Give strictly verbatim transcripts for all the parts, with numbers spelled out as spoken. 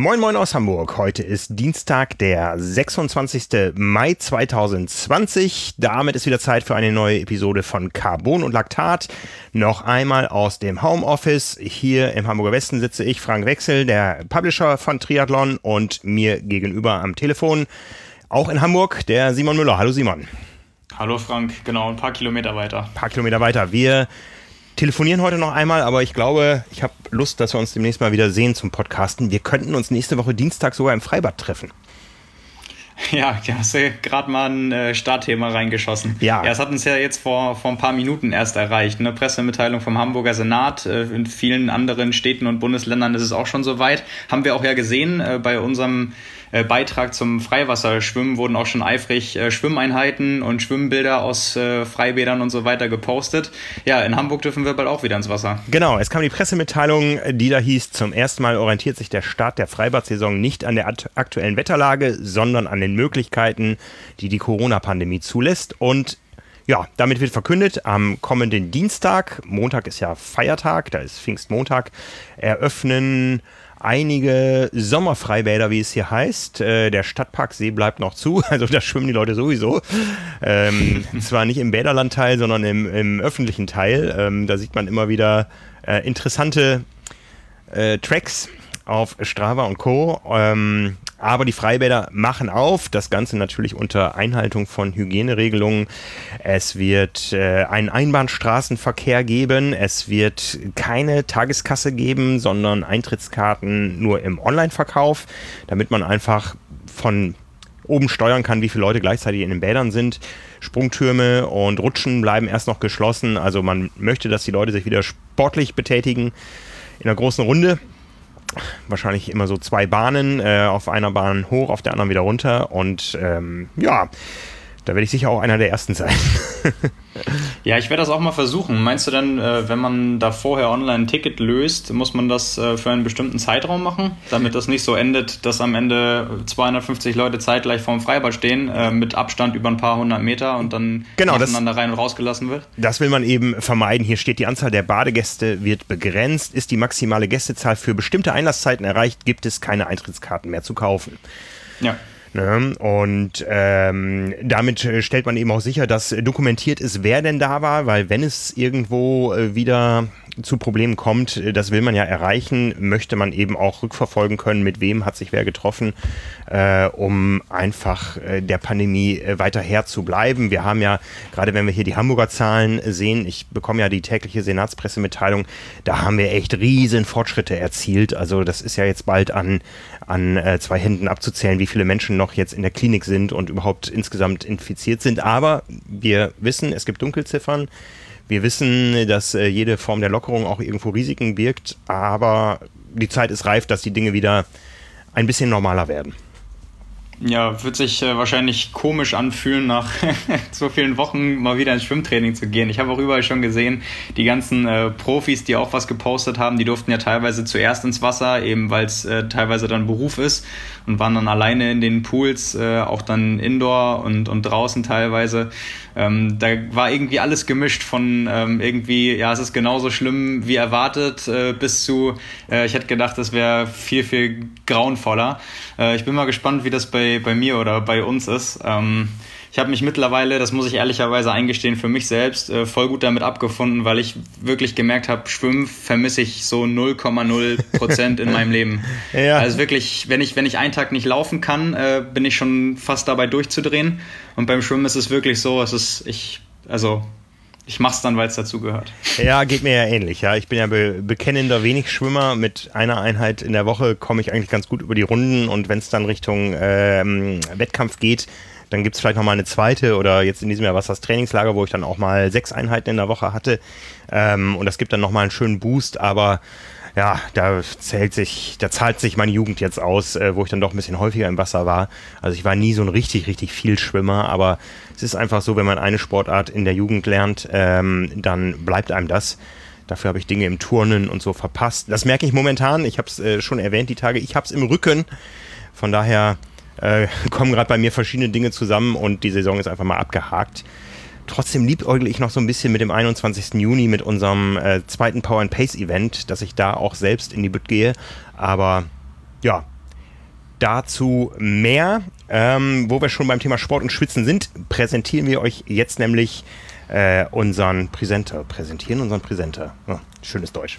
Moin Moin aus Hamburg. Heute ist Dienstag, der sechsundzwanzigster Mai zweitausendzwanzig. Damit ist wieder Zeit für eine neue Episode von Carbon und Laktat. Noch einmal aus dem Homeoffice. Hier im Hamburger Westen sitze ich, Frank Wechsel, der Publisher von Triathlon, und mir gegenüber am Telefon, auch in Hamburg, der Simon Müller. Hallo Simon. Hallo Frank, genau, ein paar Kilometer weiter. Ein paar Kilometer weiter. Wir telefonieren heute noch einmal, aber ich glaube, ich habe Lust, dass wir uns demnächst mal wieder sehen zum Podcasten. Wir könnten uns nächste Woche Dienstag sogar im Freibad treffen. Ja, da hast du gerade mal ein äh, Startthema reingeschossen. Ja. ja, es hat uns ja jetzt vor, vor ein paar Minuten erst erreicht. Eine Pressemitteilung vom Hamburger Senat. Äh, in vielen anderen Städten und Bundesländern ist es auch schon soweit. Haben wir auch ja gesehen, äh, bei unserem äh, Beitrag zum Freiwasserschwimmen wurden auch schon eifrig äh, Schwimmeinheiten und Schwimmbilder aus äh, Freibädern und so weiter gepostet. Ja, in Hamburg dürfen wir bald auch wieder ins Wasser. Genau, es kam die Pressemitteilung, die da hieß: Zum ersten Mal orientiert sich der Start der Freibad-Saison nicht an der aktuellen Wetterlage, sondern an den Möglichkeiten, die die Corona-Pandemie zulässt. Und ja, damit wird verkündet, am kommenden Dienstag, Montag ist ja Feiertag, da ist Pfingstmontag, eröffnen einige Sommerfreibäder, wie es hier heißt. Äh, der Stadtparksee bleibt noch zu, also da schwimmen die Leute sowieso. Ähm, zwar nicht im Bäderlandteil, sondern im, im öffentlichen Teil. Ähm, da sieht man immer wieder äh, interessante äh, Tracks auf Strava und Co. Ähm, aber die Freibäder machen auf, das Ganze natürlich unter Einhaltung von Hygieneregelungen. Es wird äh, einen Einbahnstraßenverkehr geben, es wird keine Tageskasse geben, sondern Eintrittskarten nur im Online-Verkauf, damit man einfach von oben steuern kann, wie viele Leute gleichzeitig in den Bädern sind. Sprungtürme und Rutschen bleiben erst noch geschlossen, also man möchte, dass die Leute sich wieder sportlich betätigen in einer großen Runde. Wahrscheinlich immer so zwei Bahnen, äh, auf einer Bahn hoch, auf der anderen wieder runter. Und ähm, ja, da werde ich sicher auch einer der Ersten sein. Ja, ich werde das auch mal versuchen. Meinst du denn, äh, wenn man da vorher online ein Ticket löst, muss man das äh, für einen bestimmten Zeitraum machen? Damit das nicht so endet, dass am Ende zweihundertfünfzig Leute zeitgleich vorm Freibad stehen, äh, mit Abstand über ein paar hundert Meter und dann genau, nacheinander rein und rausgelassen wird? Das will man eben vermeiden. Hier steht, die Anzahl der Badegäste wird begrenzt. Ist die maximale Gästezahl für bestimmte Einlasszeiten erreicht, gibt es keine Eintrittskarten mehr zu kaufen. Ja. Ne? Und ähm, damit stellt man eben auch sicher, dass dokumentiert ist, wer denn da war, weil wenn es irgendwo äh, wieder zu Problemen kommt, das will man ja erreichen, möchte man eben auch rückverfolgen können, mit wem hat sich wer getroffen, äh, um einfach äh, der Pandemie äh, weiter Herr zu bleiben. Wir haben ja, gerade wenn wir hier die Hamburger Zahlen sehen, ich bekomme ja die tägliche Senatspressemitteilung, da haben wir echt riesen Fortschritte erzielt. Also das ist ja jetzt bald an, an äh, zwei Händen abzuzählen, wie viele Menschen noch jetzt in der Klinik sind und überhaupt insgesamt infiziert sind. Aber wir wissen, es gibt Dunkelziffern. Wir wissen, dass äh, jede Form der Lockerung auch irgendwo Risiken birgt, aber die Zeit ist reif, dass die Dinge wieder ein bisschen normaler werden. Ja, wird sich äh, wahrscheinlich komisch anfühlen, nach so vielen Wochen mal wieder ins Schwimmtraining zu gehen. Ich habe auch überall schon gesehen, die ganzen äh, Profis, die auch was gepostet haben, die durften ja teilweise zuerst ins Wasser, eben weil es äh, teilweise dann Beruf ist, und waren dann alleine in den Pools, äh, auch dann Indoor und, und draußen teilweise. Ähm, da war irgendwie alles gemischt von ähm, irgendwie, ja, es ist genauso schlimm wie erwartet, äh, bis zu, äh, ich hätte gedacht, das wäre viel, viel grauenvoller. Äh, ich bin mal gespannt, wie das bei, bei mir oder bei uns ist. Ähm, ich habe mich mittlerweile, das muss ich ehrlicherweise eingestehen, für mich selbst äh, voll gut damit abgefunden, weil ich wirklich gemerkt habe, Schwimmen vermisse ich so null Komma null Prozent in meinem Leben. Ja. Also wirklich, wenn ich, wenn ich einen Tag nicht laufen kann, äh, bin ich schon fast dabei durchzudrehen. Und beim Schwimmen ist es wirklich so, es ist, ich, also ich mach's dann, weil es dazu gehört. Ja, geht mir ja ähnlich. Ja, ich bin ja be- bekennender Wenig-Schwimmer. Mit einer Einheit in der Woche komme ich eigentlich ganz gut über die Runden. Und wenn es dann Richtung ähm, Wettkampf geht, dann gibt es vielleicht nochmal eine zweite, oder jetzt in diesem Jahr war es das Trainingslager, wo ich dann auch mal sechs Einheiten in der Woche hatte. Ähm, und das gibt dann nochmal einen schönen Boost. Aber ja, da zählt sich, da zahlt sich meine Jugend jetzt aus, äh, wo ich dann doch ein bisschen häufiger im Wasser war. Also ich war nie so ein richtig, richtig viel Schwimmer, aber es ist einfach so, wenn man eine Sportart in der Jugend lernt, ähm, dann bleibt einem das. Dafür habe ich Dinge im Turnen und so verpasst. Das merke ich momentan, ich habe es äh, schon erwähnt, die Tage, ich habe es im Rücken. Von daher äh, kommen gerade bei mir verschiedene Dinge zusammen und die Saison ist einfach mal abgehakt. Trotzdem liebäugle ich noch so ein bisschen mit dem einundzwanzigsten Juni, mit unserem äh, zweiten Power and Pace Event, dass ich da auch selbst in die Bütt gehe. Aber ja, dazu mehr. Ähm, wo wir schon beim Thema Sport und Schwitzen sind, präsentieren wir euch jetzt nämlich äh, unseren Präsenter. Präsentieren unseren Präsenter. Oh, schönes Deutsch.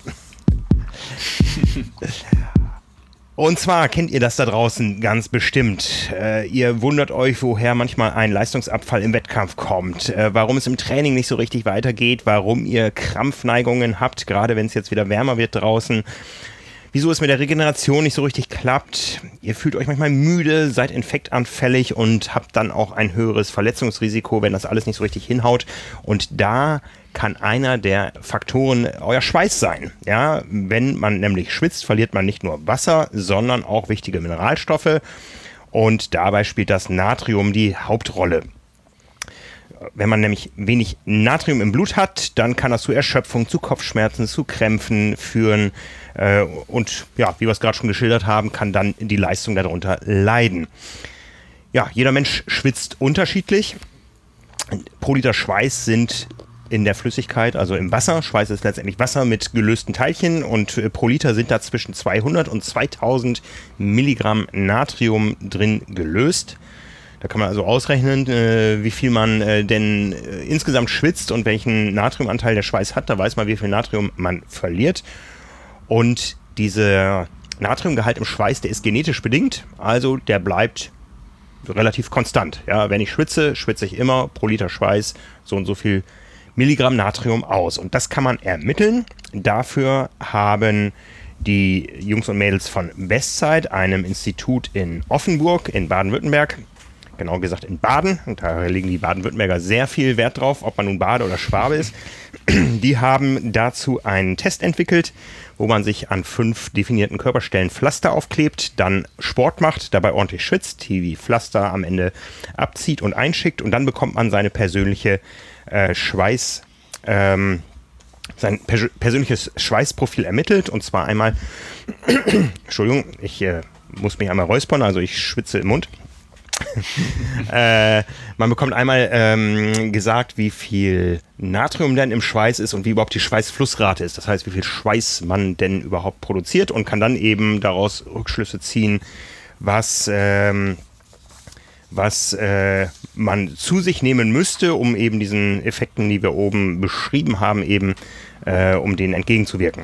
Und zwar kennt ihr das da draußen ganz bestimmt. Äh, ihr wundert euch, woher manchmal ein Leistungsabfall im Wettkampf kommt, äh, warum es im Training nicht so richtig weitergeht, warum ihr Krampfneigungen habt, gerade wenn es jetzt wieder wärmer wird draußen. Wieso es mit der Regeneration nicht so richtig klappt. Ihr fühlt euch manchmal müde, seid infektanfällig und habt dann auch ein höheres Verletzungsrisiko, wenn das alles nicht so richtig hinhaut. Und da kann einer der Faktoren euer Schweiß sein. Ja, wenn man nämlich schwitzt, verliert man nicht nur Wasser, sondern auch wichtige Mineralstoffe. Und dabei spielt das Natrium die Hauptrolle. Wenn man nämlich wenig Natrium im Blut hat, dann kann das zu Erschöpfung, zu Kopfschmerzen, zu Krämpfen führen. Äh, und ja, wie wir es gerade schon geschildert haben, kann dann die Leistung darunter leiden. Ja, jeder Mensch schwitzt unterschiedlich. Pro Liter Schweiß sind in der Flüssigkeit, also im Wasser, Schweiß ist letztendlich Wasser mit gelösten Teilchen, und äh, pro Liter sind da zwischen zweihundert und zweitausend Milligramm Natrium drin gelöst. Da kann man also ausrechnen, äh, wie viel man äh, denn äh, insgesamt schwitzt und welchen Natriumanteil der Schweiß hat. Da weiß man, wie viel Natrium man verliert. Und dieser Natriumgehalt im Schweiß, der ist genetisch bedingt, also der bleibt relativ konstant. Ja, wenn ich schwitze, schwitze ich immer pro Liter Schweiß so und so viel Milligramm Natrium aus. Und das kann man ermitteln. Dafür haben die Jungs und Mädels von Bestzeit, einem Institut in Offenburg in Baden-Württemberg, genau gesagt in Baden, und da legen die Baden-Württemberger sehr viel Wert drauf, ob man nun Bade oder Schwabe ist, die haben dazu einen Test entwickelt, wo man sich an fünf definierten Körperstellen Pflaster aufklebt, dann Sport macht, dabei ordentlich schwitzt, die Pflaster am Ende abzieht und einschickt, und dann bekommt man seine persönliche äh, Schweiß, ähm, sein pers- persönliches Schweißprofil ermittelt, und zwar einmal, Entschuldigung, ich äh, muss mich einmal räuspern, also ich schwitze im Mund. äh, man bekommt einmal ähm, gesagt, wie viel Natrium denn im Schweiß ist und wie überhaupt die Schweißflussrate ist. Das heißt, wie viel Schweiß man denn überhaupt produziert, und kann dann eben daraus Rückschlüsse ziehen, was, ähm, was äh, man zu sich nehmen müsste, um eben diesen Effekten, die wir oben beschrieben haben, eben äh, um denen entgegenzuwirken.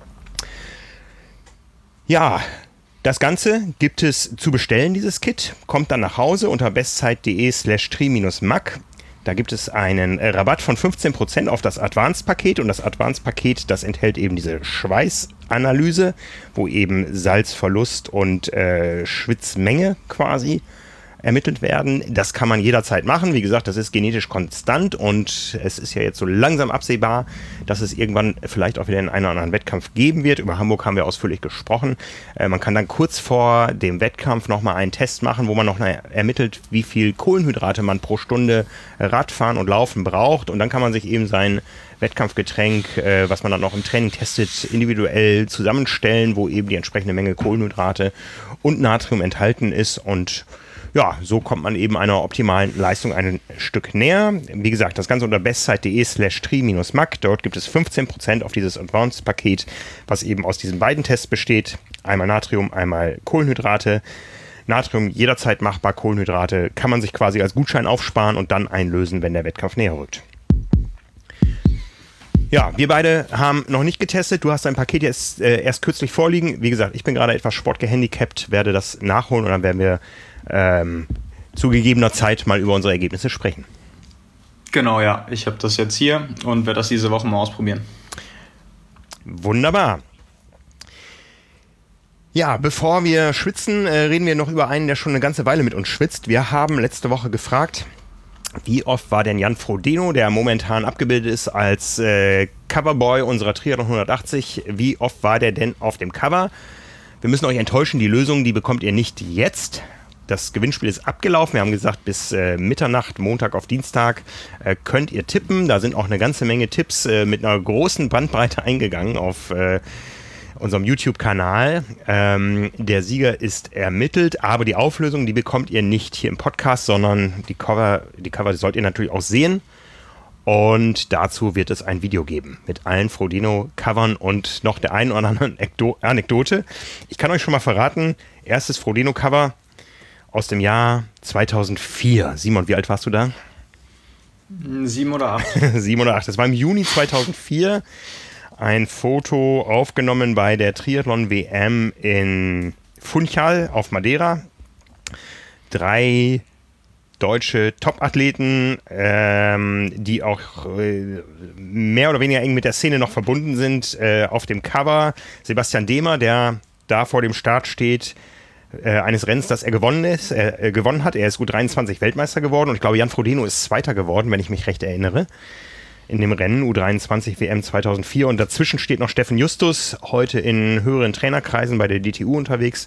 Ja, das Ganze gibt es zu bestellen, dieses Kit. Kommt dann nach Hause unter bestzeit.de slash tri-mac. Da gibt es einen Rabatt von fünfzehn Prozent auf das Advanced-Paket. Und das Advanced-Paket, das enthält eben diese Schweißanalyse, wo eben Salzverlust und äh, Schwitzmenge quasi ermittelt werden. Das kann man jederzeit machen. Wie gesagt, das ist genetisch konstant, und es ist ja jetzt so langsam absehbar, dass es irgendwann vielleicht auch wieder einen oder anderen Wettkampf geben wird. Über Hamburg haben wir ausführlich gesprochen. Äh, man kann dann kurz vor dem Wettkampf nochmal einen Test machen, wo man noch ermittelt, wie viel Kohlenhydrate man pro Stunde Radfahren und Laufen braucht, und dann kann man sich eben sein Wettkampfgetränk, äh, was man dann noch im Training testet, individuell zusammenstellen, wo eben die entsprechende Menge Kohlenhydrate und Natrium enthalten ist, und ja, so kommt man eben einer optimalen Leistung ein Stück näher. Wie gesagt, das Ganze unter bestzeit.de slash tri-mac. Dort gibt es fünfzehn Prozent auf dieses Advanced-Paket, was eben aus diesen beiden Tests besteht. Einmal Natrium, einmal Kohlenhydrate. Natrium jederzeit machbar, Kohlenhydrate kann man sich quasi als Gutschein aufsparen und dann einlösen, wenn der Wettkampf näher rückt. Ja, wir beide haben noch nicht getestet. Du hast dein Paket jetzt äh, erst kürzlich vorliegen. Wie gesagt, ich bin gerade etwas sportgehandicapt, werde das nachholen, und dann werden wir ähm, zu gegebener Zeit mal über unsere Ergebnisse sprechen. Genau, ja. Ich habe das jetzt hier und werde das diese Woche mal ausprobieren. Wunderbar. Ja, bevor wir schwitzen, äh, reden wir noch über einen, der schon eine ganze Weile mit uns schwitzt. Wir haben letzte Woche gefragt, wie oft war denn Jan Frodeno, der momentan abgebildet ist als äh, Coverboy unserer Triathlon hundertachtzig, wie oft war der denn auf dem Cover? Wir müssen euch enttäuschen, die Lösung, die bekommt ihr nicht jetzt. Das Gewinnspiel ist abgelaufen. Wir haben gesagt, bis äh, Mitternacht, Montag auf Dienstag, äh, könnt ihr tippen. Da sind auch eine ganze Menge Tipps äh, mit einer großen Bandbreite eingegangen auf äh, unserem YouTube-Kanal. Ähm, der Sieger ist ermittelt, aber die Auflösung, die bekommt ihr nicht hier im Podcast, sondern die Cover, die Cover sollt ihr natürlich auch sehen. Und dazu wird es ein Video geben mit allen Frodeno-Covern und noch der einen oder anderen Anekdote. Ich kann euch schon mal verraten, erstes Frodeno-Cover aus dem Jahr zweitausendvier. Simon, wie alt warst du da? Sieben oder acht. Sieben oder acht. Das war im Juni zweitausendvier. Ein Foto aufgenommen bei der Triathlon-W M in Funchal auf Madeira. Drei deutsche Top-Athleten, ähm, die auch äh, mehr oder weniger eng mit der Szene noch verbunden sind. Äh, auf dem Cover Sebastian Demer, der da vor dem Start steht, äh, eines Rennens, das er gewonnen ist, äh, äh, gewonnen hat. Er ist U dreiundzwanzig Weltmeister geworden und ich glaube, Jan Frodeno ist Zweiter geworden, wenn ich mich recht erinnere, in dem Rennen U dreiundzwanzig W M zweitausendvier. Und dazwischen steht noch Steffen Justus, heute in höheren Trainerkreisen bei der D T U unterwegs.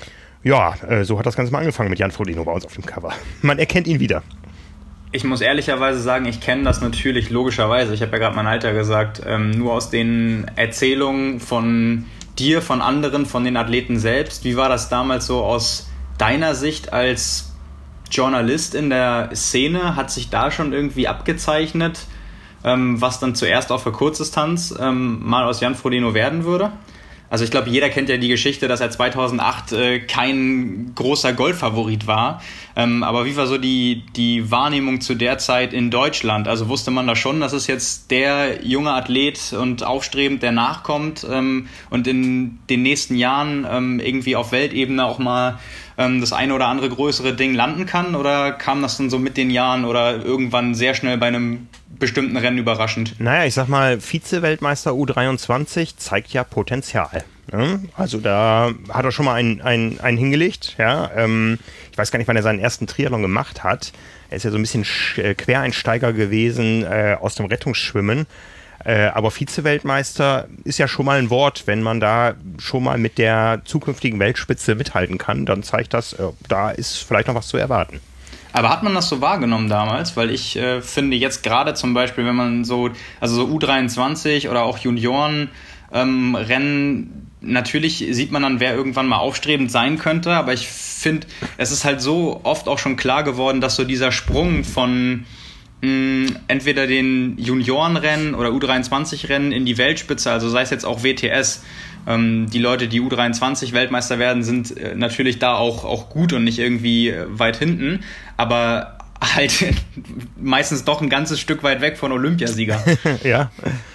Ja, äh, so hat das Ganze mal angefangen mit Jan Frodeno bei uns auf dem Cover. Man erkennt ihn wieder. Ich muss ehrlicherweise sagen, ich kenne das natürlich logischerweise. Ich habe ja gerade mein Alter gesagt, ähm, nur aus den Erzählungen von dir, von anderen, von den Athleten selbst. Wie war das damals so aus deiner Sicht als Journalist in der Szene? Hat sich da schon irgendwie abgezeichnet, ähm, was dann zuerst auch für Kurzdistanz ähm, mal aus Jan Frodeno werden würde? Also ich glaube, jeder kennt ja die Geschichte, dass er zweitausendacht äh, kein großer Goldfavorit war. Ähm, aber wie war so die, die Wahrnehmung zu der Zeit in Deutschland? Also wusste man da schon, dass es jetzt der junge Athlet und aufstrebend, der nachkommt ähm, und in den nächsten Jahren ähm, irgendwie auf Weltebene auch mal ähm, das eine oder andere größere Ding landen kann? Oder kam das dann so mit den Jahren oder irgendwann sehr schnell bei einem bestimmten Rennen überraschend? Naja, ich sag mal, Vize-Weltmeister U dreiundzwanzig zeigt ja Potenzial. Ne? Also da hat er schon mal einen, einen, einen hingelegt. Ja? Ähm, ich weiß gar nicht, wann er seinen ersten Triathlon gemacht hat. Er ist ja so ein bisschen Sch- Quereinsteiger gewesen äh, aus dem Rettungsschwimmen. Äh, aber Vize-Weltmeister ist ja schon mal ein Wort. Wenn man da schon mal mit der zukünftigen Weltspitze mithalten kann, dann zeigt das, äh, da ist vielleicht noch was zu erwarten. Aber hat man das so wahrgenommen damals? Weil ich äh, finde jetzt gerade zum Beispiel, wenn man so, also so U dreiundzwanzig oder auch Junioren ähm, Rennen, natürlich sieht man dann, wer irgendwann mal aufstrebend sein könnte, aber ich finde, es ist halt so oft auch schon klar geworden, dass so dieser Sprung von mh, entweder den Juniorenrennen oder U dreiundzwanzig Rennen in die Weltspitze, also sei es jetzt auch W T S, die Leute, die U dreiundzwanzig Weltmeister werden, sind natürlich da auch, auch gut und nicht irgendwie weit hinten, aber halt meistens doch ein ganzes Stück weit weg von Olympiasieger. Ja,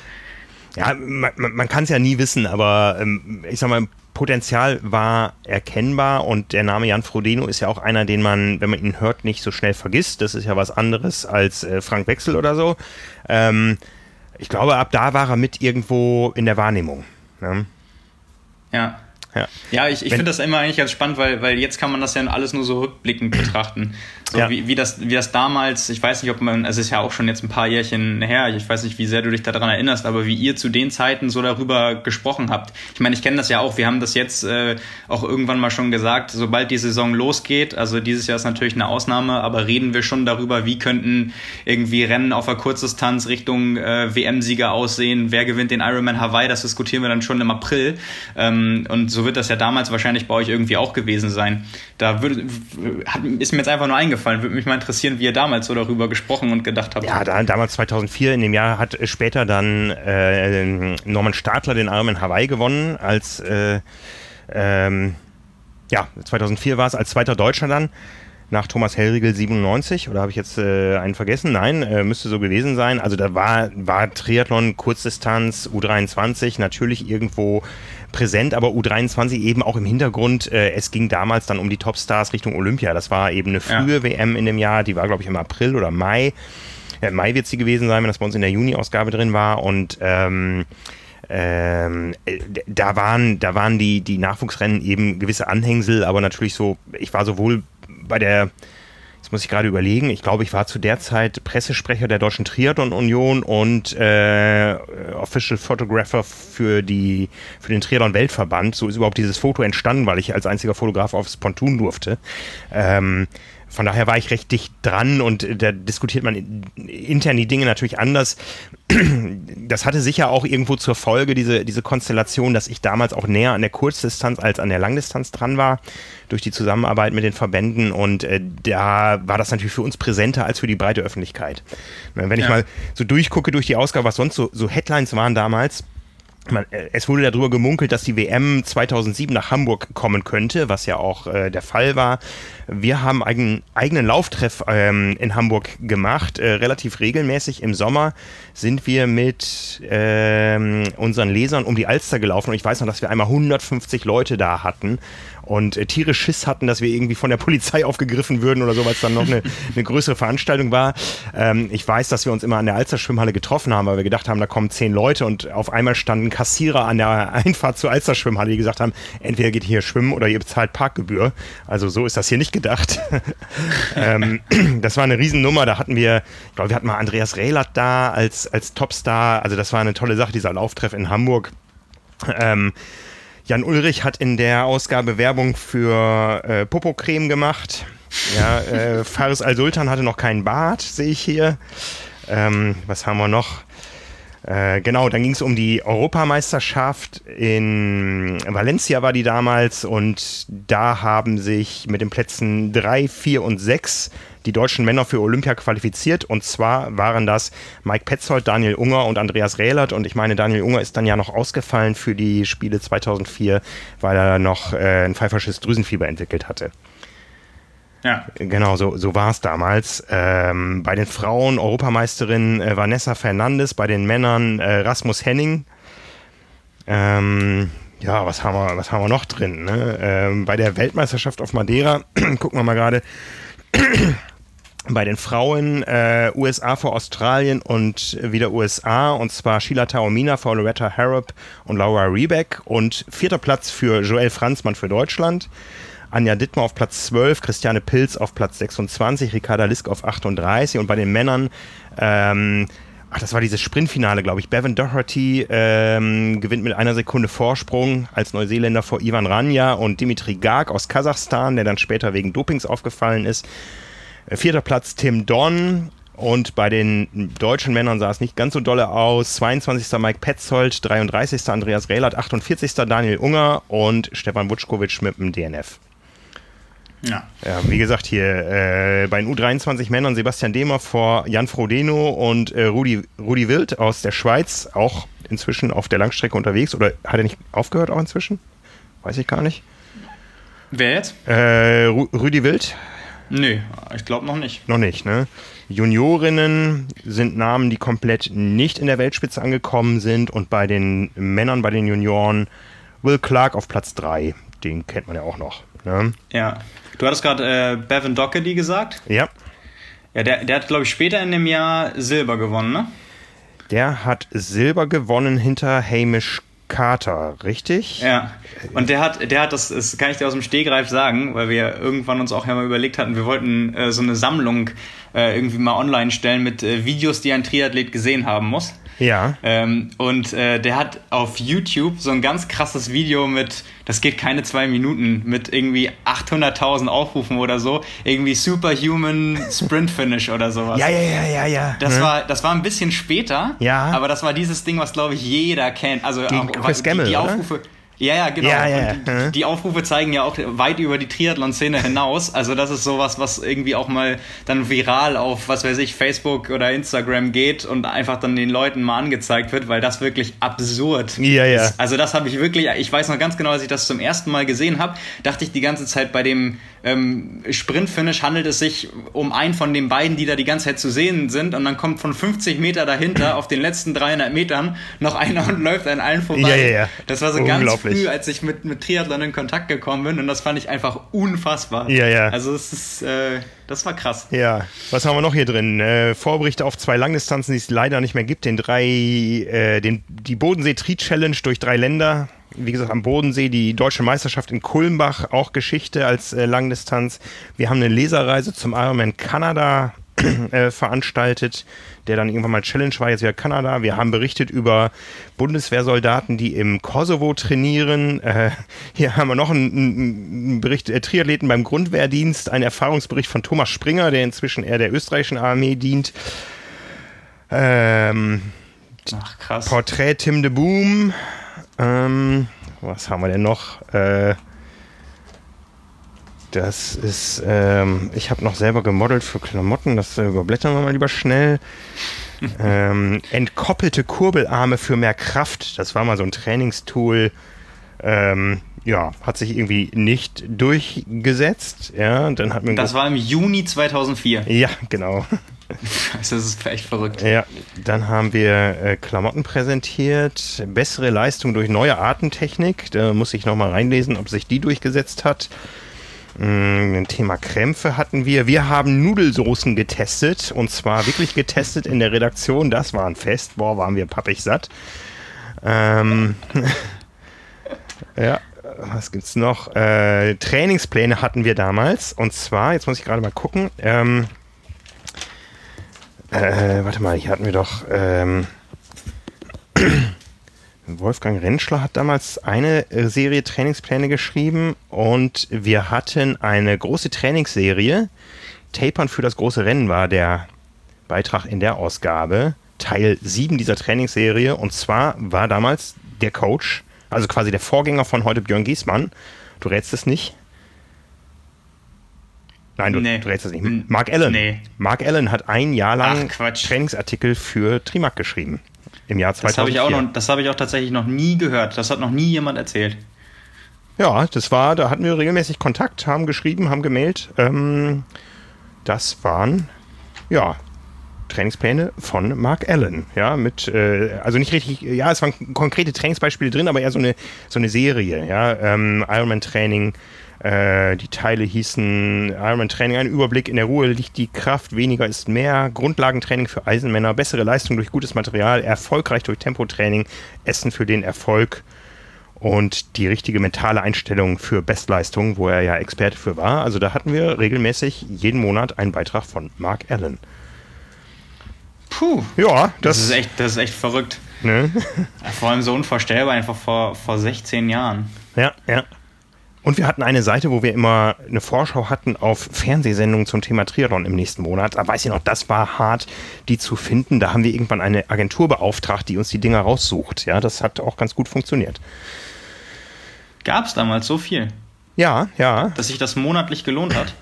ja, man, man kann es ja nie wissen, aber ähm, ich sag mal, Potenzial war erkennbar und der Name Jan Frodeno ist ja auch einer, den man, wenn man ihn hört, nicht so schnell vergisst. Das ist ja was anderes als äh, Frank Wechsel oder so. Ähm, ich glaube, ab da war er mit irgendwo in der Wahrnehmung. Ne? Ja. Ja, ja, ich, ich finde das immer eigentlich ganz spannend, weil, weil jetzt kann man das ja alles nur so rückblickend betrachten. So ja. wie, wie, das, wie das damals, ich weiß nicht, ob man, also es ist ja auch schon jetzt ein paar Jährchen her, ich weiß nicht, wie sehr du dich daran erinnerst, aber wie ihr zu den Zeiten so darüber gesprochen habt. Ich meine, ich kenne das ja auch, wir haben das jetzt äh, auch irgendwann mal schon gesagt, sobald die Saison losgeht, also dieses Jahr ist natürlich eine Ausnahme, aber reden wir schon darüber, wie könnten irgendwie Rennen auf der Kurzdistanz Richtung äh, W M-Sieger aussehen, wer gewinnt den Ironman Hawaii, das diskutieren wir dann schon im April ähm, und so wird das ja damals wahrscheinlich bei euch irgendwie auch gewesen sein. Da würde, hat, ist mir jetzt einfach nur eingefallen. Würde mich mal interessieren, wie ihr damals so darüber gesprochen und gedacht habt. Ja, da, damals zweitausendvier, in dem Jahr hat später dann äh, Norman Stadler den Ironman Hawaii gewonnen, als äh, ähm, ja, zweitausendvier war es, als zweiter Deutscher dann, nach Thomas Hellriegel siebenundneunzig, oder habe ich jetzt äh, einen vergessen? Nein, äh, müsste so gewesen sein. Also da war, war Triathlon, Kurzdistanz, U dreiundzwanzig natürlich irgendwo präsent, aber U dreiundzwanzig eben auch im Hintergrund. Äh, es ging damals dann um die Topstars Richtung Olympia. Das war eben eine frühe ja. W M in dem Jahr, die war, glaube ich, im April oder Mai. Äh, Mai wird sie gewesen sein, wenn das bei uns in der Juni-Ausgabe drin war. Und ähm, ähm, da waren, da waren die, die Nachwuchsrennen eben gewisse Anhängsel, aber natürlich so, ich war sowohl bei der, jetzt muss ich gerade überlegen, ich glaube, ich war zu der Zeit Pressesprecher der Deutschen Triathlon Union und äh, Official Photographer für, die, für den Triathlon Weltverband. So ist überhaupt dieses Foto entstanden, weil ich als einziger Fotograf aufs Pontoon durfte. Ähm, Von daher war ich recht dicht dran und da diskutiert man intern die Dinge natürlich anders. Das hatte sicher auch irgendwo zur Folge, diese, diese Konstellation, dass ich damals auch näher an der Kurzdistanz als an der Langdistanz dran war, durch die Zusammenarbeit mit den Verbänden, und äh, da war das natürlich für uns präsenter als für die breite Öffentlichkeit. Wenn ich ja. mal so durchgucke durch die Ausgabe, was sonst so, so Headlines waren damals, Man, es wurde darüber gemunkelt, dass die W M zweitausendsieben nach Hamburg kommen könnte, was ja auch äh, der Fall war. Wir haben einen eigenen Lauftreff ähm, in Hamburg gemacht, äh, relativ regelmäßig. Im Sommer sind wir mit ähm, unseren Lesern um die Alster gelaufen und ich weiß noch, dass wir einmal hundertfünfzig Leute da hatten und äh, tierisch Schiss hatten, dass wir irgendwie von der Polizei aufgegriffen würden oder so, weil es dann noch eine, eine größere Veranstaltung war. Ähm, ich weiß, dass wir uns immer an der Alster Schwimmhalle getroffen haben, weil wir gedacht haben, da kommen zehn Leute und auf einmal standen Kassierer an der Einfahrt zur Alster Schwimmhalle, die gesagt haben, entweder geht hier schwimmen oder ihr bezahlt Parkgebühr. Also so ist das hier nicht gedacht. ähm, das war eine Riesennummer, da hatten wir, ich glaube, wir hatten mal Andreas Rehlert da als, als Topstar, also das war eine tolle Sache, dieser Lauftreff in Hamburg. Ähm, Jan Ulrich hat in der Ausgabe Werbung für äh, Popocreme gemacht. Ja, äh, Faris Al-Sultan hatte noch keinen Bart, sehe ich hier. Ähm, was haben wir noch? Äh, genau, dann ging es um die Europameisterschaft in Valencia war die damals und da haben sich mit den Plätzen drei, vier und sechs die deutschen Männer für Olympia qualifiziert und zwar waren das Mike Petzold, Daniel Unger und Andreas Rehlert und ich meine, Daniel Unger ist dann ja noch ausgefallen für die Spiele zweitausendvier, weil er noch äh, ein pfeifersches Drüsenfieber entwickelt hatte. Ja. Genau, so, so war es damals. Ähm, bei den Frauen Europameisterin äh, Vanessa Fernandes, bei den Männern äh, Rasmus Henning. Ähm, ja, was haben wir, was haben wir noch drin? Ne? Ähm, bei der Weltmeisterschaft auf Madeira, gucken wir mal gerade, bei den Frauen äh, U S A vor Australien und wieder U S A und zwar Sheila Taormina vor Loretta Harrop und Laura Riebeck und vierter Platz für Joelle Franzmann für Deutschland. Anja Dittmar auf Platz zwölf, Christiane Pilz auf Platz sechsundzwanzig, Ricarda Lisk auf achtunddreißig und bei den Männern, ähm, ach, das war dieses Sprintfinale, glaube ich, Bevan Doherty ähm, gewinnt mit einer Sekunde Vorsprung als Neuseeländer vor Ivan Ranja und Dimitri Garg aus Kasachstan, der dann später wegen Dopings aufgefallen ist. Äh, vierter Platz Tim Don und bei den deutschen Männern sah es nicht ganz so dolle aus. zweiundzwanzigster Mike Petzold, dreiunddreißigster Andreas Rehlert, achtundvierzigster Daniel Unger und Stefan Vučković mit dem D N F. Ja. Ja, wie gesagt, hier äh, bei den U dreiundzwanzig Männern Sebastian Demer vor Jan Frodeno und äh, Rudi, Rudi Wild aus der Schweiz, auch inzwischen auf der Langstrecke unterwegs. Oder hat er nicht aufgehört auch inzwischen? Weiß ich gar nicht. Wer jetzt? Äh, Ru- Rudi Wild? Nö, ich glaube noch nicht. Noch nicht, ne? Juniorinnen sind Namen, die komplett nicht in der Weltspitze angekommen sind. Und bei den Männern, bei den Junioren, Will Clark auf Platz drei. Den kennt man ja auch noch. Ne? Ja. Du hattest gerade äh, Bevan Doherty gesagt. Ja. Ja, der, der hat, glaube ich, später in dem Jahr Silber gewonnen, ne? Der hat Silber gewonnen hinter Hamish Carter, richtig? Ja, und der hat, der hat das, das kann ich dir aus dem Stegreif sagen, weil wir irgendwann uns auch ja mal überlegt hatten, wir wollten äh, so eine Sammlung äh, irgendwie mal online stellen mit äh, Videos, die ein Triathlet gesehen haben muss. Ja. Ähm, und äh, der hat auf YouTube so ein ganz krasses Video mit, das geht keine zwei Minuten, mit irgendwie achthunderttausend Aufrufen oder so, irgendwie Superhuman Sprint Finish oder sowas. Ja, ja, ja, ja, ja. Das, hm. war, das war ein bisschen später, ja. aber das war dieses Ding, was, glaube ich, jeder kennt. Also Gegen auch, Chris Gammel, die, die oder? Aufrufe. Ja, ja, genau. Ja, ja, und die, ja. die Aufrufe zeigen ja auch weit über die Triathlon-Szene hinaus. Also das ist sowas, was irgendwie auch mal dann viral auf, was weiß ich, Facebook oder Instagram geht und einfach dann den Leuten mal angezeigt wird, weil das wirklich absurd ja, ja. ist. Also das habe ich wirklich, ich weiß noch ganz genau, als ich das zum ersten Mal gesehen habe, dachte ich die ganze Zeit, bei dem ähm, Sprint-Finish handelt es sich um einen von den beiden, die da die ganze Zeit zu sehen sind und dann kommt von fünfzig Meter dahinter auf den letzten dreihundert Metern noch einer und läuft an allen vorbei. Ja, ja, ja. Das war so ganz früh, als ich mit, mit Triathlon in Kontakt gekommen bin und das fand ich einfach unfassbar. Ja, ja. Also es ist, äh, das war krass. Ja, was haben wir noch hier drin? Äh, Vorberichte auf zwei Langdistanzen, die es leider nicht mehr gibt. Den drei, äh, den, die Bodensee-Tri-Challenge durch drei Länder. Wie gesagt, am Bodensee die deutsche Meisterschaft in Kulmbach, auch Geschichte als äh, Langdistanz. Wir haben eine Leserreise zum Ironman Kanada äh, veranstaltet, der dann irgendwann mal Challenge war, jetzt wieder Kanada. Wir haben berichtet über Bundeswehrsoldaten, die im Kosovo trainieren. Äh, hier haben wir noch einen, einen Bericht, äh, Triathleten beim Grundwehrdienst, ein Erfahrungsbericht von Thomas Springer, der inzwischen eher der österreichischen Armee dient. Ähm, Ach, krass. Porträt Tim de Boom. Ähm, was haben wir denn noch? Äh, das ist, ähm, ich habe noch selber gemodelt für Klamotten, das äh, überblättern wir mal lieber schnell. ähm, entkoppelte Kurbelarme für mehr Kraft. Das war mal so ein Trainingstool. Ähm, ja, hat sich irgendwie nicht durchgesetzt. Ja, dann hat man das war im Juni zweitausendvier. Ja, genau. Das ist echt verrückt. Ja, dann haben wir äh, Klamotten präsentiert. Bessere Leistung durch neue Atemtechnik. Da muss ich nochmal reinlesen, ob sich die durchgesetzt hat. Ein Thema Krämpfe hatten wir. Wir haben Nudelsoßen getestet. Und zwar wirklich getestet in der Redaktion. Das war ein Fest. Boah, waren wir pappig satt. Ähm, ja, was gibt's noch? Äh, Trainingspläne hatten wir damals. Und zwar, jetzt muss ich gerade mal gucken. Ähm, äh, warte mal, hier hatten wir doch... Ähm, Wolfgang Rentschler hat damals eine Serie Trainingspläne geschrieben und wir hatten eine große Trainingsserie. Tapern für das große Rennen war der Beitrag in der Ausgabe. Teil sieben dieser Trainingsserie. Und zwar war damals der Coach, also quasi der Vorgänger von heute Björn Giesmann. Du rätst es nicht? Nein, du, nee. du rätst es nicht. Mark Allen. Nee. Mark Allen hat ein Jahr lang Ach, Trainingsartikel für Trimac geschrieben. Im Jahr zweitausendvier. Das habe ich auch noch, das habe ich auch tatsächlich noch nie gehört. Das hat noch nie jemand erzählt. Ja, das war, da hatten wir regelmäßig Kontakt, haben geschrieben, haben gemailt. Ähm, das waren, ja, Trainingspläne von Mark Allen. Ja, mit, äh, also nicht richtig, ja, es waren konkrete Trainingsbeispiele drin, aber eher so eine, so eine Serie. Ja, ähm, Ironman-Training. Die Teile hießen Ironman-Training, ein Überblick, in der Ruhe liegt die Kraft, weniger ist mehr, Grundlagentraining für Eisenmänner, bessere Leistung durch gutes Material, erfolgreich durch Tempotraining, Essen für den Erfolg und die richtige mentale Einstellung für Bestleistung, wo er ja Experte für war. Also da hatten wir regelmäßig jeden Monat einen Beitrag von Mark Allen. Puh, ja, das, das, ist, echt, das ist echt verrückt. Ne? Vor allem so unvorstellbar, einfach vor, vor sechzehn Jahren. Ja, ja. Und wir hatten eine Seite, wo wir immer eine Vorschau hatten auf Fernsehsendungen zum Thema Triathlon im nächsten Monat. Da weiß ich noch, das war hart, die zu finden. Da haben wir irgendwann eine Agentur beauftragt, die uns die Dinger raussucht. Ja, das hat auch ganz gut funktioniert. Gab es damals so viel? Ja, ja. Dass sich das monatlich gelohnt hat?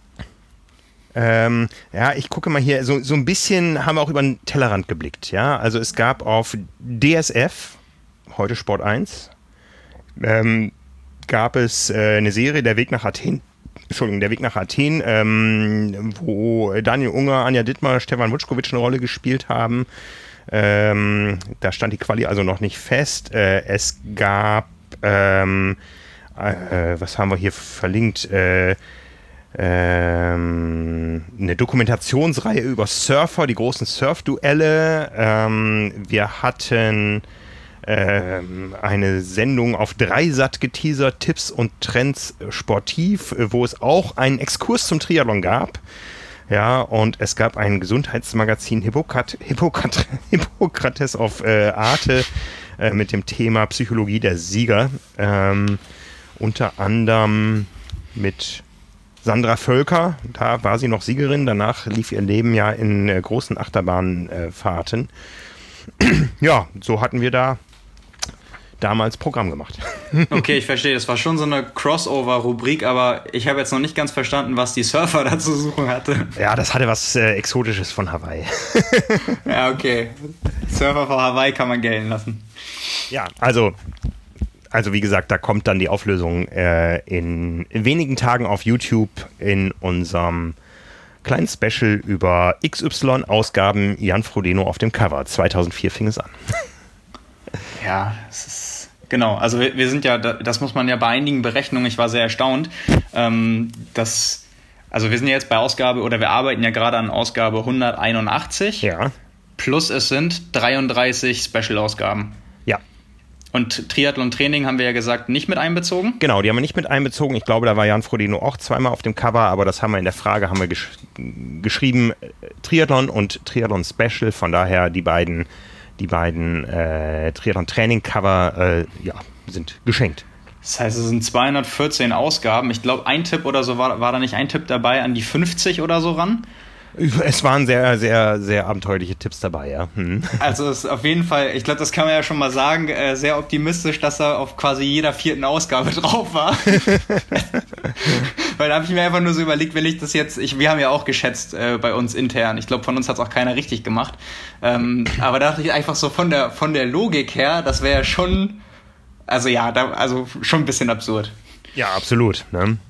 Ähm, ja, ich gucke mal hier, so, so ein bisschen haben wir auch über den Tellerrand geblickt. Ja, also es gab auf D S F, heute Sport eins, ähm, gab es äh, eine Serie, Der Weg nach Athen, Entschuldigung, Der Weg nach Athen, ähm, wo Daniel Unger, Anja Dittmar, Stefan Vučković eine Rolle gespielt haben. Ähm, da stand die Quali also noch nicht fest. Äh, es gab, ähm, äh, was haben wir hier verlinkt, äh, ähm, eine Dokumentationsreihe über Surfer, die großen Surfduelle. Ähm, wir hatten eine Sendung auf Dreisat geteasert, Tipps und Trends sportiv, wo es auch einen Exkurs zum Triathlon gab. Ja, und es gab ein Gesundheitsmagazin Hippokrat, Hippokrat, Hippokrates auf äh, Arte äh, mit dem Thema Psychologie der Sieger. Ähm, unter anderem mit Sandra Völker, da war sie noch Siegerin, danach lief ihr Leben ja in äh, großen Achterbahnfahrten. Äh, ja, so hatten wir da damals Programm gemacht. Okay, ich verstehe. Das war schon so eine Crossover-Rubrik, aber ich habe jetzt noch nicht ganz verstanden, was die Surfer da zu suchen hatte. Ja, das hatte was äh, Exotisches von Hawaii. Ja, okay. Surfer von Hawaii kann man gelten lassen. Ja, also, also wie gesagt, da kommt dann die Auflösung äh, in wenigen Tagen auf YouTube in unserem kleinen Special über X Y-Ausgaben Jan Frodeno auf dem Cover. zweitausendvier fing es an. Ja, es ist, genau, also wir, wir sind ja, das muss man ja bei einigen Berechnungen, ich war sehr erstaunt, ähm, dass, also wir sind ja jetzt bei Ausgabe, oder wir arbeiten ja gerade an Ausgabe hunderteinundachtzig, ja. Plus es sind dreiunddreißig Special-Ausgaben. Ja. Und Triathlon-Training haben wir ja gesagt, nicht mit einbezogen? Genau, die haben wir nicht mit einbezogen. Ich glaube, da war Jan Frodeno auch zweimal auf dem Cover, aber das haben wir in der Frage, haben wir gesch- geschrieben, Triathlon und Triathlon-Special, von daher die beiden Die beiden äh, Triathlon-Training-Cover äh, ja, sind geschenkt. Das heißt, es sind zweihundertvierzehn Ausgaben. Ich glaube, ein Tipp oder so, war, war da nicht ein Tipp dabei an die fünfzig oder so ran? Es waren sehr, sehr, sehr abenteuerliche Tipps dabei, ja. Hm. Also es ist auf jeden Fall, ich glaube, das kann man ja schon mal sagen, äh, sehr optimistisch, dass er auf quasi jeder vierten Ausgabe drauf war. Weil da habe ich mir einfach nur so überlegt, will ich das jetzt, ich, wir haben ja auch geschätzt äh, bei uns intern, ich glaube von uns hat es auch keiner richtig gemacht, ähm, aber da dachte ich einfach so von der, von der Logik her, das wäre schon, also ja, da, also schon ein bisschen absurd. Ja, absolut. Ne?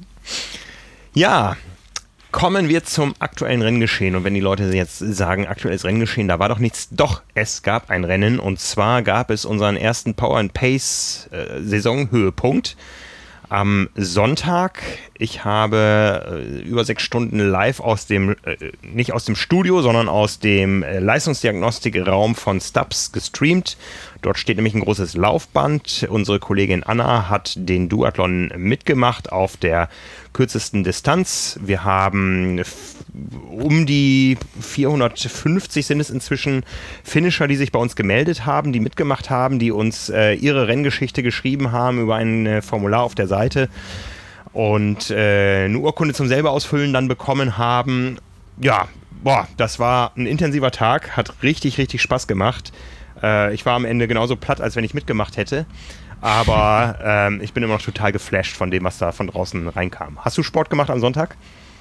Ja, kommen wir zum aktuellen Renngeschehen. Und wenn die Leute jetzt sagen, aktuelles Renngeschehen, da war doch nichts. Doch, es gab ein Rennen. Und zwar gab es unseren ersten Power and Pace äh, Saisonhöhepunkt am Sonntag. Ich habe äh, über sechs Stunden live aus dem, äh, nicht aus dem Studio, sondern aus dem äh, Leistungsdiagnostikraum von Stubbs gestreamt. Dort steht nämlich ein großes Laufband. Unsere Kollegin Anna hat den Duathlon mitgemacht auf der kürzesten Distanz. Wir haben f- um die vierhundertfünfzig sind es inzwischen Finisher, die sich bei uns gemeldet haben, die mitgemacht haben, die uns äh, ihre Renngeschichte geschrieben haben über ein äh, Formular auf der Seite und äh, eine Urkunde zum selber ausfüllen dann bekommen haben. Ja, boah, das war ein intensiver Tag, hat richtig, richtig Spaß gemacht. Äh, ich war am Ende genauso platt, als wenn ich mitgemacht hätte. Aber ähm, ich bin immer noch total geflasht von dem, was da von draußen reinkam. Hast du Sport gemacht am Sonntag?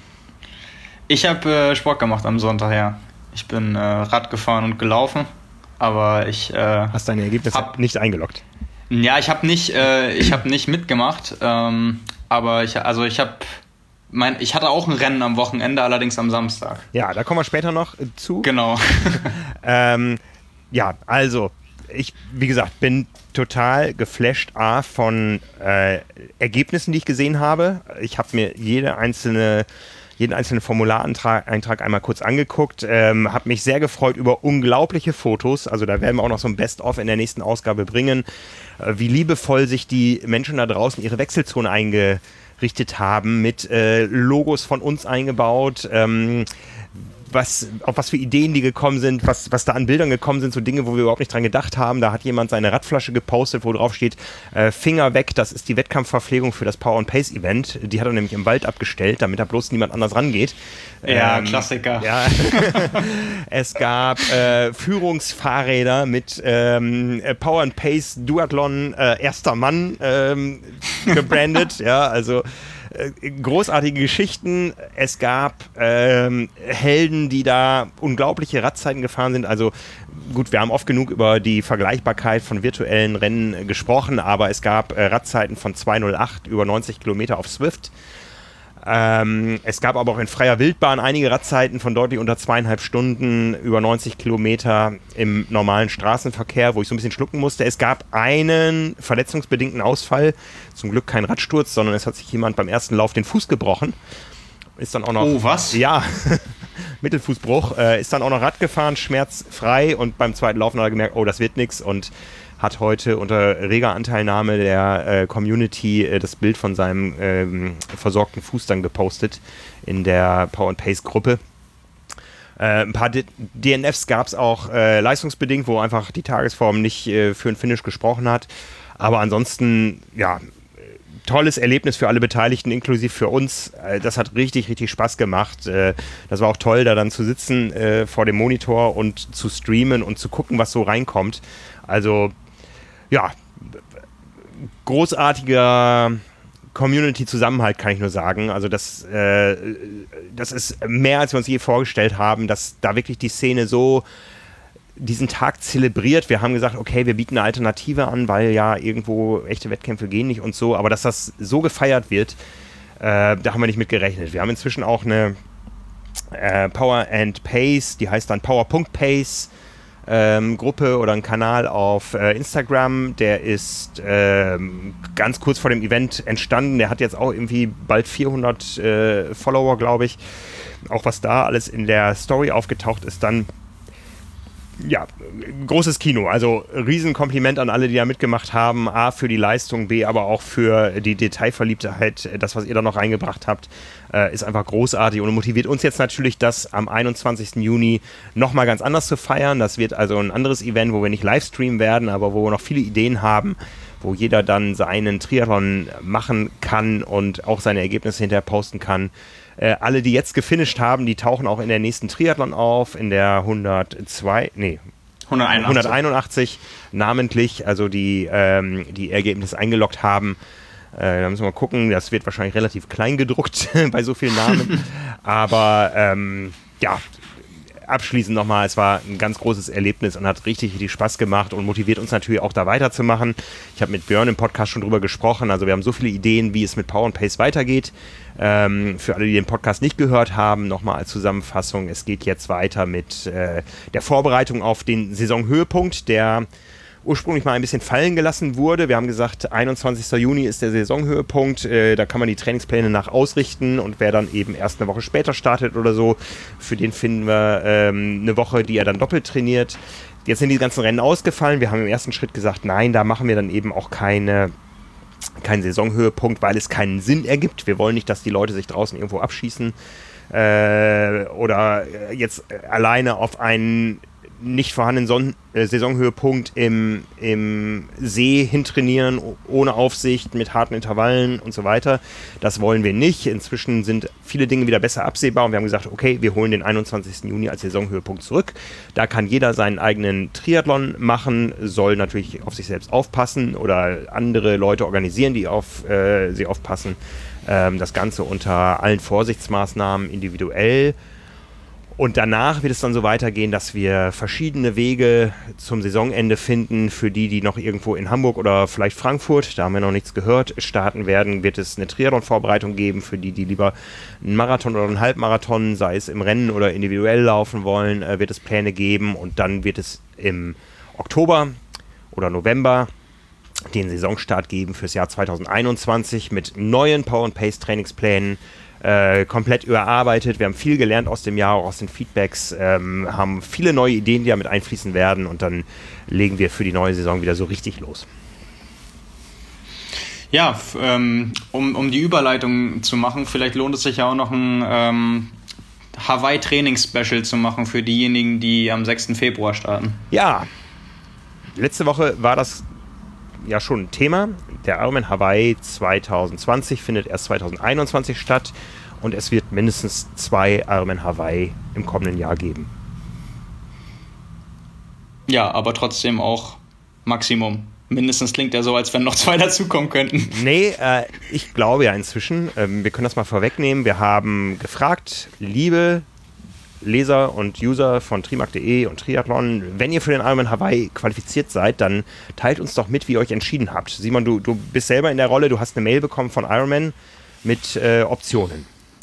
Ich habe äh, Sport gemacht am Sonntag, ja. Ich bin äh, Rad gefahren und gelaufen, aber ich... Äh, Hast deine Ergebnisse hab, nicht eingeloggt? Ja, ich habe nicht, äh, ich hab nicht mitgemacht, ähm, aber ich, also ich habe... Mein, ich hatte auch ein Rennen am Wochenende, allerdings am Samstag. Ja, da kommen wir später noch äh, zu. Genau. ähm, ja, also... Ich, wie gesagt, bin total geflasht A, von äh, Ergebnissen, die ich gesehen habe. Ich habe mir jede einzelne, jeden einzelnen Formulareintrag Eintrag einmal kurz angeguckt, ähm, habe mich sehr gefreut über unglaubliche Fotos. Also da werden wir auch noch so ein Best-of in der nächsten Ausgabe bringen, äh, wie liebevoll sich die Menschen da draußen ihre Wechselzone eingerichtet haben, mit äh, Logos von uns eingebaut, ähm, was, auf was für Ideen die gekommen sind, was, was da an Bildern gekommen sind, so Dinge, wo wir überhaupt nicht dran gedacht haben. Da hat jemand seine Radflasche gepostet, wo drauf steht, äh, Finger weg, das ist die Wettkampfverpflegung für das Power and Pace Event. Die hat er nämlich im Wald abgestellt, damit da bloß niemand anders rangeht. Ja, ähm, Klassiker. Ja. Es gab äh, Führungsfahrräder mit ähm, Power and Pace Duathlon äh, erster Mann ähm, gebrandet. Ja, also großartige Geschichten. Es gab ähm, Helden, die da unglaubliche Radzeiten gefahren sind. Also gut, wir haben oft genug über die Vergleichbarkeit von virtuellen Rennen gesprochen, aber es gab äh, Radzeiten von zwei null acht über neunzig Kilometer auf Zwift. Ähm, es gab aber auch in freier Wildbahn einige Radzeiten von deutlich unter zweieinhalb Stunden über neunzig Kilometer im normalen Straßenverkehr, wo ich so ein bisschen schlucken musste. Es gab einen verletzungsbedingten Ausfall, zum Glück kein Radsturz, sondern es hat sich jemand beim ersten Lauf den Fuß gebrochen. Ist dann auch noch, oh, was? Ja, Mittelfußbruch. Äh, ist dann auch noch Rad gefahren, schmerzfrei, und beim zweiten Laufen hat er gemerkt, oh, das wird nix, und hat heute unter reger Anteilnahme der äh, Community äh, das Bild von seinem ähm, versorgten Fuß dann gepostet in der Power and Pace Gruppe. Äh, ein paar D- DNFs gab es auch äh, leistungsbedingt, wo einfach die Tagesform nicht äh, für ein Finish gesprochen hat. Aber ansonsten, ja, tolles Erlebnis für alle Beteiligten, inklusive für uns. Äh, das hat richtig, richtig Spaß gemacht. Äh, das war auch toll, da dann zu sitzen äh, vor dem Monitor und zu streamen und zu gucken, was so reinkommt. Also ja, großartiger Community-Zusammenhalt, kann ich nur sagen. Also das, äh, das ist mehr, als wir uns je vorgestellt haben, dass da wirklich die Szene so diesen Tag zelebriert. Wir haben gesagt, okay, wir bieten eine Alternative an, weil ja irgendwo echte Wettkämpfe gehen nicht und so, aber dass das so gefeiert wird, äh, da haben wir nicht mit gerechnet. Wir haben inzwischen auch eine äh, Power and Pace, die heißt dann Power.Pace, Ähm, Gruppe oder ein Kanal auf äh, Instagram, der ist ähm, ganz kurz vor dem Event entstanden. Der hat jetzt auch irgendwie bald vierhundert äh, Follower, glaube ich. Auch was da alles in der Story aufgetaucht ist, dann ja, großes Kino. Also Riesenkompliment an alle, die da mitgemacht haben. A, für die Leistung, B, aber auch für die Detailverliebtheit. Das, was ihr da noch reingebracht habt, äh, ist einfach großartig und motiviert uns jetzt natürlich, das am einundzwanzigsten Juni nochmal ganz anders zu feiern. Das wird also ein anderes Event, wo wir nicht Livestreamen werden, aber wo wir noch viele Ideen haben, wo jeder dann seinen Triathlon machen kann und auch seine Ergebnisse hinterher posten kann. Äh, alle, die jetzt gefinisht haben, die tauchen auch in der nächsten Triathlon auf, in der hundertzwei, nee, hunderteinundachtzig, hunderteinundachtzig namentlich, also die ähm, die Ergebnisse eingeloggt haben. Äh, da müssen wir mal gucken, das wird wahrscheinlich relativ klein gedruckt bei so vielen Namen. Aber ähm, ja, abschließend nochmal, es war ein ganz großes Erlebnis und hat richtig, richtig Spaß gemacht und motiviert uns natürlich auch da weiterzumachen. Ich habe mit Björn im Podcast schon drüber gesprochen, also wir haben so viele Ideen, wie es mit Power and Pace weitergeht. Ähm, für alle, die den Podcast nicht gehört haben, nochmal als Zusammenfassung, es geht jetzt weiter mit äh, der Vorbereitung auf den Saisonhöhepunkt, der ursprünglich mal ein bisschen fallen gelassen wurde. Wir haben gesagt, einundzwanzigster Juni ist der Saisonhöhepunkt. Äh, da kann man die Trainingspläne nach ausrichten und wer dann eben erst eine Woche später startet oder so, für den finden wir ähm, eine Woche, die er dann doppelt trainiert. Jetzt sind die ganzen Rennen ausgefallen. Wir haben im ersten Schritt gesagt, nein, da machen wir dann eben auch keine, keinen Saisonhöhepunkt, weil es keinen Sinn ergibt. Wir wollen nicht, dass die Leute sich draußen irgendwo abschießen äh, oder jetzt alleine auf einen nicht vorhandenen Son- äh, Saisonhöhepunkt im, im See hintrainieren, ohne Aufsicht, mit harten Intervallen und so weiter. Das wollen wir nicht. Inzwischen sind viele Dinge wieder besser absehbar und wir haben gesagt, okay, wir holen den einundzwanzigsten Juni als Saisonhöhepunkt zurück. Da kann jeder seinen eigenen Triathlon machen, soll natürlich auf sich selbst aufpassen oder andere Leute organisieren, die auf äh, sie aufpassen. Ähm, das Ganze unter allen Vorsichtsmaßnahmen individuell. Und danach wird es dann so weitergehen, dass wir verschiedene Wege zum Saisonende finden. Für die, die noch irgendwo in Hamburg oder vielleicht Frankfurt, da haben wir noch nichts gehört, starten werden, wird es eine Triathlon-Vorbereitung geben. Für die, die lieber einen Marathon oder einen Halbmarathon, sei es im Rennen oder individuell laufen wollen, äh, wird es Pläne geben. Und dann wird es im Oktober oder November den Saisonstart geben fürs Jahr zweitausendeinundzwanzig mit neuen Power-and-Pace-Trainingsplänen. Äh, komplett überarbeitet. Wir haben viel gelernt aus dem Jahr, auch aus den Feedbacks, ähm, haben viele neue Ideen, die da mit einfließen werden und dann legen wir für die neue Saison wieder so richtig los. Ja, f- ähm, um, um die Überleitung zu machen, vielleicht lohnt es sich ja auch noch ein ähm, Hawaii-Training-Special zu machen für diejenigen, die am sechsten Februar starten. Ja, letzte Woche war das ja schon ein Thema. Der Ironman Hawaii zwanzig zwanzig findet erst zwanzig einundzwanzig statt und es wird mindestens zwei Ironman Hawaii im kommenden Jahr geben. Ja, aber trotzdem auch Maximum. Mindestens klingt ja so, als wenn noch zwei dazukommen könnten. Nee, äh, ich glaube ja inzwischen, ähm, wir können das mal vorwegnehmen, wir haben gefragt, liebe Leser und User von trimark punkt de und Triathlon, wenn ihr für den Ironman Hawaii qualifiziert seid, dann teilt uns doch mit, wie ihr euch entschieden habt. Simon, du, du bist selber in der Rolle, du hast eine Mail bekommen von Ironman mit äh, Optionen.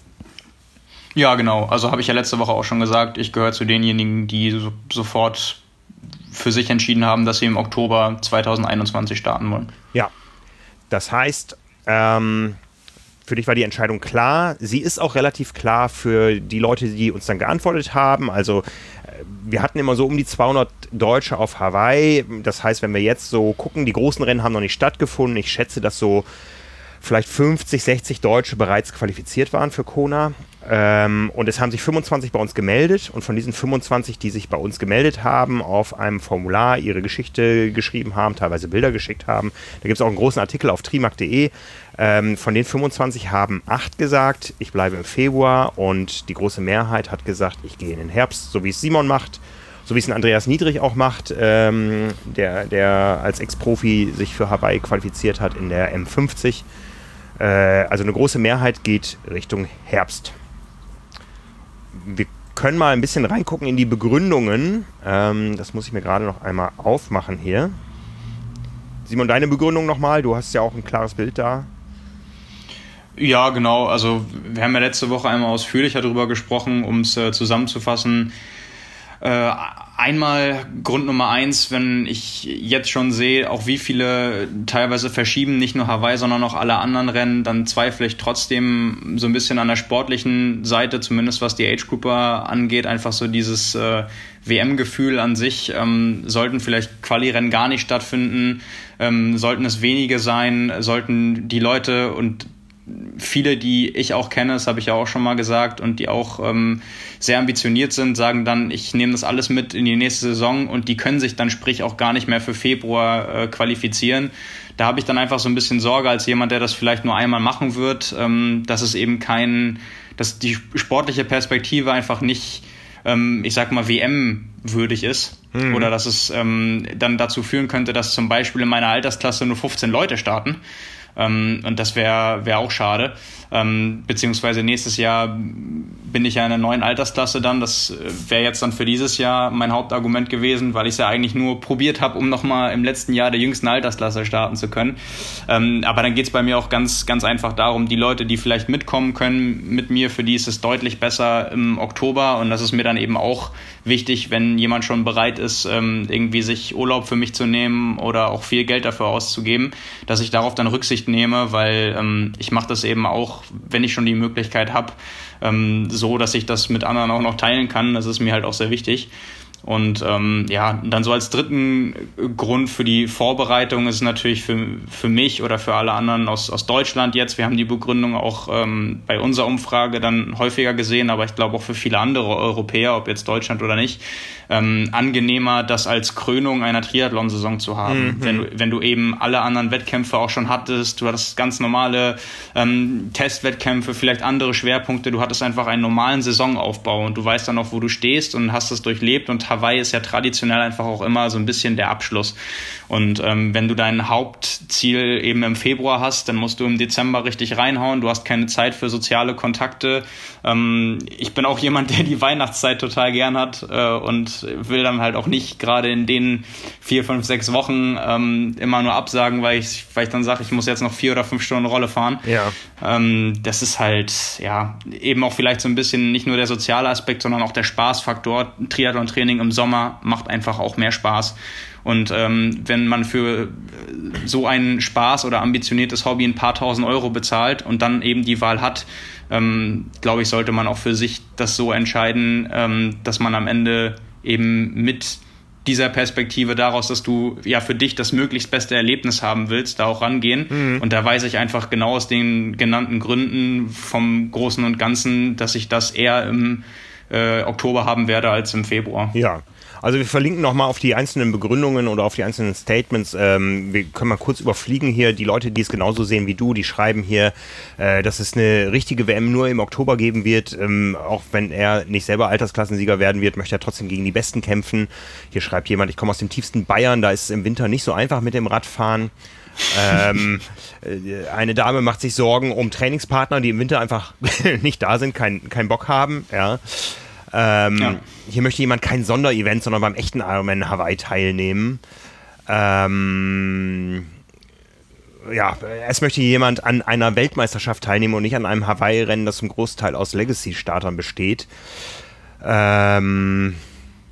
Ja, genau. Also habe ich ja letzte Woche auch schon gesagt, ich gehöre zu denjenigen, die so, sofort für sich entschieden haben, dass sie im Oktober zwanzig einundzwanzig starten wollen. Ja, das heißt, ähm, für dich war die Entscheidung klar. Sie ist auch relativ klar für die Leute, die uns dann geantwortet haben. Also wir hatten immer so um die zweihundert Deutsche auf Hawaii. Das heißt, wenn wir jetzt so gucken, die großen Rennen haben noch nicht stattgefunden. Ich schätze, dass so vielleicht fünfzig, sechzig Deutsche bereits qualifiziert waren für Kona. Ähm, und es haben sich fünfundzwanzig bei uns gemeldet. Und von diesen fünfundzwanzig, die sich bei uns gemeldet haben, auf einem Formular ihre Geschichte geschrieben haben, teilweise Bilder geschickt haben. Da gibt es auch einen großen Artikel auf trimark punkt de. Ähm, von den fünfundzwanzig haben acht gesagt, ich bleibe im Februar. Und die große Mehrheit hat gesagt, ich gehe in den Herbst, so wie es Simon macht. So wie es ein Andreas Niedrig auch macht, ähm, der, der als Ex-Profi sich für Hawaii qualifiziert hat in der M fünfzig. Äh, also eine große Mehrheit geht Richtung Herbst. Wir können mal ein bisschen reingucken in die Begründungen. Ähm, das muss ich mir gerade noch einmal aufmachen hier. Simon, deine Begründung nochmal. Du hast ja auch ein klares Bild da. Ja, genau. Also wir haben ja letzte Woche einmal ausführlicher darüber gesprochen, um es äh, zusammenzufassen. Äh, einmal Grund Nummer eins, wenn ich jetzt schon sehe, auch wie viele teilweise verschieben, nicht nur Hawaii, sondern auch alle anderen Rennen, dann zweifle ich trotzdem so ein bisschen an der sportlichen Seite, zumindest was die Age-Grouper angeht, einfach so dieses äh, W M-Gefühl an sich. Ähm, sollten vielleicht Quali-Rennen gar nicht stattfinden, ähm, sollten es wenige sein, sollten die Leute und viele, die ich auch kenne, das habe ich ja auch schon mal gesagt, und die auch ähm, sehr ambitioniert sind, sagen dann, ich nehme das alles mit in die nächste Saison und die können sich dann sprich auch gar nicht mehr für Februar äh, qualifizieren. Da habe ich dann einfach so ein bisschen Sorge als jemand, der das vielleicht nur einmal machen wird, ähm, dass es eben kein, dass die sportliche Perspektive einfach nicht, ähm, ich sag mal, W M-würdig ist. Mhm. Oder dass es ähm, dann dazu führen könnte, dass zum Beispiel in meiner Altersklasse nur fünfzehn Leute starten. Ähm, und das wäre wär auch schade. Ähm, beziehungsweise nächstes Jahr bin ich ja in einer neuen Altersklasse dann. Das wäre jetzt dann für dieses Jahr mein Hauptargument gewesen, weil ich es ja eigentlich nur probiert habe, um nochmal im letzten Jahr der jüngsten Altersklasse starten zu können. Ähm, aber dann geht es bei mir auch ganz, ganz einfach darum, die Leute, die vielleicht mitkommen können mit mir, für die ist es deutlich besser im Oktober. Und das ist mir dann eben auch wichtig, wenn jemand schon bereit ist, ähm, irgendwie sich Urlaub für mich zu nehmen oder auch viel Geld dafür auszugeben, dass ich darauf dann Rücksicht nehme, weil ähm, ich mache das eben auch, wenn ich schon die Möglichkeit habe, ähm, so, dass ich das mit anderen auch noch teilen kann. Das ist mir halt auch sehr wichtig. Und ähm, ja, dann so als dritten Grund für die Vorbereitung ist natürlich für, für mich oder für alle anderen aus, aus Deutschland jetzt, wir haben die Begründung auch ähm, bei unserer Umfrage dann häufiger gesehen, aber ich glaube auch für viele andere Europäer, ob jetzt Deutschland oder nicht, ähm, angenehmer, das als Krönung einer Triathlon-Saison zu haben. Mhm. Wenn du, wenn du eben alle anderen Wettkämpfe auch schon hattest, du hattest ganz normale ähm, Testwettkämpfe, vielleicht andere Schwerpunkte, du hattest einfach einen normalen Saisonaufbau und du weißt dann auch, wo du stehst und hast es durchlebt, und Hawaii ist ja traditionell einfach auch immer so ein bisschen der Abschluss. Und ähm, wenn du dein Hauptziel eben im Februar hast, dann musst du im Dezember richtig reinhauen. Du hast keine Zeit für soziale Kontakte. Ähm, ich bin auch jemand, der die Weihnachtszeit total gern hat äh, und will dann halt auch nicht gerade in den vier, fünf, sechs Wochen ähm, immer nur absagen, weil ich, weil ich dann sage, ich muss jetzt noch vier oder fünf Stunden Rolle fahren. Ja. Ähm, das ist halt, ja, eben auch vielleicht so ein bisschen nicht nur der soziale Aspekt, sondern auch der Spaßfaktor. Triathlon-Training im Sommer macht einfach auch mehr Spaß. Und ähm, wenn man für so einen Spaß oder ambitioniertes Hobby ein paar tausend Euro bezahlt und dann eben die Wahl hat, ähm, glaube ich, sollte man auch für sich das so entscheiden, ähm, dass man am Ende eben mit dieser Perspektive daraus, dass du ja für dich das möglichst beste Erlebnis haben willst, da auch rangehen. Mhm. Und da weiß ich einfach genau aus den genannten Gründen vom Großen und Ganzen, dass ich das eher im äh, Oktober haben werde als im Februar. Ja. Also wir verlinken nochmal auf die einzelnen Begründungen oder auf die einzelnen Statements. Ähm, wir können mal kurz überfliegen hier. Die Leute, die es genauso sehen wie du, die schreiben hier, äh, dass es eine richtige W M nur im Oktober geben wird. Ähm, auch wenn er nicht selber Altersklassensieger werden wird, möchte er trotzdem gegen die Besten kämpfen. Hier schreibt jemand, ich komme aus dem tiefsten Bayern, da ist es im Winter nicht so einfach mit dem Radfahren. ähm, eine Dame macht sich Sorgen um Trainingspartner, die im Winter einfach nicht da sind, keinen kein Bock haben. Ja. Ähm, ja. Hier möchte jemand kein Sonderevent, sondern beim echten Ironman Hawaii teilnehmen. Ähm, ja, es möchte jemand an einer Weltmeisterschaft teilnehmen und nicht an einem Hawaii-Rennen, das zum Großteil aus Legacy-Startern besteht. Ähm,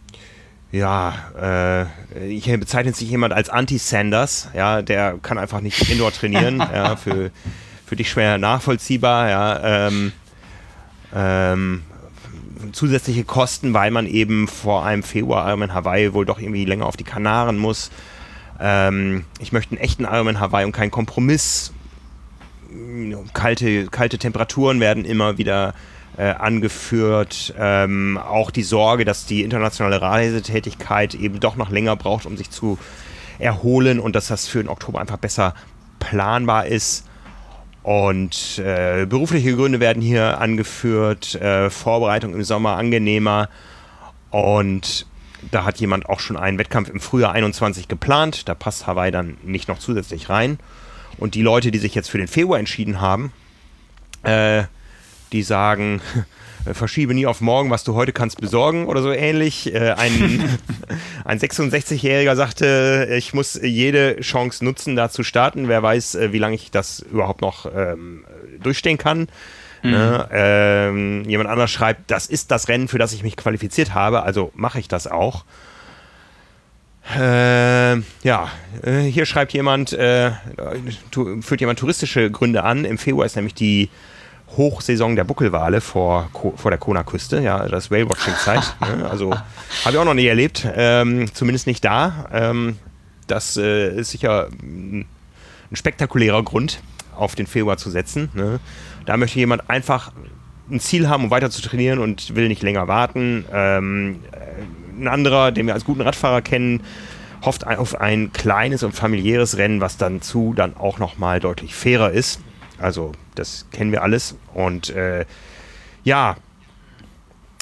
ja, äh, hier bezeichnet sich jemand als Anti-Sanders. Ja, der kann einfach nicht Indoor trainieren. ja, für, für dich schwer nachvollziehbar. Ja, ähm, ähm, zusätzliche Kosten, weil man eben vor einem Februar-Ironman Hawaii wohl doch irgendwie länger auf die Kanaren muss. Ähm, ich möchte einen echten Ironman Hawaii und keinen Kompromiss. Kalte, kalte Temperaturen werden immer wieder äh, angeführt. Ähm, auch die Sorge, dass die internationale Reisetätigkeit eben doch noch länger braucht, um sich zu erholen, und dass das für den Oktober einfach besser planbar ist. Und äh, berufliche Gründe werden hier angeführt, äh, Vorbereitung im Sommer angenehmer, und da hat jemand auch schon einen Wettkampf im Frühjahr einundzwanzig geplant, da passt Hawaii dann nicht noch zusätzlich rein. Und die Leute, die sich jetzt für den Februar entschieden haben, äh, die sagen, verschiebe nie auf morgen, was du heute kannst besorgen oder so ähnlich. Äh, ein, ein sechsundsechzigjähriger sagte, ich muss jede Chance nutzen, da zu starten. Wer weiß, wie lange ich das überhaupt noch ähm, durchstehen kann. Mhm. Ne? Ähm, jemand anderes schreibt, das ist das Rennen, für das ich mich qualifiziert habe, also mache ich das auch. Äh, ja, äh, hier schreibt jemand, äh, tu, führt jemand touristische Gründe an. Im Februar ist nämlich die Hochsaison der Buckelwale vor, vor der Kona-Küste, ja, das Whale-Watching-Zeit. ne? Also habe ich auch noch nie erlebt, ähm, zumindest nicht da. Ähm, das äh, ist sicher ein spektakulärer Grund, auf den Februar zu setzen. Ne? Da möchte jemand einfach ein Ziel haben, um weiter zu trainieren, und will nicht länger warten. Ähm, ein anderer, den wir als guten Radfahrer kennen, hofft auf ein kleines und familiäres Rennen, was dann zu dann auch nochmal deutlich fairer ist. Also das kennen wir alles. Und äh, ja,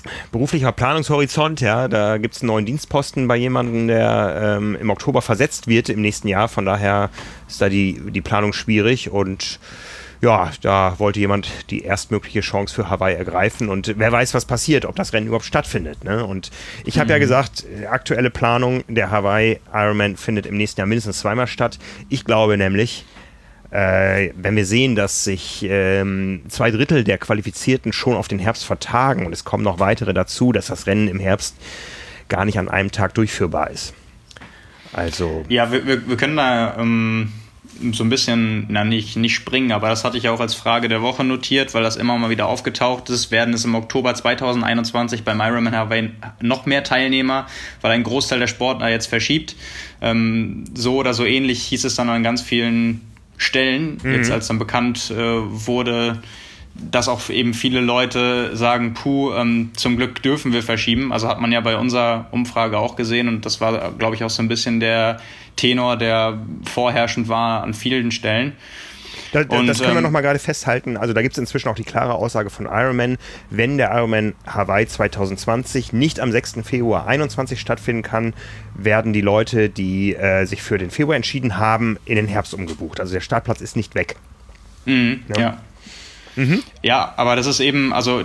beruflicher Planungshorizont, ja, da gibt es einen neuen Dienstposten bei jemandem, der ähm, im Oktober versetzt wird im nächsten Jahr. Von daher ist da die, die Planung schwierig und ja, da wollte jemand die erstmögliche Chance für Hawaii ergreifen und wer weiß, was passiert, ob das Rennen überhaupt stattfindet. Ne? Und ich habe mhm. ja gesagt, aktuelle Planung, der Hawaii Ironman findet im nächsten Jahr mindestens zweimal statt. Ich glaube nämlich, äh, wenn wir sehen, dass sich ähm, zwei Drittel der Qualifizierten schon auf den Herbst vertagen und es kommen noch weitere dazu, dass das Rennen im Herbst gar nicht an einem Tag durchführbar ist. Also ja, wir, wir, wir können da ähm so ein bisschen, na nicht, nicht springen, aber das hatte ich auch als Frage der Woche notiert, weil das immer mal wieder aufgetaucht ist, werden es im Oktober zweitausendeinundzwanzig beim Ironman Hawaii noch mehr Teilnehmer, weil ein Großteil der Sportler jetzt verschiebt. Ähm, so oder so ähnlich hieß es dann an ganz vielen Stellen, mhm. jetzt als dann bekannt äh, wurde, dass auch eben viele Leute sagen, puh, ähm, zum Glück dürfen wir verschieben. Also hat man ja bei unserer Umfrage auch gesehen und das war, glaube ich, auch so ein bisschen der Tenor, der vorherrschend war an vielen Stellen. Da, da, und, das können wir ähm, noch mal gerade festhalten. Also da gibt es inzwischen auch die klare Aussage von Ironman, wenn der Ironman Hawaii zwanzig zwanzig nicht am sechsten Februar einundzwanzig stattfinden kann, werden die Leute, die äh, sich für den Februar entschieden haben, in den Herbst umgebucht. Also der Startplatz ist nicht weg. Mhm, ja. ja. Mhm. Ja, aber das ist eben, also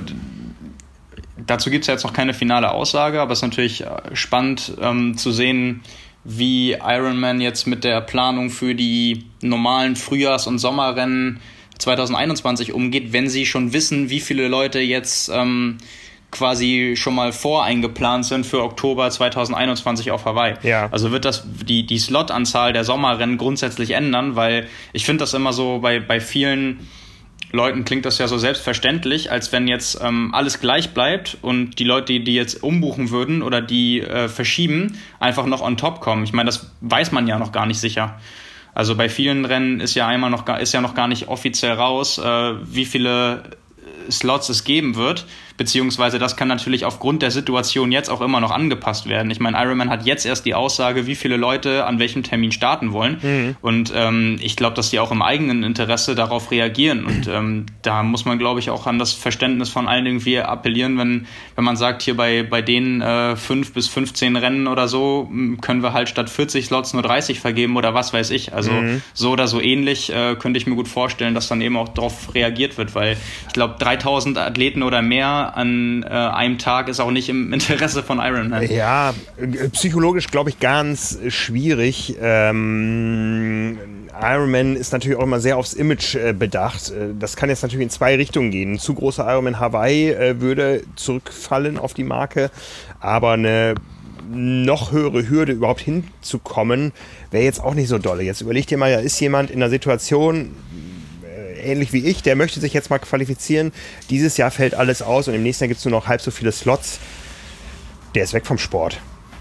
dazu gibt es ja jetzt noch keine finale Aussage, aber es ist natürlich spannend ähm, zu sehen, wie Ironman jetzt mit der Planung für die normalen Frühjahrs- und Sommerrennen zwanzig einundzwanzig umgeht, wenn sie schon wissen, wie viele Leute jetzt ähm, quasi schon mal voreingeplant sind für Oktober zwanzig einundzwanzig auf Hawaii. Ja. Also wird das die, die Slotanzahl der Sommerrennen grundsätzlich ändern, weil ich finde das immer so bei, bei vielen Leuten klingt das ja so selbstverständlich, als wenn jetzt ähm, alles gleich bleibt und die Leute, die, die jetzt umbuchen würden oder die äh, verschieben, einfach noch on top kommen. Ich meine, das weiß man ja noch gar nicht sicher. Also bei vielen Rennen ist ja einmal noch gar, ist ja noch gar nicht offiziell raus, äh, wie viele Slots es geben wird, beziehungsweise das kann natürlich aufgrund der Situation jetzt auch immer noch angepasst werden. Ich meine, Ironman hat jetzt erst die Aussage, wie viele Leute an welchem Termin starten wollen mhm. und ähm, ich glaube, dass die auch im eigenen Interesse darauf reagieren und ähm, da muss man, glaube ich, auch an das Verständnis von allen irgendwie appellieren, wenn, wenn man sagt, hier bei, bei den äh, fünf bis fünfzehn Rennen oder so können wir halt statt vierzig Slots nur dreißig vergeben oder was weiß ich. Also mhm. so oder so ähnlich äh, könnte ich mir gut vorstellen, dass dann eben auch darauf reagiert wird, weil ich glaube, dreitausend Athleten oder mehr an äh, einem Tag ist auch nicht im Interesse von Ironman. Ja, psychologisch glaube ich ganz schwierig. Ähm, Ironman ist natürlich auch immer sehr aufs Image äh, bedacht. Das kann jetzt natürlich in zwei Richtungen gehen. Ein zu großer Ironman Hawaii äh, würde zurückfallen auf die Marke, aber eine noch höhere Hürde überhaupt hinzukommen, wäre jetzt auch nicht so dolle. Jetzt überleg dir mal, da ist jemand in einer Situation, ähnlich wie ich, der möchte sich jetzt mal qualifizieren. Dieses Jahr fällt alles aus und im nächsten Jahr gibt es nur noch halb so viele Slots. Der ist weg vom Sport.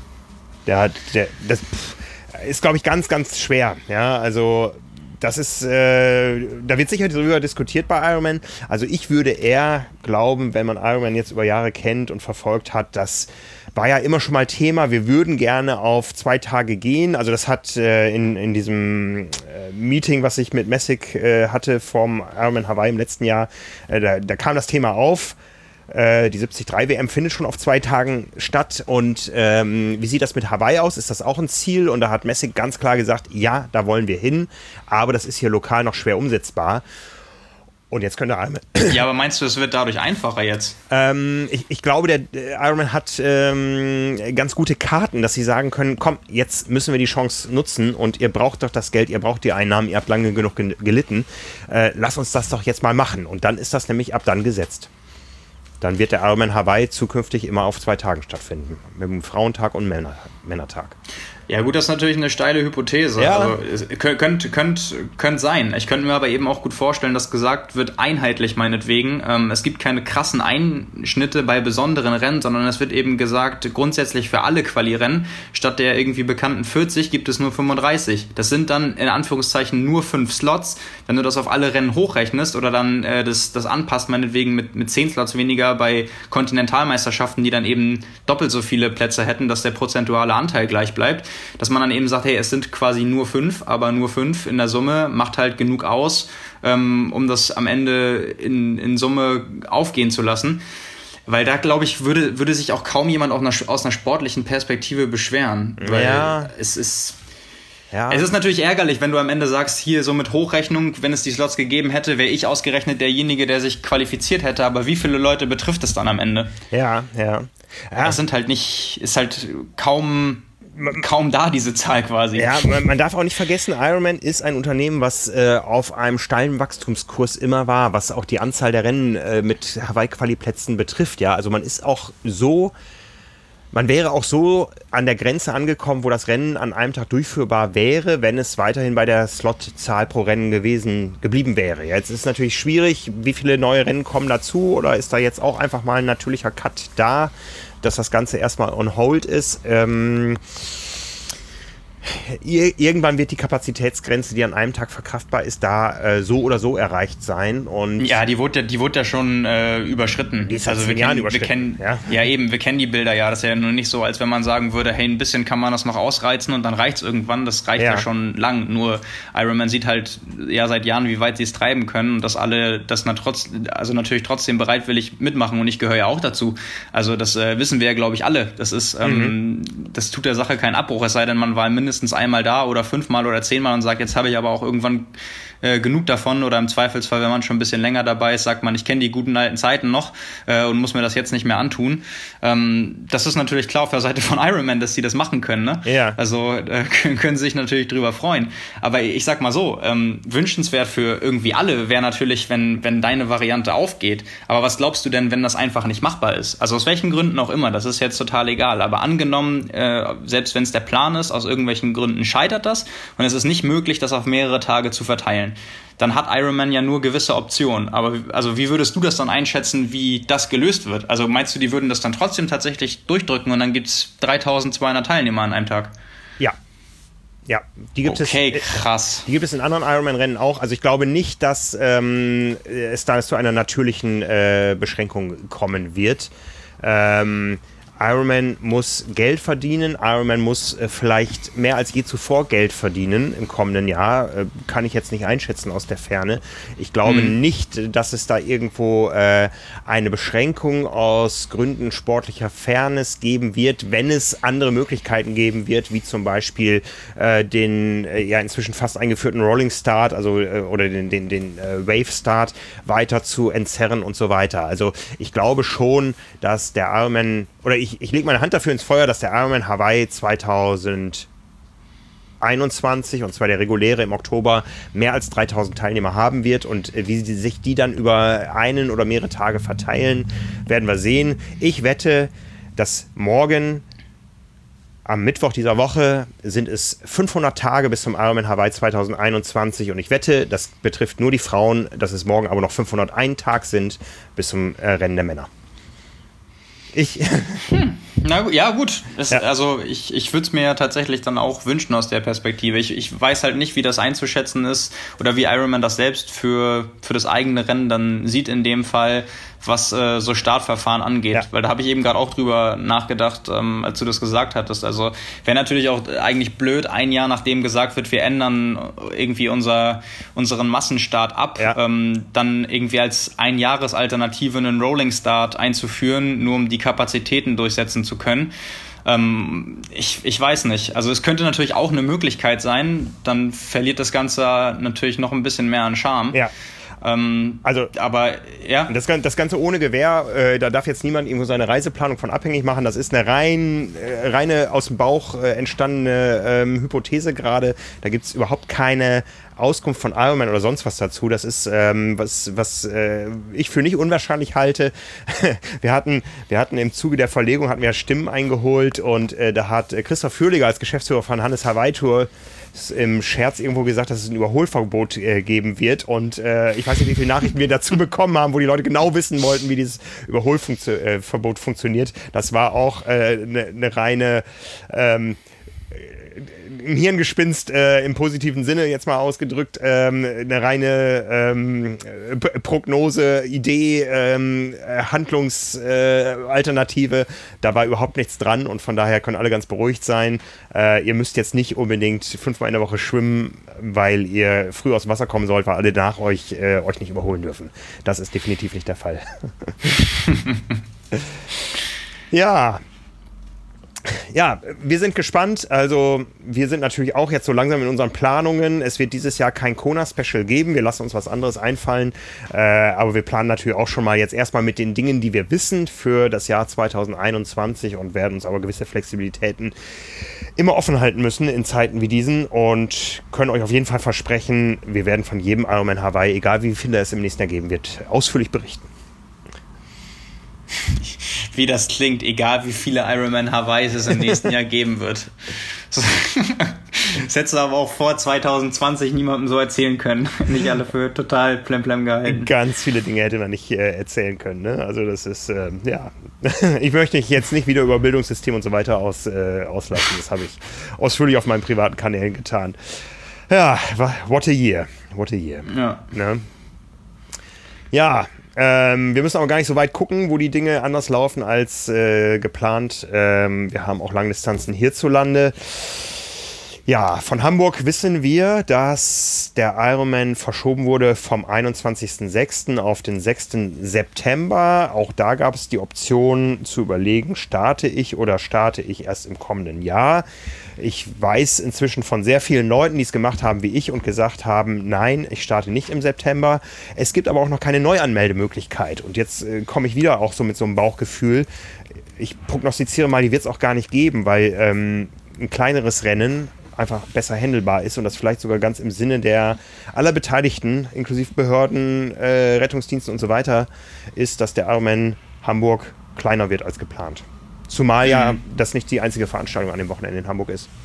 Der hat, der, das pff, ist, glaube ich, ganz, ganz schwer. Ja, also das ist, äh, da wird sicher darüber diskutiert bei Ironman. Also ich würde eher glauben, wenn man Ironman jetzt über Jahre kennt und verfolgt hat, das war ja immer schon mal Thema, wir würden gerne auf zwei Tage gehen. Also das hat äh, in, in diesem äh, Meeting, was ich mit Messick äh, hatte vom Ironman Hawaii im letzten Jahr, äh, da, da kam das Thema auf. Äh, die siebzig drei W M findet schon auf zwei Tagen statt. Und ähm, wie sieht das mit Hawaii aus? Ist das auch ein Ziel? Und da hat Messick ganz klar gesagt, ja, da wollen wir hin. Aber das ist hier lokal noch schwer umsetzbar. Und jetzt könnte Ironman. Ja, aber meinst du, es wird dadurch einfacher jetzt? Ähm, ich, ich glaube, der Ironman hat ähm, ganz gute Karten, dass sie sagen können, komm, jetzt müssen wir die Chance nutzen und ihr braucht doch das Geld, ihr braucht die Einnahmen, ihr habt lange genug gelitten. Äh, lass uns das doch jetzt mal machen. Und dann ist das nämlich ab dann gesetzt. Dann wird der Ironman Hawaii zukünftig immer auf zwei Tagen stattfinden. Mit dem Frauentag und Männer, Männertag. Ja gut, das ist natürlich eine steile Hypothese. Ja. Also, könnte könnt, könnt sein. Ich könnte mir aber eben auch gut vorstellen, dass gesagt wird, einheitlich meinetwegen. Ähm, es gibt keine krassen Einschnitte bei besonderen Rennen, sondern es wird eben gesagt, grundsätzlich für alle Quali-Rennen, statt der irgendwie bekannten vierzig gibt es nur fünfunddreißig. Das sind dann in Anführungszeichen nur fünf Slots. Wenn du das auf alle Rennen hochrechnest oder dann äh, das, das anpasst, meinetwegen mit, mit zehn Slots weniger bei Kontinentalmeisterschaften, die dann eben doppelt so viele Plätze hätten, dass der prozentuale Anteil gleich bleibt, dass man dann eben sagt, hey, es sind quasi nur fünf, aber nur fünf in der Summe macht halt genug aus, ähm, um das am Ende in, in Summe aufgehen zu lassen. Weil da, glaube ich, würde, würde sich auch kaum jemand aus einer, aus einer sportlichen Perspektive beschweren. Weil ja. es ist... Ja. Es ist natürlich ärgerlich, wenn du am Ende sagst, hier so mit Hochrechnung, wenn es die Slots gegeben hätte, wäre ich ausgerechnet derjenige, der sich qualifiziert hätte. Aber wie viele Leute betrifft es dann am Ende? Ja, ja. ja. Es sind halt nicht, ist halt kaum... kaum da, diese Zahl quasi. Ja, man, man darf auch nicht vergessen, Ironman ist ein Unternehmen, was äh, auf einem steilen Wachstumskurs immer war, was auch die Anzahl der Rennen äh, mit Hawaii-Quali-Plätzen betrifft. Ja, also man ist auch so, man wäre auch so an der Grenze angekommen, wo das Rennen an einem Tag durchführbar wäre, wenn es weiterhin bei der Slotzahl pro Rennen gewesen geblieben wäre. Jetzt ist es natürlich schwierig, wie viele neue Rennen kommen dazu, oder ist da jetzt auch einfach mal ein natürlicher Cut da, dass das Ganze erstmal on hold ist. Ähm, irgendwann wird die Kapazitätsgrenze, die an einem Tag verkraftbar ist, da äh, so oder so erreicht sein. Und ja, die wurde, die wurde ja schon äh, überschritten. Die ist also seit wir zehn Jahren kennen, überschritten. Wir kennen, ja. ja eben, wir kennen die Bilder ja. Das ist ja nur nicht so, als wenn man sagen würde, hey, ein bisschen kann man das noch ausreizen und dann reicht es irgendwann. Das reicht ja. ja schon lang. Nur Ironman sieht halt ja seit Jahren, wie weit sie es treiben können und dass alle das na trotz, also natürlich trotzdem bereitwillig mitmachen, und ich gehöre ja auch dazu. Also das äh, wissen wir ja, glaube ich, alle. Das ist, ähm, mhm. das tut der Sache keinen Abbruch, es sei denn, man war mindestens einmal da oder fünfmal oder zehnmal und sagt, jetzt habe ich aber auch irgendwann äh, genug davon, oder im Zweifelsfall, wenn man schon ein bisschen länger dabei ist, sagt man, ich kenne die guten alten Zeiten noch äh, und muss mir das jetzt nicht mehr antun. Ähm, das ist natürlich klar auf der Seite von Ironman, dass sie das machen können. Ne? Ja. Also äh, können sie sich natürlich drüber freuen. Aber ich sag mal so, ähm, wünschenswert für irgendwie alle wäre natürlich, wenn, wenn deine Variante aufgeht. Aber was glaubst du denn, wenn das einfach nicht machbar ist? Also aus welchen Gründen auch immer, das ist jetzt total egal. Aber angenommen, äh, selbst wenn es der Plan ist, aus irgendwelchen Gründen scheitert das und es ist nicht möglich, das auf mehrere Tage zu verteilen, dann hat Ironman ja nur gewisse Optionen. Aber also wie würdest du das dann einschätzen, wie das gelöst wird? Also meinst du, die würden das dann trotzdem tatsächlich durchdrücken und dann gibt es dreitausendzweihundert Teilnehmer an einem Tag? Ja. Ja, die gibt okay, es. Okay, krass. Die gibt es in anderen Ironman-Rennen auch. Also ich glaube nicht, dass ähm, es da zu einer natürlichen äh, Beschränkung kommen wird. Ähm, Ironman muss Geld verdienen, Ironman muss äh, vielleicht mehr als je zuvor Geld verdienen im kommenden Jahr, äh, kann ich jetzt nicht einschätzen aus der Ferne. Ich glaube hm. nicht, dass es da irgendwo äh, eine Beschränkung aus Gründen sportlicher Fairness geben wird, wenn es andere Möglichkeiten geben wird, wie zum Beispiel äh, den äh, ja inzwischen fast eingeführten Rolling Start, also äh, oder den, den, den äh, Wave Start weiter zu entzerren und so weiter. Also ich glaube schon, dass der Ironman, oder ich Ich, ich lege meine Hand dafür ins Feuer, dass der Ironman Hawaii zwanzig einundzwanzig, und zwar der reguläre im Oktober, mehr als dreitausend Teilnehmer haben wird, und äh, wie sie sich die dann über einen oder mehrere Tage verteilen, werden wir sehen. Ich wette, dass morgen am Mittwoch dieser Woche sind es fünfhundert Tage bis zum Ironman Hawaii zwanzig einundzwanzig, und ich wette, das betrifft nur die Frauen, dass es morgen aber noch fünfhundertein Tag sind bis zum äh, Rennen der Männer. Ich. Hm. Na ja, gut. Das, ja. Also ich, ich würde es mir ja tatsächlich dann auch wünschen aus der Perspektive. Ich, ich weiß halt nicht, wie das einzuschätzen ist oder wie Ironman das selbst für, für das eigene Rennen dann sieht in dem Fall, was äh, so Startverfahren angeht. Ja. Weil da habe ich eben gerade auch drüber nachgedacht, ähm, als du das gesagt hattest. Also wäre natürlich auch eigentlich blöd, ein Jahr nachdem gesagt wird, wir ändern irgendwie unser, unseren Massenstart ab, ja. ähm, dann irgendwie als Einjahresalternative einen Rolling Start einzuführen, nur um die Kapazitäten durchsetzen zu können. Ähm, ich, ich weiß nicht. Also es könnte natürlich auch eine Möglichkeit sein, dann verliert das Ganze natürlich noch ein bisschen mehr an Charme. Ja. Ähm, also, aber ja. Das, das Ganze ohne Gewähr, äh, da darf jetzt niemand irgendwo seine Reiseplanung von abhängig machen. Das ist eine rein, äh, reine aus dem Bauch äh, entstandene ähm, Hypothese gerade. Da gibt es überhaupt keine Auskunft von Ironman oder sonst was dazu. Das ist ähm, was, was äh, ich für nicht unwahrscheinlich halte. wir hatten, wir hatten im Zuge der Verlegung hatten wir Stimmen eingeholt, und äh, da hat äh, Christoph Fürliger als Geschäftsführer von Hannes Hawaii Tour im Scherz irgendwo gesagt, dass es ein Überholverbot äh, geben wird, und äh, ich weiß nicht, wie viele Nachrichten wir dazu bekommen haben, wo die Leute genau wissen wollten, wie dieses Überholverbot funktioniert. Das war auch eine äh, ne, ne reine ähm, ein Hirngespinst äh, im positiven Sinne jetzt mal ausgedrückt, ähm, eine reine ähm, P- Prognose, Idee, ähm, Handlungsalternative. Äh, da war überhaupt nichts dran und von daher können alle ganz beruhigt sein. Äh, ihr müsst jetzt nicht unbedingt fünfmal in der Woche schwimmen, weil ihr früh aus dem Wasser kommen sollt, weil alle nach euch äh, euch nicht überholen dürfen. Das ist definitiv nicht der Fall. Ja. Ja, wir sind gespannt. Also wir sind natürlich auch jetzt so langsam in unseren Planungen. Es wird dieses Jahr kein Kona-Special geben. Wir lassen uns was anderes einfallen. Äh, aber wir planen natürlich auch schon mal jetzt erstmal mit den Dingen, die wir wissen für das Jahr zwanzig einundzwanzig und werden uns aber gewisse Flexibilitäten immer offen halten müssen in Zeiten wie diesen und können euch auf jeden Fall versprechen, wir werden von jedem Ironman Hawaii, egal wie viele es im nächsten Jahr geben wird, ausführlich berichten. Wie das klingt, egal wie viele Ironman Hawaiis es im nächsten Jahr geben wird. Das hättest du aber auch vor zwanzig zwanzig niemandem so erzählen können. Nicht alle für total plemplem gehalten. Ganz viele Dinge hätte man nicht äh, erzählen können. Ne? Also das ist, äh, ja, ich möchte jetzt nicht wieder über Bildungssystem und so weiter aus, äh, auslassen. Das habe ich ausführlich auf meinen privaten Kanälen getan. Ja, what a year. What a year. Ja. Ne? Ja, Ähm, wir müssen aber gar nicht so weit gucken, wo die Dinge anders laufen als äh, geplant. Ähm, wir haben auch Langdistanzen hierzulande. Ja, von Hamburg wissen wir, dass der Ironman verschoben wurde vom einundzwanzigsten sechsten auf den sechsten September. Auch da gab es die Option zu überlegen, starte ich oder starte ich erst im kommenden Jahr. Ich weiß inzwischen von sehr vielen Leuten, die es gemacht haben wie ich und gesagt haben, nein, ich starte nicht im September. Es gibt aber auch noch keine Neuanmeldemöglichkeit. Und jetzt äh, komme ich wieder auch so mit so einem Bauchgefühl. Ich prognostiziere mal, die wird es auch gar nicht geben, weil ähm, ein kleineres Rennen einfach besser handelbar ist und das vielleicht sogar ganz im Sinne der aller Beteiligten, inklusive Behörden, äh, Rettungsdiensten und so weiter, ist, dass der Ironman Hamburg kleiner wird als geplant. Zumal ja mhm. das nicht die einzige Veranstaltung an dem Wochenende in Hamburg ist.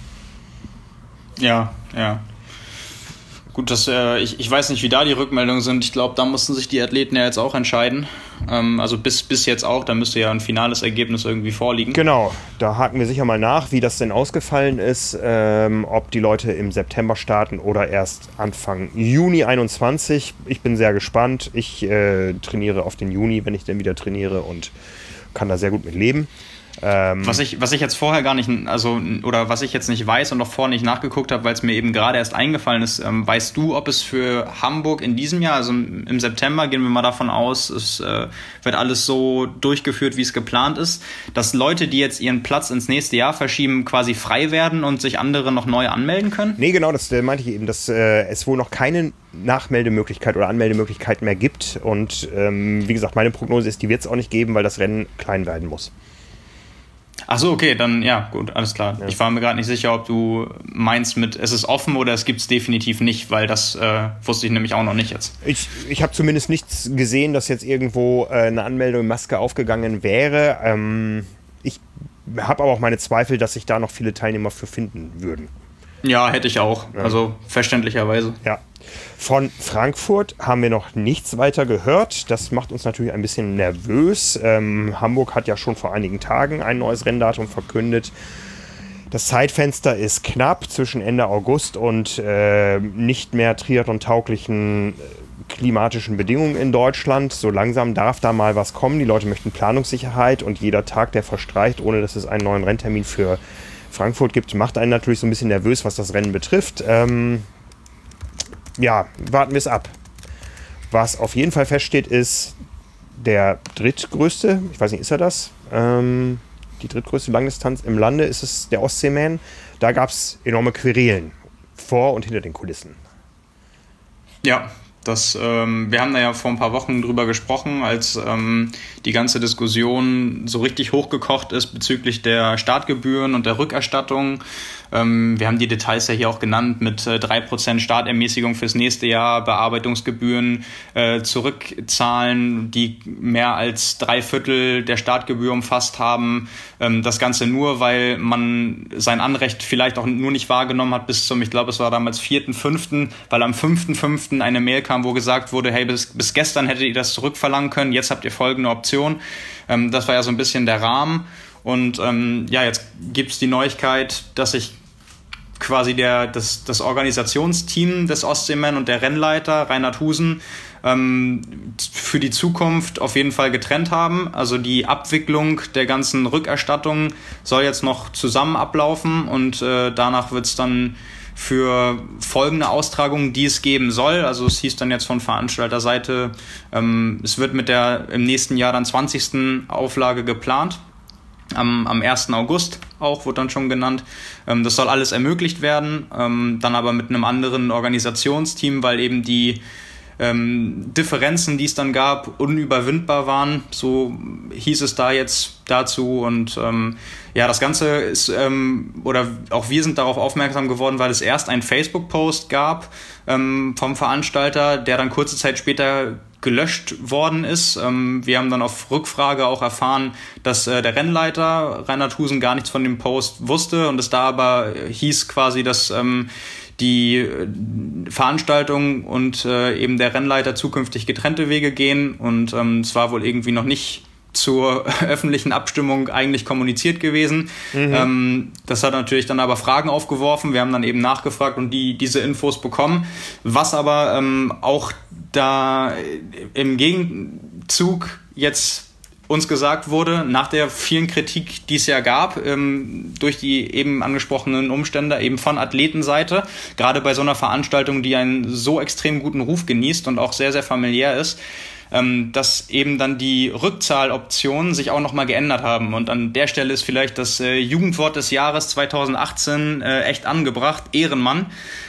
Ja, ja. Gut, das, äh, ich, ich weiß nicht, wie da die Rückmeldungen sind. Ich glaube, da mussten sich die Athleten ja jetzt auch entscheiden. Ähm, also bis, bis jetzt auch, da müsste ja ein finales Ergebnis irgendwie vorliegen. Genau, da haken wir sicher mal nach, wie das denn ausgefallen ist, ähm, ob die Leute im September starten oder erst Anfang Juni einundzwanzig. Ich bin sehr gespannt. Ich äh, trainiere auf den Juni, wenn ich denn wieder trainiere und kann da sehr gut mit leben. Ähm, was ich, was ich jetzt vorher gar nicht, also, oder was ich jetzt nicht weiß und auch vorher nicht nachgeguckt habe, weil es mir eben gerade erst eingefallen ist, ähm, weißt du, ob es für Hamburg in diesem Jahr, also im, im September, gehen wir mal davon aus, es äh, wird alles so durchgeführt, wie es geplant ist, dass Leute, die jetzt ihren Platz ins nächste Jahr verschieben, quasi frei werden und sich andere noch neu anmelden können? Nee, genau, das äh, meinte ich eben, dass äh, es wohl noch keine Nachmeldemöglichkeit oder Anmeldemöglichkeit mehr gibt und ähm, wie gesagt, meine Prognose ist, die wird es auch nicht geben, weil das Rennen klein werden muss. Ach so, okay, dann ja, gut, alles klar. Ja. Ich war mir gerade nicht sicher, ob du meinst mit, es ist offen oder es gibt es definitiv nicht, weil das äh, wusste ich nämlich auch noch nicht jetzt. Ich, ich habe zumindest nichts gesehen, dass jetzt irgendwo äh, eine Anmeldung in Maske aufgegangen wäre. Ähm, ich habe aber auch meine Zweifel, dass sich da noch viele Teilnehmer für finden würden. Ja, hätte ich auch. Ja. Also verständlicherweise. Ja. Von Frankfurt haben wir noch nichts weiter gehört. Das macht uns natürlich ein bisschen nervös. Ähm, Hamburg hat ja schon vor einigen Tagen ein neues Renndatum verkündet. Das Zeitfenster ist knapp zwischen Ende August und äh, nicht mehr triathlon-tauglichen äh, klimatischen Bedingungen in Deutschland. So langsam darf da mal was kommen. Die Leute möchten Planungssicherheit und jeder Tag, der verstreicht, ohne dass es einen neuen Renntermin für Frankfurt gibt, macht einen natürlich so ein bisschen nervös, was das Rennen betrifft. Ähm, ja, warten wir es ab. Was auf jeden Fall feststeht, ist der drittgrößte, ich weiß nicht, ist er das? Ähm, die drittgrößte Langdistanz im Lande ist es der Ostseeman. Da gab es enorme Querelen vor und hinter den Kulissen. Ja, das, ähm, wir haben da ja vor ein paar Wochen drüber gesprochen, als ähm, die ganze Diskussion so richtig hochgekocht ist bezüglich der Startgebühren und der Rückerstattung. Ähm, wir haben die Details ja hier auch genannt mit äh, drei Prozent Startermäßigung fürs nächste Jahr, Bearbeitungsgebühren äh, zurückzahlen, die mehr als drei Viertel der Startgebühr umfasst haben. Ähm, das Ganze nur, weil man sein Anrecht vielleicht auch nur nicht wahrgenommen hat bis zum, ich glaube, es war damals vierten fünften, weil am fünften fünften eine Mail kam, wo gesagt wurde, hey, bis, bis gestern hättet ihr das zurückverlangen können, jetzt habt ihr folgende Option. Ähm, das war ja so ein bisschen der Rahmen. Und ähm, ja, jetzt gibt es die Neuigkeit, dass sich quasi der, das, das Organisationsteam des Ostseeman und der Rennleiter Reinhard Husen ähm, für die Zukunft auf jeden Fall getrennt haben. Also die Abwicklung der ganzen Rückerstattungen soll jetzt noch zusammen ablaufen und äh, danach wird es dann für folgende Austragungen, die es geben soll, also es hieß dann jetzt von Veranstalterseite, ähm, es wird mit der im nächsten Jahr dann zwanzigsten Auflage geplant. Am, am ersten August auch, wurde dann schon genannt. Ähm, das soll alles ermöglicht werden, ähm, dann aber mit einem anderen Organisationsteam, weil eben die ähm, Differenzen, die es dann gab, unüberwindbar waren. So hieß es da jetzt dazu. Und ähm, ja, das Ganze ist, ähm, oder auch wir sind darauf aufmerksam geworden, weil es erst einen Facebook-Post gab ähm, vom Veranstalter, der dann kurze Zeit später gelöscht worden ist. Ähm, wir haben dann auf Rückfrage auch erfahren, dass äh, der Rennleiter Reinhard Husen gar nichts von dem Post wusste und es da aber hieß quasi, dass ähm, die äh, Veranstaltung und äh, eben der Rennleiter zukünftig getrennte Wege gehen und ähm, es war wohl irgendwie noch nicht zur öffentlichen Abstimmung eigentlich kommuniziert gewesen. Mhm. Ähm, das hat natürlich dann aber Fragen aufgeworfen. Wir haben dann eben nachgefragt und die diese Infos bekommen. Was aber ähm, auch da im Gegenzug jetzt uns gesagt wurde, nach der vielen Kritik, die es ja gab, ähm, durch die eben angesprochenen Umstände, eben von Athletenseite, gerade bei so einer Veranstaltung, die einen so extrem guten Ruf genießt und auch sehr, sehr familiär ist, ähm, dass eben dann die Rückzahloptionen sich auch nochmal geändert haben. Und an der Stelle ist vielleicht das äh, Jugendwort des Jahres zweitausendachtzehn äh, echt angebracht, Ehrenmann.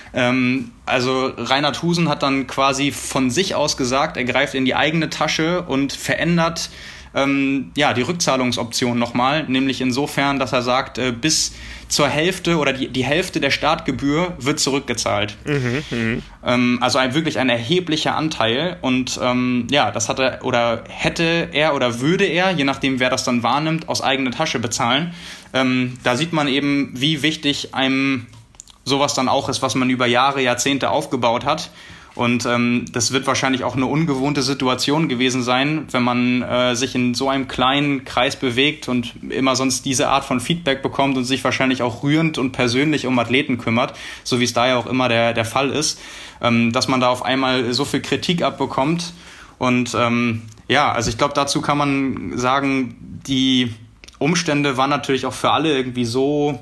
Ähm, also Reinhard Husen hat dann quasi von sich aus gesagt, er greift in die eigene Tasche und verändert ähm, ja, die Rückzahlungsoption nochmal, nämlich insofern, dass er sagt, äh, bis zur Hälfte oder die, die Hälfte der Startgebühr wird zurückgezahlt. Mhm, mh. ähm, also ein, wirklich ein erheblicher Anteil und ähm, ja, das hat er oder hätte er oder würde er, je nachdem wer das dann wahrnimmt, aus eigener Tasche bezahlen. Ähm, da sieht man eben, wie wichtig einem sowas dann auch ist, was man über Jahre, Jahrzehnte aufgebaut hat. Und ähm, das wird wahrscheinlich auch eine ungewohnte Situation gewesen sein, wenn man äh, sich in so einem kleinen Kreis bewegt und immer sonst diese Art von Feedback bekommt und sich wahrscheinlich auch rührend und persönlich um Athleten kümmert, so wie es da ja auch immer der, der Fall ist, ähm, dass man da auf einmal so viel Kritik abbekommt. Und ähm, ja, also ich glaube, dazu kann man sagen, die Umstände waren natürlich auch für alle irgendwie so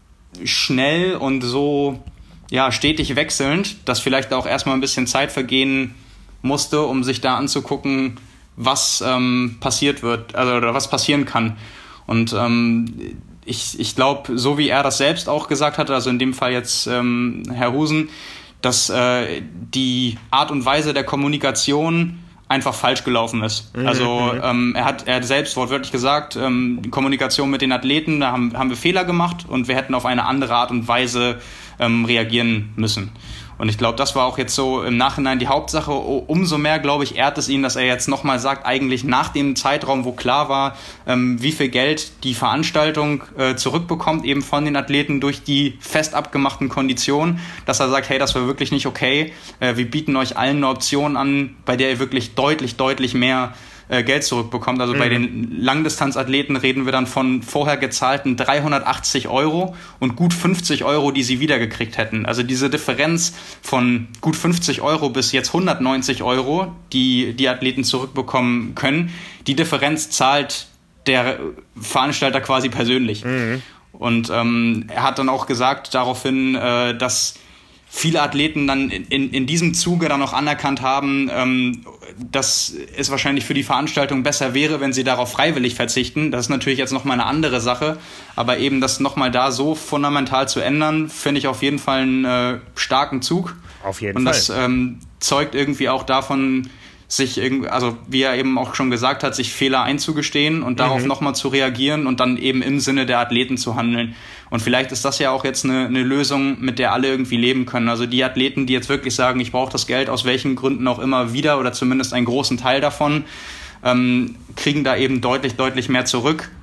schnell und so ja, stetig wechselnd, dass vielleicht auch erstmal ein bisschen Zeit vergehen musste, um sich da anzugucken, was ähm, passiert wird, also oder was passieren kann. Und ähm, ich, ich glaube, so wie er das selbst auch gesagt hatte, also in dem Fall jetzt ähm, Herr Husen, dass äh, die Art und Weise der Kommunikation einfach falsch gelaufen ist. Mhm. Also ähm, er hat er hat selbst wortwörtlich gesagt, ähm, die Kommunikation mit den Athleten, da haben, haben wir Fehler gemacht und wir hätten auf eine andere Art und Weise ähm, reagieren müssen. Und ich glaube, das war auch jetzt so im Nachhinein die Hauptsache. Umso mehr, glaube ich, ehrt es ihn, dass er jetzt nochmal sagt, eigentlich nach dem Zeitraum, wo klar war, ähm, wie viel Geld die Veranstaltung äh, zurückbekommt, eben von den Athleten durch die fest abgemachten Konditionen, dass er sagt, hey, das war wirklich nicht okay. Äh, wir bieten euch allen eine Option an, bei der ihr wirklich deutlich, deutlich mehr äh, Geld zurückbekommt. Also mhm. bei den Langdistanzathleten reden wir dann von vorher gezahlten dreihundertachtzig Euro und gut fünfzig Euro, die sie wiedergekriegt hätten. Also diese Differenz von gut fünfzig Euro bis jetzt hundertneunzig Euro, die die Athleten zurückbekommen können, die Differenz zahlt der Veranstalter quasi persönlich. Mhm. Und ähm, er hat dann auch gesagt daraufhin, äh, dass viele Athleten dann in, in diesem Zuge dann auch anerkannt haben, ähm, dass es wahrscheinlich für die Veranstaltung besser wäre, wenn sie darauf freiwillig verzichten. Das ist natürlich jetzt nochmal eine andere Sache, aber eben das nochmal da so fundamental zu ändern, finde ich auf jeden Fall einen äh, starken Zug. Auf jeden Und Fall. das ähm, zeugt irgendwie auch davon, sich irgendwie, also wie er eben auch schon gesagt hat, sich Fehler einzugestehen und darauf mhm. nochmal zu reagieren und dann eben im Sinne der Athleten zu handeln. Und vielleicht ist das ja auch jetzt eine, eine Lösung, mit der alle irgendwie leben können. Also die Athleten, die jetzt wirklich sagen, ich brauche das Geld aus welchen Gründen auch immer wieder oder zumindest einen großen Teil davon, ähm, kriegen da eben deutlich, deutlich mehr zurück.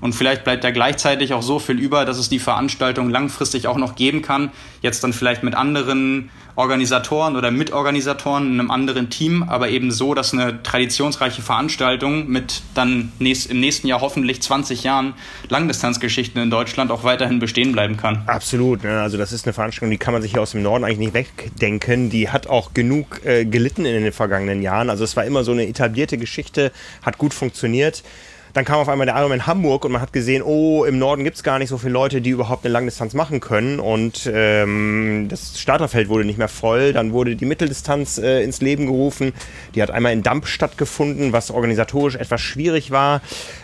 Und vielleicht bleibt da gleichzeitig auch so viel über, dass es die Veranstaltung langfristig auch noch geben kann. Jetzt dann vielleicht mit anderen Organisatoren oder Mitorganisatoren in einem anderen Team, aber eben so, dass eine traditionsreiche Veranstaltung mit dann nächst, im nächsten Jahr hoffentlich zwanzig Jahren Langdistanzgeschichten in Deutschland auch weiterhin bestehen bleiben kann. Absolut, ne? Also das ist eine Veranstaltung, die kann man sich hier aus dem Norden eigentlich nicht wegdenken. Die hat auch genug äh, gelitten in den vergangenen Jahren. Also es war immer so eine etablierte Geschichte, hat gut funktioniert. Dann kam auf einmal der Ironman Hamburg und man hat gesehen, oh, im Norden gibt es gar nicht so viele Leute, die überhaupt eine Langdistanz machen können. Und ähm, das Starterfeld wurde nicht mehr voll. Dann wurde die Mitteldistanz äh, ins Leben gerufen. Die hat einmal in Damp stattgefunden, was organisatorisch etwas schwierig war.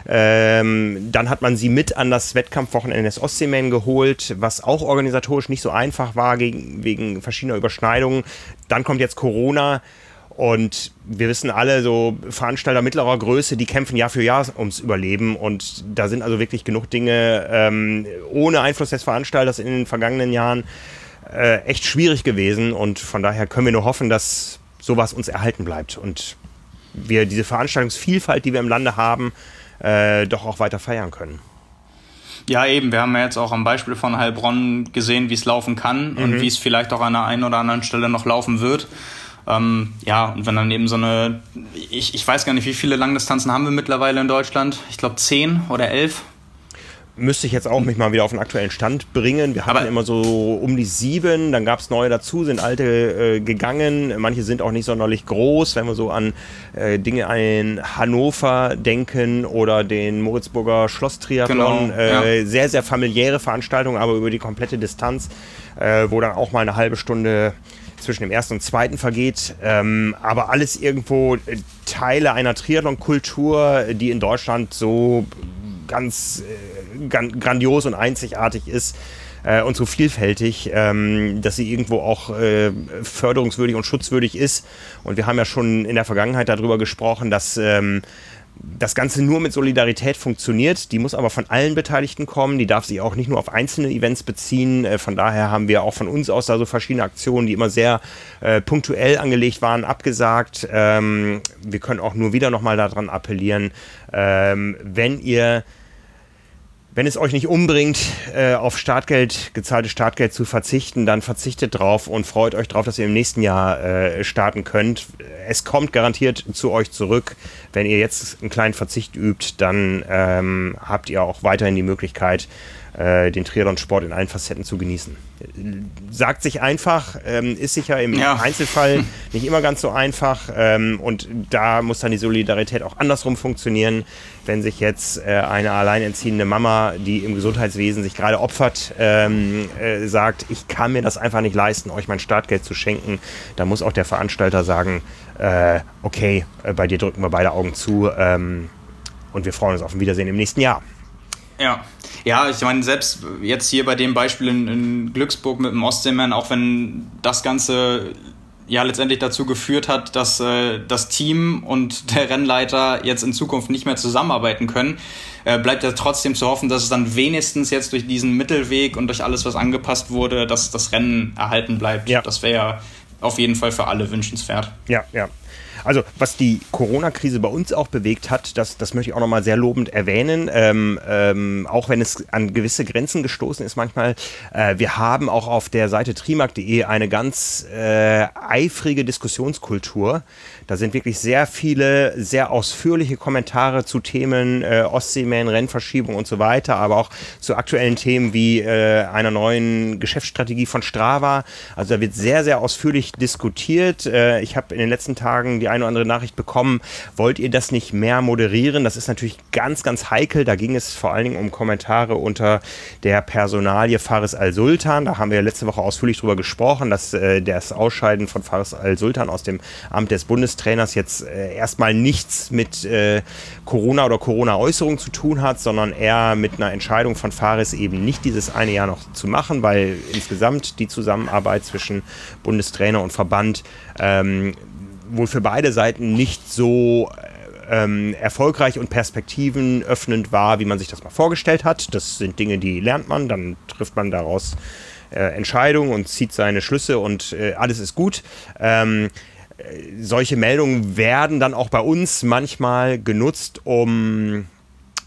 Ähm, dann hat man sie mit an das Wettkampfwochenende des Ostseeman geholt, was auch organisatorisch nicht so einfach war, gegen, wegen verschiedener Überschneidungen. Dann kommt jetzt Corona. Und wir wissen alle, so Veranstalter mittlerer Größe, die kämpfen Jahr für Jahr ums Überleben. Und da sind also wirklich genug Dinge ähm, ohne Einfluss des Veranstalters in den vergangenen Jahren äh, echt schwierig gewesen. Und von daher können wir nur hoffen, dass sowas uns erhalten bleibt. Und wir diese Veranstaltungsvielfalt, die wir im Lande haben, äh, doch auch weiter feiern können. Ja, eben. Wir haben ja jetzt auch am Beispiel von Heilbronn gesehen, wie es laufen kann mhm. und wie es vielleicht auch an der einen oder anderen Stelle noch laufen wird. Ähm, ja, und wenn dann eben so eine, ich, ich weiß gar nicht, wie viele Langdistanzen haben wir mittlerweile in Deutschland? Ich glaube zehn oder elf. Müsste ich jetzt auch mich mal wieder auf den aktuellen Stand bringen. Wir hatten Aber immer so um die sieben, dann gab es neue dazu, sind alte äh, gegangen. Manche sind auch nicht sonderlich groß, wenn wir so an äh, Dinge in Hannover denken oder den Moritzburger Schlosstriathlon. Genau, äh, ja. Sehr, sehr familiäre Veranstaltungen, aber über die komplette Distanz, äh, wo dann auch mal eine halbe Stunde zwischen dem ersten und zweiten vergeht, ähm, aber alles irgendwo äh, Teile einer Triathlon-Kultur, die in Deutschland so ganz äh, gan- grandios und einzigartig ist äh, und so vielfältig, ähm, dass sie irgendwo auch äh, förderungswürdig und schutzwürdig ist. Und wir haben ja schon in der Vergangenheit darüber gesprochen, dass ähm, das Ganze nur mit Solidarität funktioniert. Die muss aber von allen Beteiligten kommen. Die darf sich auch nicht nur auf einzelne Events beziehen. Äh, von daher haben wir auch von uns aus da so verschiedene Aktionen, die immer sehr äh, punktuell angelegt waren, abgesagt. Ähm, wir können auch nur wieder nochmal daran appellieren, ähm, wenn ihr Wenn es euch nicht umbringt, äh, auf Startgeld, gezahltes Startgeld zu verzichten, dann verzichtet drauf und freut euch drauf, dass ihr im nächsten Jahr äh, starten könnt. Es kommt garantiert zu euch zurück. Wenn ihr jetzt einen kleinen Verzicht übt, dann ähm, habt ihr auch weiterhin die Möglichkeit, äh, den Triathlon-Sport in allen Facetten zu genießen. Sagt sich einfach, ähm, ist sicher im ja. Einzelfall nicht immer ganz so einfach, ähm, und da muss dann die Solidarität auch andersrum funktionieren. Wenn sich jetzt äh, eine alleinerziehende Mama, die im Gesundheitswesen sich gerade opfert, ähm, äh, sagt, ich kann mir das einfach nicht leisten, euch mein Startgeld zu schenken, dann muss auch der Veranstalter sagen, äh, okay, äh, bei dir drücken wir beide Augen zu, ähm, und wir freuen uns auf ein Wiedersehen im nächsten Jahr. Ja, ja, ich meine, selbst jetzt hier bei dem Beispiel in, in Glücksburg mit dem Ostseeman, auch wenn das Ganze ja letztendlich dazu geführt hat, dass äh, das Team und der Rennleiter jetzt in Zukunft nicht mehr zusammenarbeiten können, äh, bleibt ja trotzdem zu hoffen, dass es dann wenigstens jetzt durch diesen Mittelweg und durch alles, was angepasst wurde, dass das Rennen erhalten bleibt. Ja. Das wäre ja auf jeden Fall für alle wünschenswert. Ja, ja. Also was die Corona-Krise bei uns auch bewegt hat, das, das möchte ich auch nochmal sehr lobend erwähnen, ähm, ähm, auch wenn es an gewisse Grenzen gestoßen ist manchmal. Äh, wir haben auch auf der Seite trimark punkt de eine ganz äh, eifrige Diskussionskultur. Da sind wirklich sehr viele, sehr ausführliche Kommentare zu Themen äh, Ostseeman, Rennverschiebung und so weiter, aber auch zu aktuellen Themen wie äh, einer neuen Geschäftsstrategie von Strava. Also da wird sehr, sehr ausführlich diskutiert. Äh, ich habe in den letzten Tagen die eine oder andere Nachricht bekommen, wollt ihr das nicht mehr moderieren? Das ist natürlich ganz, ganz heikel. Da ging es vor allen Dingen um Kommentare unter der Personalie Faris Al-Sultan. Da haben wir letzte Woche ausführlich drüber gesprochen, dass äh, das Ausscheiden von Faris Al-Sultan aus dem Amt des Bundestrainers jetzt äh, erstmal nichts mit äh, Corona oder Corona-Äußerungen zu tun hat, sondern eher mit einer Entscheidung von Faris eben nicht dieses eine Jahr noch zu machen, weil insgesamt die Zusammenarbeit zwischen Bundestrainer und Verband ähm, wohl für beide Seiten nicht so ähm, erfolgreich und perspektivenöffnend war, wie man sich das mal vorgestellt hat. Das sind Dinge, die lernt man, dann trifft man daraus äh, Entscheidungen und zieht seine Schlüsse und äh, alles ist gut. Ähm, solche Meldungen werden dann auch bei uns manchmal genutzt, um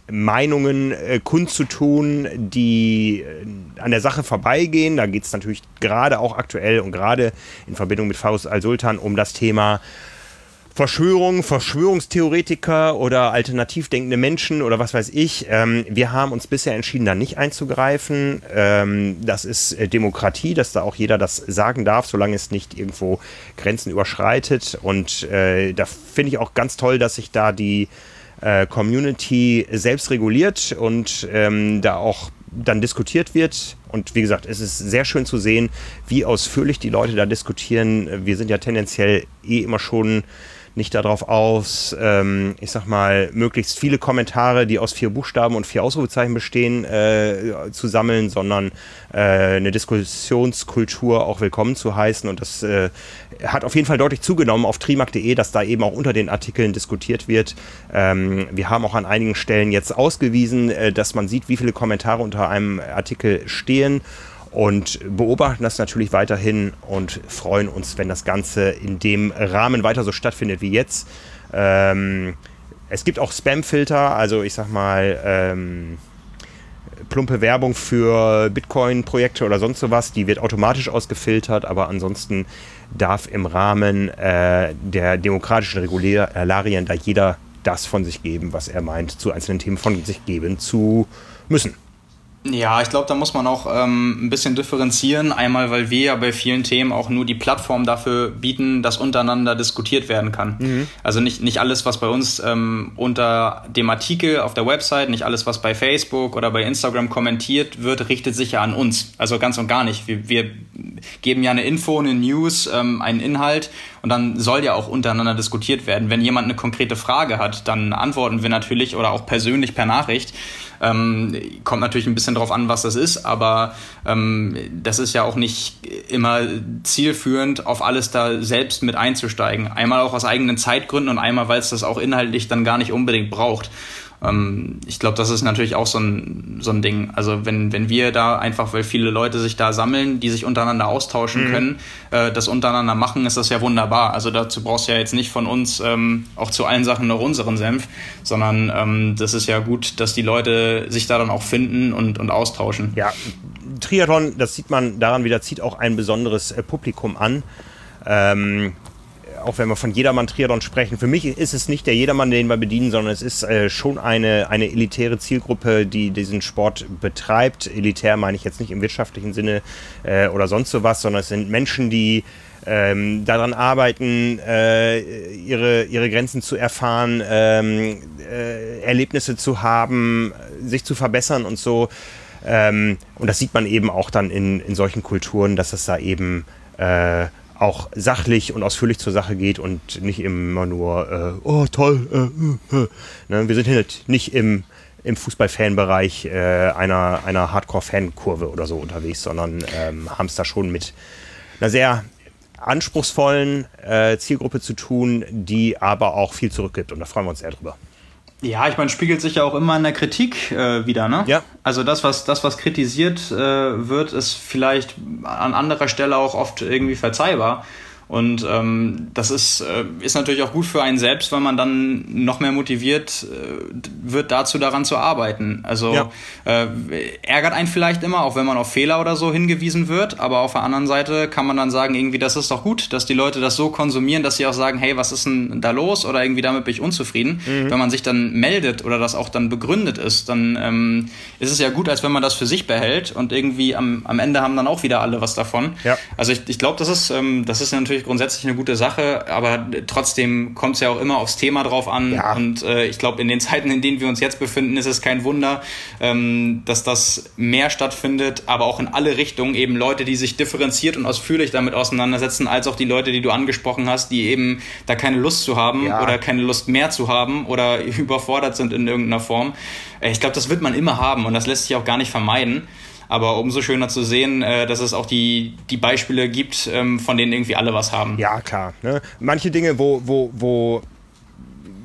Meinungen äh, kundzutun, die äh, an der Sache vorbeigehen. Da geht es natürlich gerade auch aktuell und gerade in Verbindung mit Faust al-Sultan um das Thema Verschwörung, Verschwörungstheoretiker oder alternativ denkende Menschen oder was weiß ich. Ähm, wir haben uns bisher entschieden, da nicht einzugreifen. Ähm, das ist äh, Demokratie, dass da auch jeder das sagen darf, solange es nicht irgendwo Grenzen überschreitet. Und äh, da finde ich auch ganz toll, dass sich da die äh, Community selbst reguliert und ähm, da auch dann diskutiert wird. Und wie gesagt, es ist sehr schön zu sehen, wie ausführlich die Leute da diskutieren. Wir sind ja tendenziell eh immer schon nicht darauf aus, ähm, ich sag mal, möglichst viele Kommentare, die aus vier Buchstaben und vier Ausrufezeichen bestehen, äh, zu sammeln, sondern äh, eine Diskussionskultur auch willkommen zu heißen. Und das äh, hat auf jeden Fall deutlich zugenommen auf trimark punkt de, dass da eben auch unter den Artikeln diskutiert wird. Ähm, wir haben auch an einigen Stellen jetzt ausgewiesen, äh, dass man sieht, wie viele Kommentare unter einem Artikel stehen. Und beobachten das natürlich weiterhin und freuen uns, wenn das Ganze in dem Rahmen weiter so stattfindet wie jetzt. Ähm, es gibt auch Spamfilter, also ich sag mal ähm, plumpe Werbung für Bitcoin-Projekte oder sonst sowas, die wird automatisch ausgefiltert, aber ansonsten darf im Rahmen äh, der demokratischen Regularien da jeder das von sich geben, was er meint, zu einzelnen Themen von sich geben zu müssen. Ja, ich glaube, da muss man auch ähm, ein bisschen differenzieren. Einmal, weil wir ja bei vielen Themen auch nur die Plattform dafür bieten, dass untereinander diskutiert werden kann. Mhm. Also nicht, nicht alles, was bei uns ähm, unter dem Artikel auf der Website, nicht alles, was bei Facebook oder bei Instagram kommentiert wird, richtet sich ja an uns. Also ganz und gar nicht. Wir, wir geben ja eine Info, eine News, ähm, einen Inhalt und dann soll ja auch untereinander diskutiert werden. Wenn jemand eine konkrete Frage hat, dann antworten wir natürlich oder auch persönlich per Nachricht. Ähm, kommt natürlich ein bisschen drauf an, was das ist, aber ähm, das ist ja auch nicht immer zielführend, auf alles da selbst mit einzusteigen. Einmal auch aus eigenen Zeitgründen und einmal, weil es das auch inhaltlich dann gar nicht unbedingt braucht. Ähm, ich glaube, das ist natürlich auch so ein, so ein Ding. Also wenn, wenn wir da einfach, weil viele Leute sich da sammeln, die sich untereinander austauschen mhm. können, äh, das untereinander machen, ist das ja wunderbar. Also dazu brauchst du ja jetzt nicht von uns ähm, auch zu allen Sachen noch unseren Senf, sondern ähm, das ist ja gut, dass die Leute sich da dann auch finden und, und austauschen. Ja, Triathlon, das sieht man daran wieder, zieht auch ein besonderes äh, Publikum an. Ähm, auch wenn wir von Jedermann Triathlon sprechen, für mich ist es nicht der Jedermann, den wir bedienen, sondern es ist äh, schon eine, eine elitäre Zielgruppe, die diesen Sport betreibt. Elitär meine ich jetzt nicht im wirtschaftlichen Sinne äh, oder sonst sowas, sondern es sind Menschen, die ähm, daran arbeiten, äh, ihre, ihre Grenzen zu erfahren, ähm, äh, Erlebnisse zu haben, sich zu verbessern und so. Ähm, und das sieht man eben auch dann in, in solchen Kulturen, dass es da eben äh, auch sachlich und ausführlich zur Sache geht und nicht immer nur, äh, oh toll, äh, äh, äh. Ne? Wir sind hier nicht im, im Fußball-Fan-Bereich äh, einer, einer Hardcore-Fan-Kurve oder so unterwegs, sondern ähm, haben es da schon mit einer sehr anspruchsvollen äh, Zielgruppe zu tun, die aber auch viel zurückgibt und da freuen wir uns sehr drüber. Ja, ich meine, spiegelt sich ja auch immer in der Kritik äh, wieder, ne? Ja. Also das, was das, was kritisiert äh, wird, ist vielleicht an anderer Stelle auch oft irgendwie verzeihbar. Und ähm, das ist, äh, ist natürlich auch gut für einen selbst, weil man dann noch mehr motiviert äh, wird, dazu daran zu arbeiten. Also ja. äh, ärgert einen vielleicht immer, auch wenn man auf Fehler oder so hingewiesen wird. Aber auf der anderen Seite kann man dann sagen, irgendwie, das ist doch gut, dass die Leute das so konsumieren, dass sie auch sagen, hey, was ist denn da los? Oder irgendwie damit bin ich unzufrieden. Mhm. Wenn man sich dann meldet oder das auch dann begründet ist, dann ähm, ist es ja gut, als wenn man das für sich behält. Und irgendwie am, am Ende haben dann auch wieder alle was davon. Ja. Also ich, ich glaube, das ist, ähm, das ist natürlich grundsätzlich eine gute Sache, aber trotzdem kommt es ja auch immer aufs Thema drauf an. Ja. Und äh, ich glaube, in den Zeiten, in denen wir uns jetzt befinden, ist es kein Wunder, ähm, dass das mehr stattfindet, aber auch in alle Richtungen. Eben Leute, die sich differenziert und ausführlich damit auseinandersetzen, als auch die Leute, die du angesprochen hast, die eben da keine Lust zu haben ja. oder keine Lust mehr zu haben oder überfordert sind in irgendeiner Form. Ich glaube, das wird man immer haben und das lässt sich auch gar nicht vermeiden. Aber umso schöner zu sehen, dass es auch die, die Beispiele gibt, von denen irgendwie alle was haben. Ja, klar. Ne? Manche Dinge, wo, wo, wo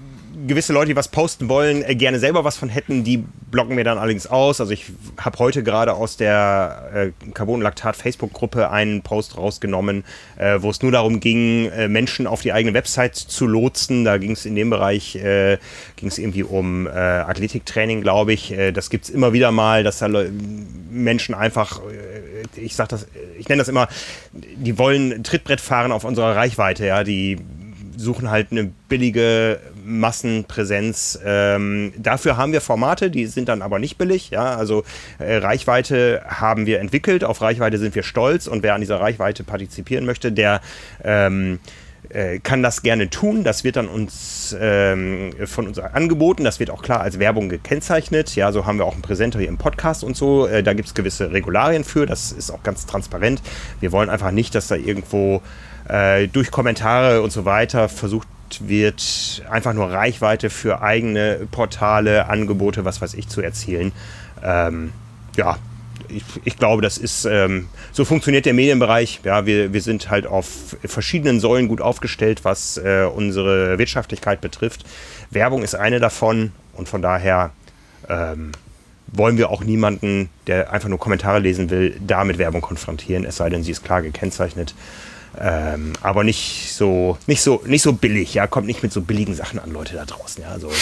gewisse Leute, die was posten wollen, äh, gerne selber was von hätten, die blocken mir dann allerdings aus. Also ich habe heute gerade aus der äh, Carbonlaktat-Facebook-Gruppe einen Post rausgenommen, äh, wo es nur darum ging, äh, Menschen auf die eigene Website zu lotsen. Da ging es in dem Bereich, äh, ging es irgendwie um äh, Athletiktraining, glaube ich. Äh, das gibt es immer wieder mal, dass da Le- Menschen einfach, äh, ich sag das, ich nenne das immer, die wollen Trittbrett fahren auf unserer Reichweite, ja, die suchen halt eine billige Massenpräsenz. Ähm, dafür haben wir Formate, die sind dann aber nicht billig. Ja? Also äh, Reichweite haben wir entwickelt, auf Reichweite sind wir stolz und wer an dieser Reichweite partizipieren möchte, der ähm, äh, kann das gerne tun. Das wird dann uns ähm, von uns angeboten. Das wird auch klar als Werbung gekennzeichnet. Ja, so haben wir auch einen Präsenter hier im Podcast und so. Äh, da gibt es gewisse Regularien für. Das ist auch ganz transparent. Wir wollen einfach nicht, dass da irgendwo durch Kommentare und so weiter versucht wird, einfach nur Reichweite für eigene Portale, Angebote, was weiß ich, zu erzielen. Ähm, ja, ich, ich glaube, das ist, ähm, so funktioniert der Medienbereich. Ja, wir, wir sind halt auf verschiedenen Säulen gut aufgestellt, was äh, unsere Wirtschaftlichkeit betrifft. Werbung ist eine davon und von daher ähm, wollen wir auch niemanden, der einfach nur Kommentare lesen will, da mit Werbung konfrontieren, es sei denn, sie ist klar gekennzeichnet. Ähm, aber nicht so, nicht so, nicht so billig, ja, kommt nicht mit so billigen Sachen an, Leute da draußen, ja, so.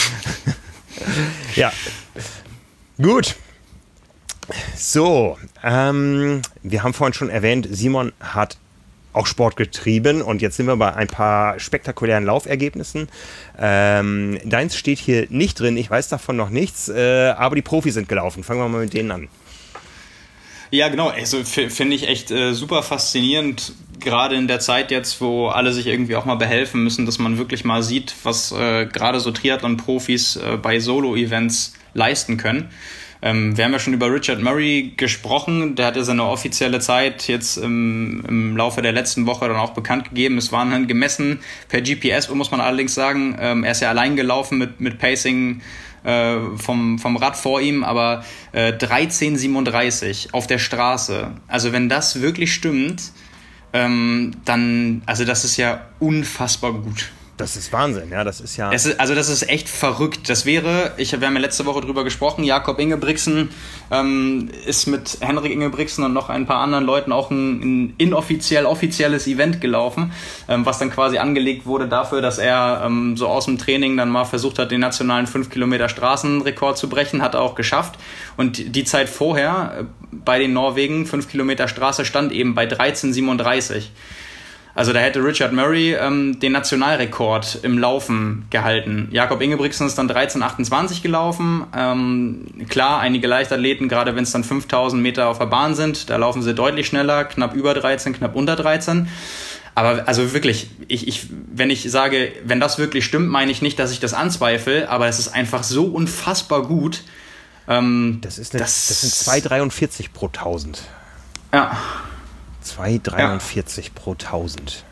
Ja, gut. So, ähm, wir haben vorhin schon erwähnt, Simon hat auch Sport getrieben und jetzt sind wir bei ein paar spektakulären Laufergebnissen. Ähm, deins steht hier nicht drin, ich weiß davon noch nichts, äh, aber die Profis sind gelaufen. Fangen wir mal mit denen an. Ja, genau. Also f- finde ich echt äh, super faszinierend, gerade in der Zeit jetzt, wo alle sich irgendwie auch mal behelfen müssen, dass man wirklich mal sieht, was äh, gerade so Triathlon-Profis äh, bei Solo-Events leisten können. Ähm, wir haben ja schon über Richard Murray gesprochen. Der hat ja seine offizielle Zeit jetzt im, im Laufe der letzten Woche dann auch bekannt gegeben. Es waren dann gemessen per G P S, muss man allerdings sagen. Ähm, er ist ja allein gelaufen mit, mit Pacing Vom, vom Rad vor ihm, aber äh, dreizehn siebenunddreißig auf der Straße. Also wenn das wirklich stimmt, ähm, dann, also das ist ja unfassbar gut. Das ist Wahnsinn, ja, das ist ja... Es ist, also das ist echt verrückt. Das wäre, ich, wir haben ja letzte Woche drüber gesprochen, Jakob Ingebrigtsen ähm, ist mit Henrik Ingebrigtsen und noch ein paar anderen Leuten auch ein, ein inoffiziell, offizielles Event gelaufen, ähm, was dann quasi angelegt wurde dafür, dass er ähm, so aus dem Training dann mal versucht hat, den nationalen fünf Kilometer Straßenrekord zu brechen, hat er auch geschafft. Und die Zeit vorher äh, bei den Norwegen, fünf Kilometer Straße, stand eben bei dreizehn siebenunddreißig. Also da hätte Richard Murray ähm, den Nationalrekord im Laufen gehalten. Jakob Ingebrigtsen ist dann dreizehn achtundzwanzig gelaufen. Ähm, klar, einige Leichtathleten, gerade wenn es dann fünftausend Meter auf der Bahn sind, da laufen sie deutlich schneller, knapp über dreizehn, knapp unter dreizehn. Aber also wirklich, ich, ich, wenn ich sage, wenn das wirklich stimmt, meine ich nicht, dass ich das anzweifle, aber es ist einfach so unfassbar gut. Ähm, das, ist eine, das, das sind zwei Komma dreiundvierzig pro tausend. Ja. zwei Komma dreiundvierzig ja. pro tausend.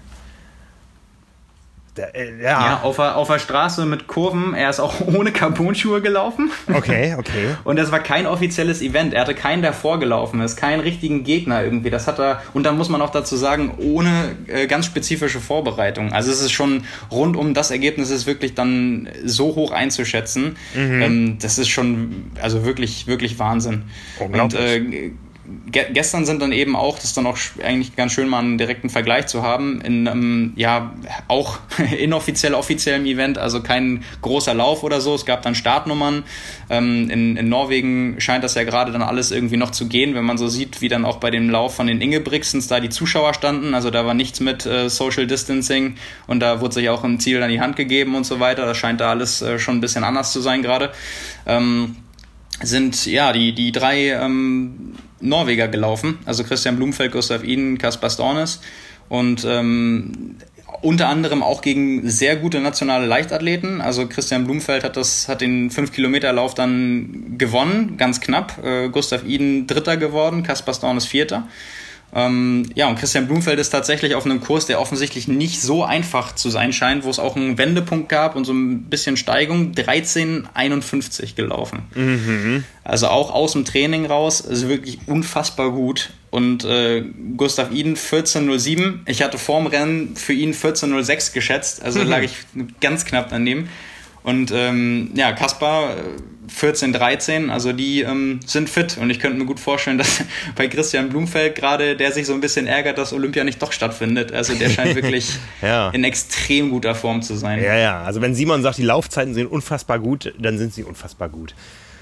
Da, äh, ja, ja auf, der, auf der Straße mit Kurven. Er ist auch ohne Carbon-Schuhe gelaufen. Okay, okay. Und das war kein offizielles Event. Er hatte keinen, der vorgelaufen ist. Keinen richtigen Gegner irgendwie. Das hat er, und dann muss man auch dazu sagen, ohne äh, ganz spezifische Vorbereitung. Also es ist schon rund um das Ergebnis ist wirklich dann so hoch einzuschätzen. Mhm. Ähm, das ist schon, also wirklich, wirklich Wahnsinn. Und äh, gestern sind dann eben auch, das ist dann auch eigentlich ganz schön, mal einen direkten Vergleich zu haben, in einem, ja, auch inoffiziell offiziellem Event, also kein großer Lauf oder so, es gab dann Startnummern. Ähm, in, in Norwegen scheint das ja gerade dann alles irgendwie noch zu gehen, wenn man so sieht, wie dann auch bei dem Lauf von den Ingebrigtsens da die Zuschauer standen, also da war nichts mit äh, Social Distancing und da wurde sich auch ein Ziel an die Hand gegeben und so weiter, das scheint da alles äh, schon ein bisschen anders zu sein gerade. Ähm, sind ja die, die drei ähm, Norweger gelaufen, also Christian Blumfeld, Gustav Iden, Kaspar Stornes und ähm, unter anderem auch gegen sehr gute nationale Leichtathleten. Also Christian Blumfeld hat das hat den fünf Kilometer Lauf dann gewonnen, ganz knapp. Äh, Gustav Iden Dritter geworden, Kaspar Stornes Vierter. Ähm, ja, und Christian Blumfeld ist tatsächlich auf einem Kurs, der offensichtlich nicht so einfach zu sein scheint, wo es auch einen Wendepunkt gab und so ein bisschen Steigung, dreizehn einundfünfzig gelaufen. Mhm. Also auch aus dem Training raus, also wirklich unfassbar gut. Und äh, Gustav Iden vierzehn null sieben. Ich hatte vorm Rennen für ihn vierzehn null sechs geschätzt, also mhm. lag ich ganz knapp daneben. Und ähm, ja, Kaspar vierzehn, dreizehn, also die ähm, sind fit. Und ich könnte mir gut vorstellen, dass bei Christian Blumfeld gerade, der sich so ein bisschen ärgert, dass Olympia nicht doch stattfindet. Also der scheint wirklich ja. in extrem guter Form zu sein. Ja, ja, also wenn Simon sagt, die Laufzeiten sind unfassbar gut, dann sind sie unfassbar gut.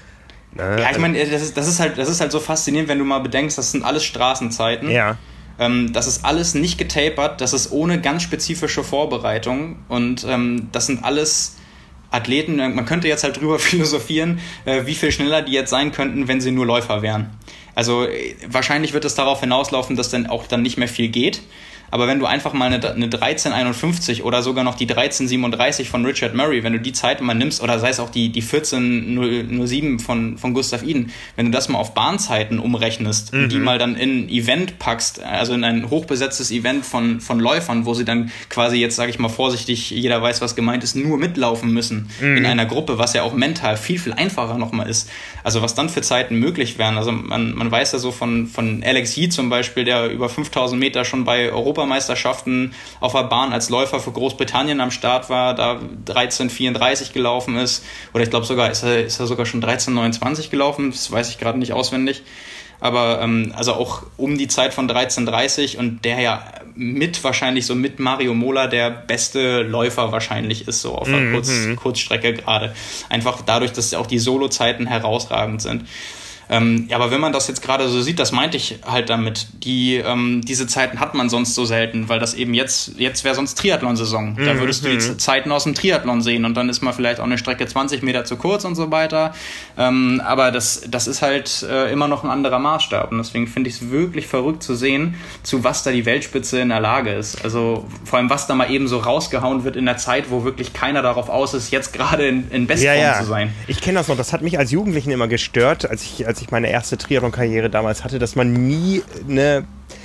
Na, ja, ich meine, das ist, das ist halt, das ist halt so faszinierend, wenn du mal bedenkst, das sind alles Straßenzeiten. Ja. Ähm, das ist alles nicht getapert, das ist ohne ganz spezifische Vorbereitung. Und ähm, das sind alles Athleten, man könnte jetzt halt drüber philosophieren, äh, wie viel schneller die jetzt sein könnten, wenn sie nur Läufer wären. Also äh, wahrscheinlich wird es darauf hinauslaufen, dass dann auch dann nicht mehr viel geht. Aber wenn du einfach mal eine, eine dreizehn einundfünfzig oder sogar noch die dreizehn siebenunddreißig von Richard Murray, wenn du die Zeit mal nimmst, oder sei es auch die, die vierzehn null sieben von, von Gustav Iden, wenn du das mal auf Bahnzeiten umrechnest mhm. und die mal dann in ein Event packst, also in ein hochbesetztes Event von, von Läufern, wo sie dann quasi jetzt, sage ich mal vorsichtig, jeder weiß, was gemeint ist, nur mitlaufen müssen mhm. in einer Gruppe, was ja auch mental viel, viel einfacher nochmal ist. Also was dann für Zeiten möglich wären. Also man, man weiß ja so von, von Alex Yee zum Beispiel, der über fünftausend Meter schon bei Europa Meisterschaften auf der Bahn als Läufer für Großbritannien am Start war, da dreizehn vierunddreißig gelaufen ist, oder ich glaube sogar, ist er, ist er sogar schon dreizehn neunundzwanzig gelaufen, das weiß ich gerade nicht auswendig, aber ähm, also auch um die Zeit von dreizehn dreißig und der ja mit wahrscheinlich so mit Mario Mola der beste Läufer wahrscheinlich ist, so auf der mhm. Kurz, Kurzstrecke gerade. Einfach dadurch, dass auch die Solo-Zeiten herausragend sind. Ähm, ja, aber wenn man das jetzt gerade so sieht, das meinte ich halt damit, die, ähm, diese Zeiten hat man sonst so selten, weil das eben jetzt, jetzt wäre sonst Triathlon-Saison. Da würdest mhm. du die Zeiten aus dem Triathlon sehen und dann ist mal vielleicht auch eine Strecke zwanzig Meter zu kurz und so weiter. Ähm, aber das, das ist halt äh, immer noch ein anderer Maßstab und deswegen finde ich es wirklich verrückt zu sehen, zu was da die Weltspitze in der Lage ist. Also vor allem, was da mal eben so rausgehauen wird in der Zeit, wo wirklich keiner darauf aus ist, jetzt gerade in, in Bestform ja, ja. zu sein. Ich kenne das noch, das hat mich als Jugendlichen immer gestört, als ich, als ich meine erste Triathlon-Karriere damals hatte, dass man nie eine,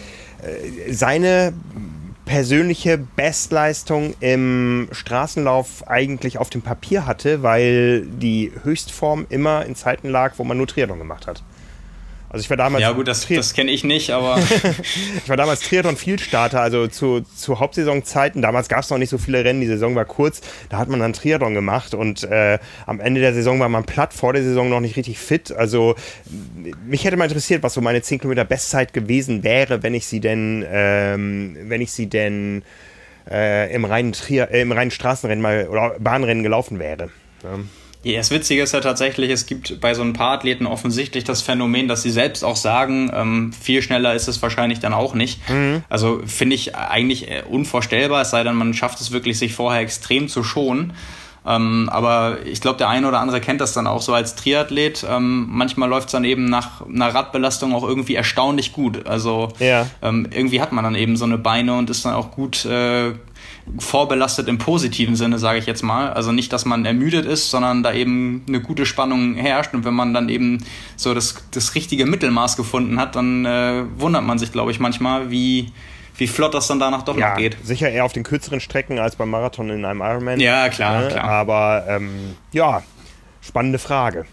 äh, seine persönliche Bestleistung im Straßenlauf eigentlich auf dem Papier hatte, weil die Höchstform immer in Zeiten lag, wo man nur Triathlon gemacht hat. Also ich war damals ja gut, das, Tri- das kenne ich nicht, aber ich war damals Triathlon-Vielstarter, also zu, zu Hauptsaisonzeiten. Damals gab es noch nicht so viele Rennen, die Saison war kurz. Da hat man dann Triathlon gemacht und äh, am Ende der Saison war man platt, vor der Saison noch nicht richtig fit. Also mich hätte mal interessiert, was so meine zehn Kilometer Bestzeit gewesen wäre, wenn ich sie denn, ähm, wenn ich sie denn äh, im reinen Tri- äh, im reinen Straßenrennen mal oder Bahnrennen gelaufen wäre. Ja. Ja, das Witzige ist ja tatsächlich, es gibt bei so ein paar Athleten offensichtlich das Phänomen, dass sie selbst auch sagen, ähm, viel schneller ist es wahrscheinlich dann auch nicht. Mhm. Also finde ich eigentlich unvorstellbar, es sei denn, man schafft es wirklich, sich vorher extrem zu schonen. Ähm, aber ich glaube, der eine oder andere kennt das dann auch so als Triathlet. Ähm, manchmal läuft es dann eben nach einer Radbelastung auch irgendwie erstaunlich gut. Also ja. ähm, irgendwie hat man dann eben so eine Beine und ist dann auch gut äh, vorbelastet im positiven Sinne, sage ich jetzt mal. Also nicht, dass man ermüdet ist, sondern da eben eine gute Spannung herrscht. Und wenn man dann eben so das, das richtige Mittelmaß gefunden hat, dann äh, wundert man sich, glaube ich, manchmal, wie, wie flott das dann danach doch ja, noch geht. Sicher eher auf den kürzeren Strecken als beim Marathon in einem Ironman. Ja, klar, ne? klar. Aber ähm, ja, spannende Frage.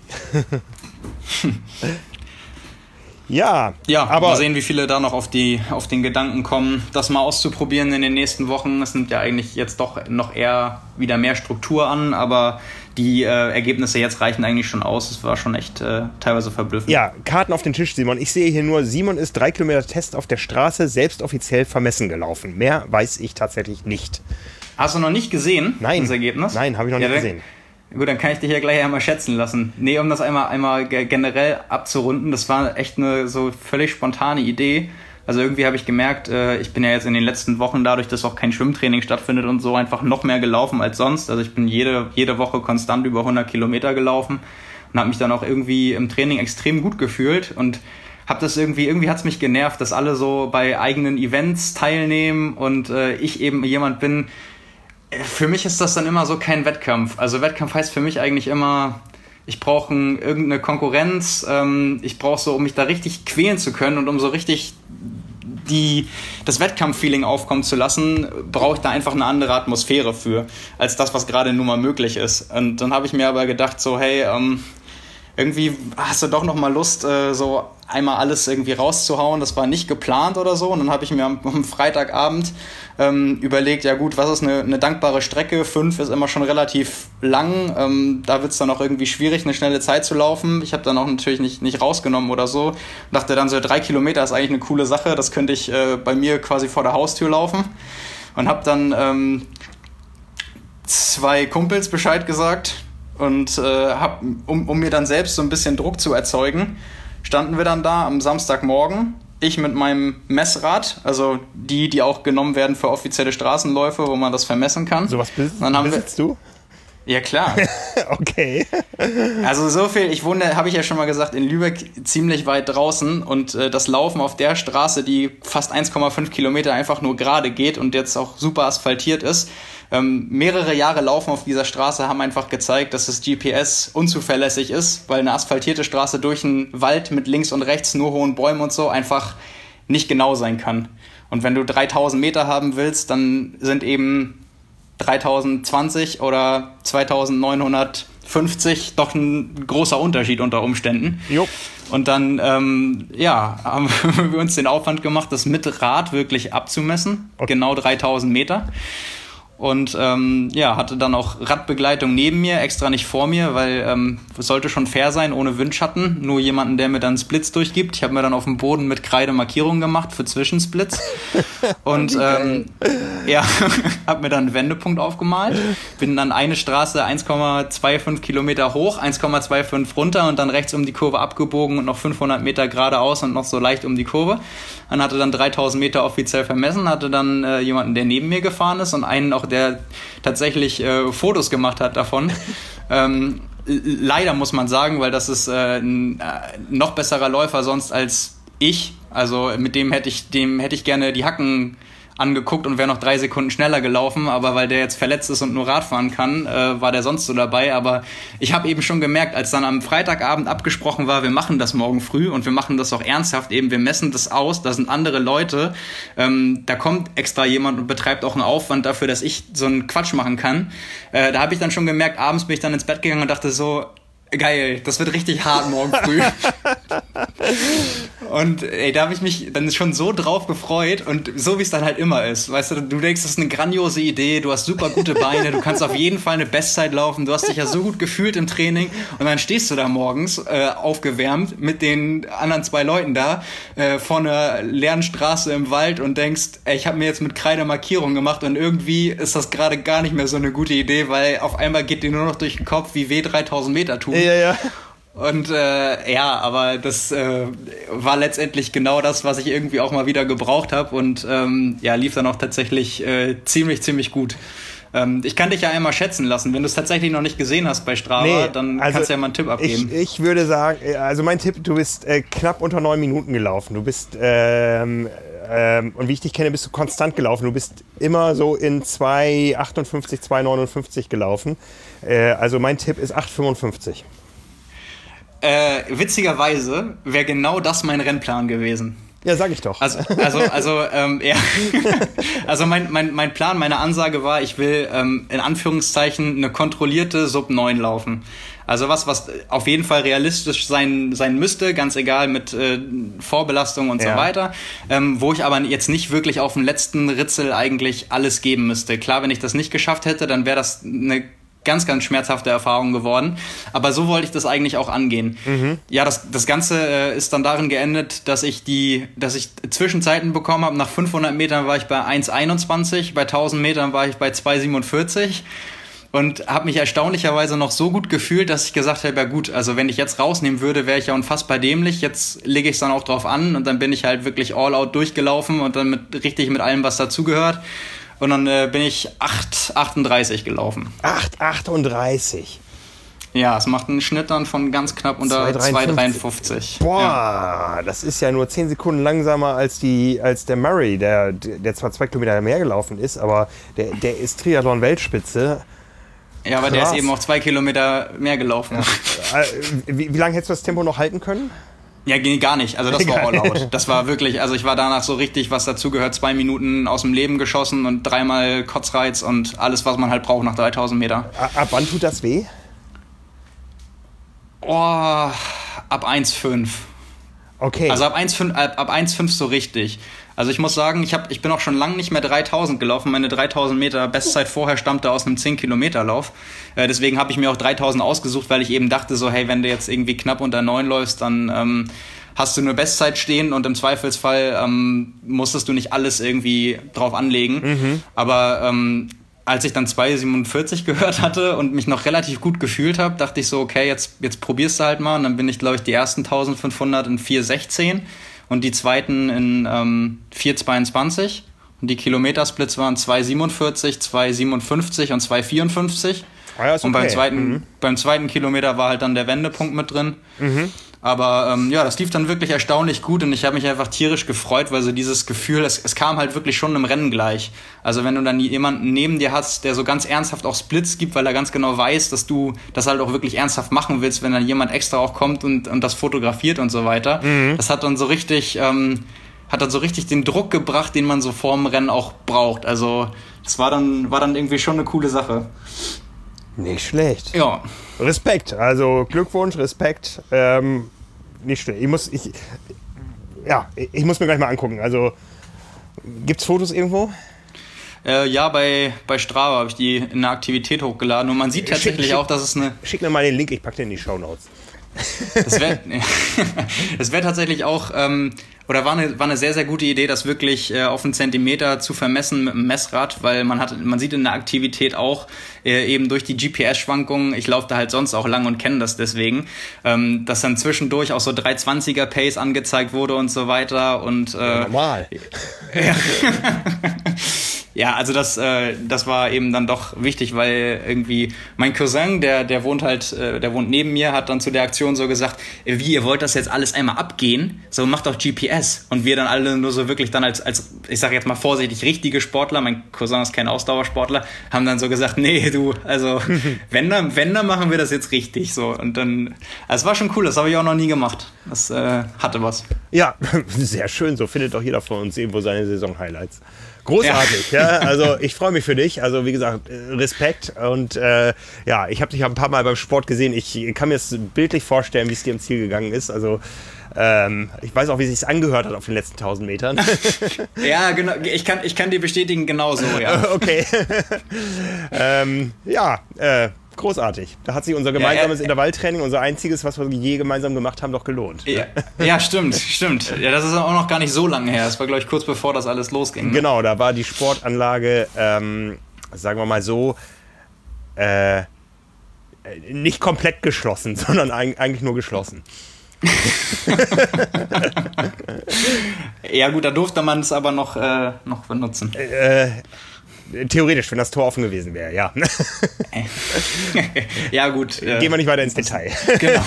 Ja, ja, aber mal sehen, wie viele da noch auf, die, auf den Gedanken kommen, das mal auszuprobieren in den nächsten Wochen. Es nimmt ja eigentlich jetzt doch noch eher wieder mehr Struktur an, aber die äh, Ergebnisse jetzt reichen eigentlich schon aus. Es war schon echt äh, teilweise verblüffend. Ja, Karten auf den Tisch, Simon. Ich sehe hier nur, Simon ist drei Kilometer Test auf der Straße selbst offiziell vermessen gelaufen. Mehr weiß ich tatsächlich nicht. Hast du noch nicht gesehen, Nein. das Ergebnis? Nein, habe ich noch ja, nicht gesehen. Gut, dann kann ich dich ja gleich einmal schätzen lassen. Nee, um das einmal, einmal generell abzurunden, das war echt eine so völlig spontane Idee. Also irgendwie habe ich gemerkt, äh, ich bin ja jetzt in den letzten Wochen, dadurch, dass auch kein Schwimmtraining stattfindet und so, einfach noch mehr gelaufen als sonst. Also ich bin jede, jede Woche konstant über hundert Kilometer gelaufen und habe mich dann auch irgendwie im Training extrem gut gefühlt und habe das irgendwie, irgendwie hat es mich genervt, dass alle so bei eigenen Events teilnehmen und äh, ich eben jemand bin. Für mich ist das dann immer so kein Wettkampf. Also Wettkampf heißt für mich eigentlich immer, ich brauche irgendeine Konkurrenz, ähm, ich brauche so, um mich da richtig quälen zu können und um so richtig die, das Wettkampffeeling aufkommen zu lassen, brauche ich da einfach eine andere Atmosphäre für, als das, was gerade nun mal möglich ist. Und dann habe ich mir aber gedacht so, hey, ähm, irgendwie hast du doch noch mal Lust, äh, so einmal alles irgendwie rauszuhauen. Das war nicht geplant oder so. Und dann habe ich mir am, am Freitagabend ähm, überlegt, ja gut, was ist eine, eine dankbare Strecke? Fünf ist immer schon relativ lang. Ähm, da wird es dann auch irgendwie schwierig, eine schnelle Zeit zu laufen. Ich habe dann auch natürlich nicht, nicht rausgenommen oder so. Dachte dann so, drei Kilometer ist eigentlich eine coole Sache. Das könnte ich äh, bei mir quasi vor der Haustür laufen. Und habe dann ähm, zwei Kumpels Bescheid gesagt. Und äh, hab, um, um mir dann selbst so ein bisschen Druck zu erzeugen, standen wir dann da am Samstagmorgen. Ich mit meinem Messrad, also die, die auch genommen werden für offizielle Straßenläufe, wo man das vermessen kann. So was besitzt, besitzt du? Ja, klar. Okay. Also so viel, ich wohne, habe ich ja schon mal gesagt, in Lübeck ziemlich weit draußen und äh, das Laufen auf der Straße, die fast eins Komma fünf Kilometer einfach nur gerade geht und jetzt auch super asphaltiert ist, ähm, mehrere Jahre Laufen auf dieser Straße haben einfach gezeigt, dass das G P S unzuverlässig ist, weil eine asphaltierte Straße durch einen Wald mit links und rechts nur hohen Bäumen und so einfach nicht genau sein kann. Und wenn du dreitausend Meter haben willst, dann sind eben dreitausendzwanzig oder zweitausendneunhundertfünfzig doch ein großer Unterschied unter Umständen. Jo. Und dann ähm, ja, haben wir uns den Aufwand gemacht, das mit Rad wirklich abzumessen. Okay. Genau dreitausend Meter. Und ähm, ja, hatte dann auch Radbegleitung neben mir, extra nicht vor mir, weil ähm, es sollte schon fair sein, ohne Windschatten. Nur jemanden, der mir dann Splits durchgibt. Ich habe mir dann auf dem Boden mit Kreide Markierungen gemacht für Zwischensplits. Und ähm, ja, habe mir dann einen Wendepunkt aufgemalt. Bin dann eine Straße eins Komma fünfundzwanzig Kilometer hoch, eins Komma fünfundzwanzig runter und dann rechts um die Kurve abgebogen und noch fünfhundert Meter geradeaus und noch so leicht um die Kurve. Und hatte dann dreitausend Meter offiziell vermessen, hatte dann äh, jemanden, der neben mir gefahren ist und einen auch, der tatsächlich äh, Fotos gemacht hat davon. ähm, leider muss man sagen, weil das ist äh, ein äh, noch besserer Läufer sonst als ich. Also mit dem hätte ich, dem hätte ich gerne die Hacken angeguckt und wäre noch drei Sekunden schneller gelaufen, aber weil der jetzt verletzt ist und nur Rad fahren kann, äh, war der sonst so dabei. Aber ich habe eben schon gemerkt, als dann am Freitagabend abgesprochen war, wir machen das morgen früh und wir machen das auch ernsthaft eben, wir messen das aus, da sind andere Leute, ähm, da kommt extra jemand und betreibt auch einen Aufwand dafür, dass ich so einen Quatsch machen kann. Äh, da habe ich dann schon gemerkt, abends bin ich dann ins Bett gegangen und dachte so, geil, das wird richtig hart morgen früh. Und ey, da habe ich mich dann schon so drauf gefreut und so wie es dann halt immer ist. Weißt du, du denkst, das ist eine grandiose Idee, du hast super gute Beine, du kannst auf jeden Fall eine Bestzeit laufen, du hast dich ja so gut gefühlt im Training und dann stehst du da morgens äh, aufgewärmt mit den anderen zwei Leuten da äh, vor einer leeren Straße im Wald und denkst, ey, ich habe mir jetzt mit Kreide Markierungen gemacht und irgendwie ist das gerade gar nicht mehr so eine gute Idee, weil auf einmal geht dir nur noch durch den Kopf, wie weh dreitausend Meter tun. Ja, ja. Und äh, ja, aber das äh, war letztendlich genau das, was ich irgendwie auch mal wieder gebraucht habe und ähm, ja, lief dann auch tatsächlich äh, ziemlich, ziemlich gut. Ähm, ich kann dich ja einmal schätzen lassen. Wenn du es tatsächlich noch nicht gesehen hast bei Strava, nee, dann also kannst du ja mal einen Tipp abgeben. Ich, ich würde sagen, also mein Tipp, du bist äh, knapp unter neun Minuten gelaufen. Du bist, ähm, ähm, und wie ich dich kenne, bist du konstant gelaufen. Du bist immer so in zwei achtundfünfzig, zwei neunundfünfzig gelaufen. Äh, also mein Tipp ist acht fünfundfünfzig. Äh, witzigerweise wäre genau das mein Rennplan gewesen. Ja, sag ich doch. Also, also, also, ähm, ja. also mein, mein, mein Plan, meine Ansage war, ich will ähm, in Anführungszeichen eine kontrollierte Sub neun laufen. Also was, was auf jeden Fall realistisch sein, sein müsste, ganz egal mit äh, Vorbelastung und ja. so weiter. Ähm, wo ich aber jetzt nicht wirklich auf dem letzten Ritzel eigentlich alles geben müsste. Klar, wenn ich das nicht geschafft hätte, dann wäre das eine ganz, ganz schmerzhafte Erfahrung geworden. Aber so wollte ich das eigentlich auch angehen. Mhm. Ja, das, das Ganze äh, ist dann darin geendet, dass ich die, dass ich Zwischenzeiten bekommen habe. Nach fünfhundert Metern war ich bei eins einundzwanzig, bei tausend Metern war ich bei zwei siebenundvierzig und habe mich erstaunlicherweise noch so gut gefühlt, dass ich gesagt habe, ja gut, also wenn ich jetzt rausnehmen würde, wäre ich ja unfassbar dämlich. Jetzt lege ich es dann auch drauf an und dann bin ich halt wirklich all out durchgelaufen und dann mit, richtig mit allem, was dazugehört. Und dann äh, bin ich acht achtunddreißig gelaufen. acht achtunddreißig? Ja, es macht einen Schnitt dann von ganz knapp unter zwei dreiundfünfzig. Boah, ja. Das ist ja nur zehn Sekunden langsamer als, die, als der Murray, der, der zwar zwei Kilometer mehr gelaufen ist, aber der, der ist Triathlon-Weltspitze. Ja, aber Krass. Der ist eben auch zwei Kilometer mehr gelaufen. Ja. wie, wie lange hättest du das Tempo noch halten können? Ja, ging gar nicht. Also das war all out. Das war wirklich, also ich war danach so richtig, was dazugehört, zwei Minuten aus dem Leben geschossen und dreimal Kotzreiz und alles, was man halt braucht nach dreitausend Meter. Ab wann tut das weh? Oh, ab eins Komma fünf. Okay. Also ab eins Komma fünf, ab, ab eins Komma fünf so richtig. Also ich muss sagen, ich, hab, ich bin auch schon lange nicht mehr dreitausend gelaufen. Meine dreitausend Meter Bestzeit vorher stammte aus einem zehn Kilometer Lauf. Äh, deswegen habe ich mir auch dreitausend ausgesucht, weil ich eben dachte so, hey, wenn du jetzt irgendwie knapp unter neun läufst, dann ähm, hast du nur Bestzeit stehen und im Zweifelsfall ähm, musstest du nicht alles irgendwie drauf anlegen. Mhm. Aber ähm, als ich dann zwei siebenundvierzig gehört hatte und mich noch relativ gut gefühlt habe, dachte ich so, okay, jetzt, jetzt probierst du halt mal. Und dann bin ich, glaube ich, die ersten eintausendfünfhundert in vier sechzehn und die zweiten in ähm, vier zweiundzwanzig. Und die Kilometersplits waren zwei siebenundvierzig, zwei siebenundfünfzig und zwei vierundfünfzig. Ah ja, ist okay. Und beim zweiten, mhm. beim zweiten Kilometer war halt dann der Wendepunkt mit drin. Mhm. Aber ähm, ja, das lief dann wirklich erstaunlich gut und ich habe mich einfach tierisch gefreut, weil so dieses Gefühl, es, es kam halt wirklich schon im Rennen gleich. Also wenn du dann jemanden neben dir hast, der so ganz ernsthaft auch Splits gibt, weil er ganz genau weiß, dass du das halt auch wirklich ernsthaft machen willst, wenn dann jemand extra auch kommt und, und das fotografiert und so weiter. Mhm. Das hat dann so richtig, ähm, hat dann so richtig den Druck gebracht, den man so vorm Rennen auch braucht. Also das war dann, war dann irgendwie schon eine coole Sache. Nicht schlecht. Ja. Respekt, also Glückwunsch, Respekt. Ähm, nicht schlecht. Ich muss, ich, ja, ich muss mir gleich mal angucken. Also, gibt's Fotos irgendwo? Äh, ja, bei, bei Strava habe ich die in eine Aktivität hochgeladen und man sieht tatsächlich schick, auch, dass es eine... Schick mir mal den Link, ich packe den in die Shownotes. Das wäre das wär tatsächlich auch, ähm, oder war eine, war eine sehr, sehr gute Idee, das wirklich äh, auf einen Zentimeter zu vermessen mit dem Messrad, weil man hat, man sieht in der Aktivität auch äh, eben durch die G P S-Schwankungen, ich laufe da halt sonst auch lang und kenne das deswegen, ähm, dass dann zwischendurch auch so drei zwanziger Pace angezeigt wurde und so weiter und äh, ja, normal. Ja. Ja, also das, äh, das war eben dann doch wichtig, weil irgendwie mein Cousin, der, der wohnt halt, äh, der wohnt neben mir, hat dann zu der Aktion so gesagt, wie, ihr wollt das jetzt alles einmal abgehen? So, macht doch G P S. Und wir dann alle nur so wirklich dann als, als ich sag jetzt mal vorsichtig, richtige Sportler, mein Cousin ist kein Ausdauersportler, haben dann so gesagt, nee, du, also, wenn dann, wenn dann machen wir das jetzt richtig, so. Und dann, also es war schon cool, das habe ich auch noch nie gemacht. Das äh, hatte was. Ja, sehr schön, so findet doch jeder von uns irgendwo seine Saison-Highlights. Großartig, ja. ja. Also ich freue mich für dich. Also wie gesagt, Respekt. Und äh, ja, ich habe dich ein paar Mal beim Sport gesehen. Ich kann mir das bildlich vorstellen, wie es dir im Ziel gegangen ist. Also ähm, ich weiß auch, wie es sich angehört hat auf den letzten tausend Metern. Ja, genau. Ich kann, ich kann dir bestätigen, genauso, ja. Okay. ähm, ja, äh, großartig. Da hat sich unser gemeinsames ja, ja, Intervalltraining, unser einziges, was wir je gemeinsam gemacht haben, doch gelohnt. Ja, ja, stimmt, stimmt. Ja, das ist auch noch gar nicht so lange her. Das war, glaube ich, kurz bevor das alles losging. Ne? Genau, da war die Sportanlage, ähm, sagen wir mal so, äh, nicht komplett geschlossen, sondern eigentlich nur geschlossen. Ja gut, da durfte man es aber noch, äh, noch benutzen. Äh, Theoretisch, wenn das Tor offen gewesen wäre, ja. Ja, gut. Äh, Gehen wir nicht weiter ins Detail. Genau.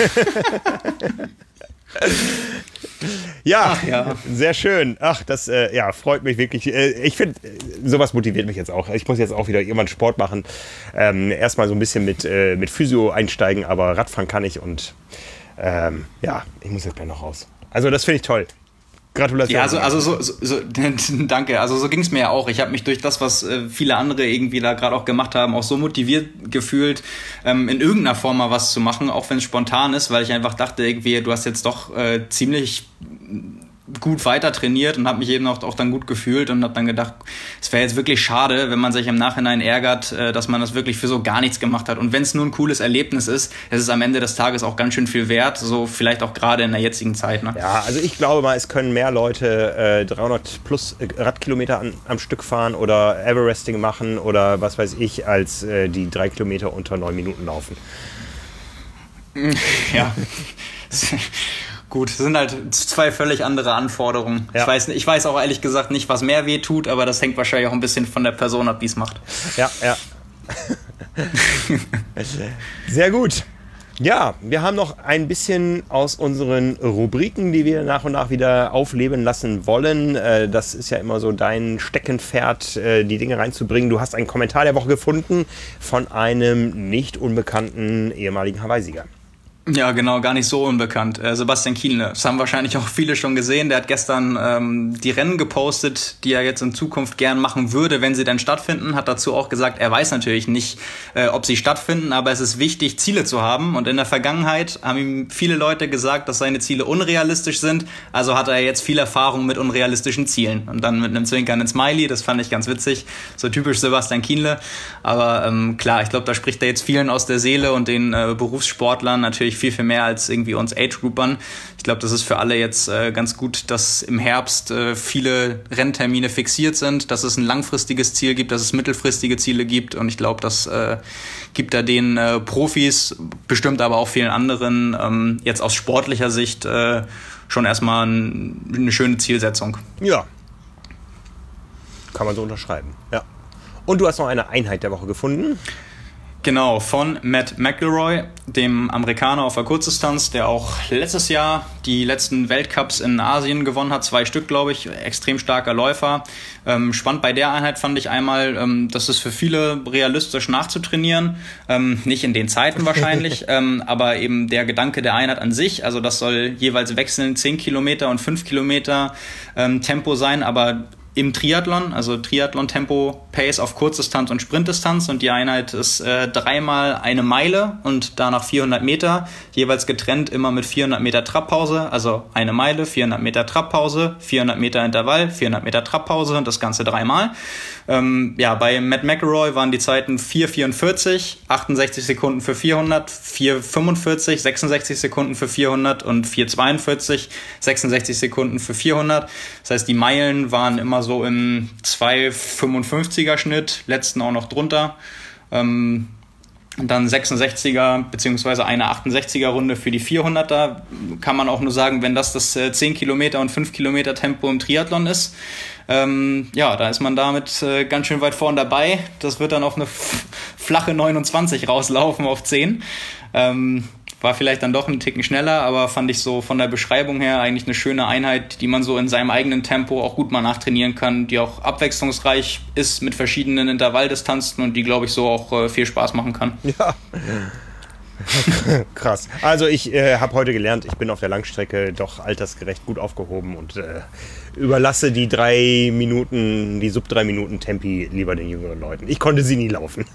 Ja, Ach, ja, sehr schön. Ach, das äh, ja, freut mich wirklich. Äh, ich finde, sowas motiviert mich jetzt auch. Ich muss jetzt auch wieder irgendwann Sport machen. Ähm, erstmal so ein bisschen mit, äh, mit Physio einsteigen, aber Radfahren kann ich und ähm, ja, ich muss jetzt gleich noch raus. Also das finde ich toll. Gratulation. Ja, also, also so, so, so danke. Also so ging es mir ja auch. Ich habe mich durch das, was äh, viele andere irgendwie da gerade auch gemacht haben, auch so motiviert gefühlt, ähm, in irgendeiner Form mal was zu machen, auch wenn es spontan ist, weil ich einfach dachte, irgendwie, du hast jetzt doch äh, ziemlich gut weiter trainiert und habe mich eben auch, auch dann gut gefühlt und habe dann gedacht, es wäre jetzt wirklich schade, wenn man sich im Nachhinein ärgert, äh, dass man das wirklich für so gar nichts gemacht hat. Und wenn es nur ein cooles Erlebnis ist, es ist am Ende des Tages auch ganz schön viel wert, so vielleicht auch gerade in der jetzigen Zeit. Ne? Ja, also ich glaube mal, es können mehr Leute äh, dreihundert plus Radkilometer an, am Stück fahren oder Everesting machen oder was weiß ich, als äh, die drei Kilometer unter neun Minuten laufen. Ja. Gut, das sind halt zwei völlig andere Anforderungen. Ja. Ich weiß, ich weiß auch ehrlich gesagt nicht, was mehr weh tut, aber das hängt wahrscheinlich auch ein bisschen von der Person ab, die es macht. Ja, ja. Sehr gut. Ja, wir haben noch ein bisschen aus unseren Rubriken, die wir nach und nach wieder aufleben lassen wollen. Das ist ja immer so dein Steckenpferd, die Dinge reinzubringen. Du hast einen Kommentar der Woche gefunden von einem nicht unbekannten ehemaligen Hawaii-Sieger. Ja, genau, gar nicht so unbekannt. Äh, Sebastian Kienle, das haben wahrscheinlich auch viele schon gesehen. Der hat gestern ähm, die Rennen gepostet, die er jetzt in Zukunft gern machen würde, wenn sie denn stattfinden. Hat dazu auch gesagt, er weiß natürlich nicht, äh, ob sie stattfinden, aber es ist wichtig, Ziele zu haben. Und in der Vergangenheit haben ihm viele Leute gesagt, dass seine Ziele unrealistisch sind. Also hat er jetzt viel Erfahrung mit unrealistischen Zielen. Und dann mit einem zwinkernden Smiley, das fand ich ganz witzig. So typisch Sebastian Kienle. Aber ähm, klar, ich glaube, da spricht er jetzt vielen aus der Seele und den äh, Berufssportlern natürlich viel, viel mehr als irgendwie uns Age-Groupern. Ich glaube, das ist für alle jetzt äh, ganz gut, dass im Herbst äh, viele Renntermine fixiert sind, dass es ein langfristiges Ziel gibt, dass es mittelfristige Ziele gibt und ich glaube, das äh, gibt da den äh, Profis, bestimmt aber auch vielen anderen, ähm, jetzt aus sportlicher Sicht äh, schon erstmal ein, eine schöne Zielsetzung. Ja, kann man so unterschreiben, ja. Und du hast noch eine Einheit der Woche gefunden? Genau, von Matt McElroy, dem Amerikaner auf der Kurzdistanz, der auch letztes Jahr die letzten Weltcups in Asien gewonnen hat, zwei Stück, glaube ich, extrem starker Läufer. Ähm, spannend bei der Einheit fand ich einmal, ähm, dass es für viele realistisch nachzutrainieren, ähm, nicht in den Zeiten wahrscheinlich, ähm, aber eben der Gedanke der Einheit an sich, also das soll jeweils wechseln, zehn Kilometer und fünf Kilometer ähm, Tempo sein, aber im Triathlon, also Triathlon-Tempo, Pace auf Kurzdistanz und Sprintdistanz und die Einheit ist äh, dreimal eine Meile und danach vierhundert Meter, jeweils getrennt immer mit vierhundert Meter Trabpause, also eine Meile, vierhundert Meter Trabpause, vierhundert Meter Intervall, vierhundert Meter Trabpause und das Ganze dreimal. Ähm, ja, bei Matt McElroy waren die Zeiten vier vierundvierzig, achtundsechzig Sekunden für vierhundert, vier fünfundvierzig, sechsundsechzig Sekunden für vierhundert und vier zweiundvierzig, sechsundsechzig Sekunden für vierhundert. Das heißt, die Meilen waren immer so im zwei fünfundfünfziger Schnitt, letzten auch noch drunter. Ähm, dann sechsundsechziger beziehungsweise eine achtundsechziger Runde für die vierhunderter. Kann man auch nur sagen, wenn das das äh, zehn Kilometer und fünf Kilometer Tempo im Triathlon ist. Ähm, ja, da ist man damit äh, ganz schön weit vorn dabei. Das wird dann auf eine f- flache neunundzwanzig rauslaufen auf zehn. Ähm, war vielleicht dann doch einen Ticken schneller, aber fand ich so von der Beschreibung her eigentlich eine schöne Einheit, die man so in seinem eigenen Tempo auch gut mal nachtrainieren kann, die auch abwechslungsreich ist mit verschiedenen Intervalldistanzen und die, glaube ich, so auch äh, viel Spaß machen kann. Ja. Krass. Also ich äh, habe heute gelernt, ich bin auf der Langstrecke doch altersgerecht gut aufgehoben und äh, überlasse die drei Minuten, die sub drei Minuten Tempi lieber den jüngeren Leuten. Ich konnte sie nie laufen.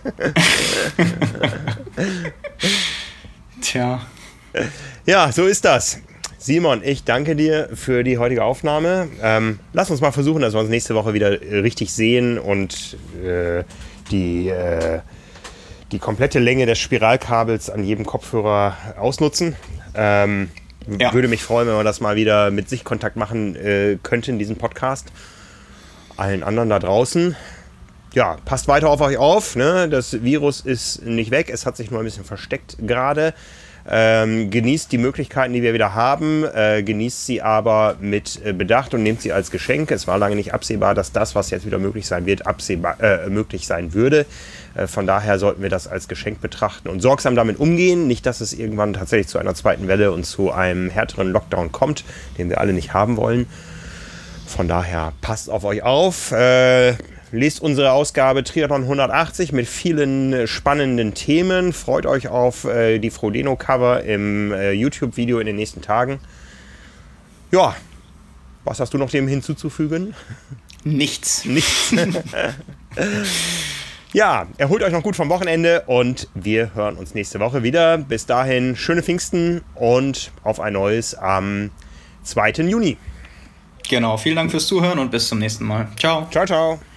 Tja. Ja, so ist das. Simon, ich danke dir für die heutige Aufnahme. Ähm, lass uns mal versuchen, dass wir uns nächste Woche wieder richtig sehen und äh, die, äh, die komplette Länge des Spiralkabels an jedem Kopfhörer ausnutzen. Ähm, ja. Würde mich freuen, wenn wir das mal wieder mit Sichtkontakt machen äh, könnten, diesen Podcast. Allen anderen da draußen. Ja, passt weiter auf euch auf. Ne? Das Virus ist nicht weg, es hat sich nur ein bisschen versteckt gerade. Ähm, genießt die Möglichkeiten, die wir wieder haben, äh, genießt sie aber mit äh, Bedacht und nehmt sie als Geschenk. Es war lange nicht absehbar, dass das, was jetzt wieder möglich sein wird, absehbar, äh, möglich sein würde. Äh, von daher sollten wir das als Geschenk betrachten und sorgsam damit umgehen. Nicht, dass es irgendwann tatsächlich zu einer zweiten Welle und zu einem härteren Lockdown kommt, den wir alle nicht haben wollen. Von daher passt auf euch auf. Äh, Lest unsere Ausgabe Triathlon hundertachtzig mit vielen spannenden Themen. Freut euch auf äh, die Frodeno-Cover im äh, YouTube-Video in den nächsten Tagen. Ja, was hast du noch dem hinzuzufügen? Nichts. Nichts. Ja, erholt euch noch gut vom Wochenende und wir hören uns nächste Woche wieder. Bis dahin, schöne Pfingsten und auf ein neues am zweiten Juni. Genau, vielen Dank fürs Zuhören und bis zum nächsten Mal. Ciao. Ciao, ciao.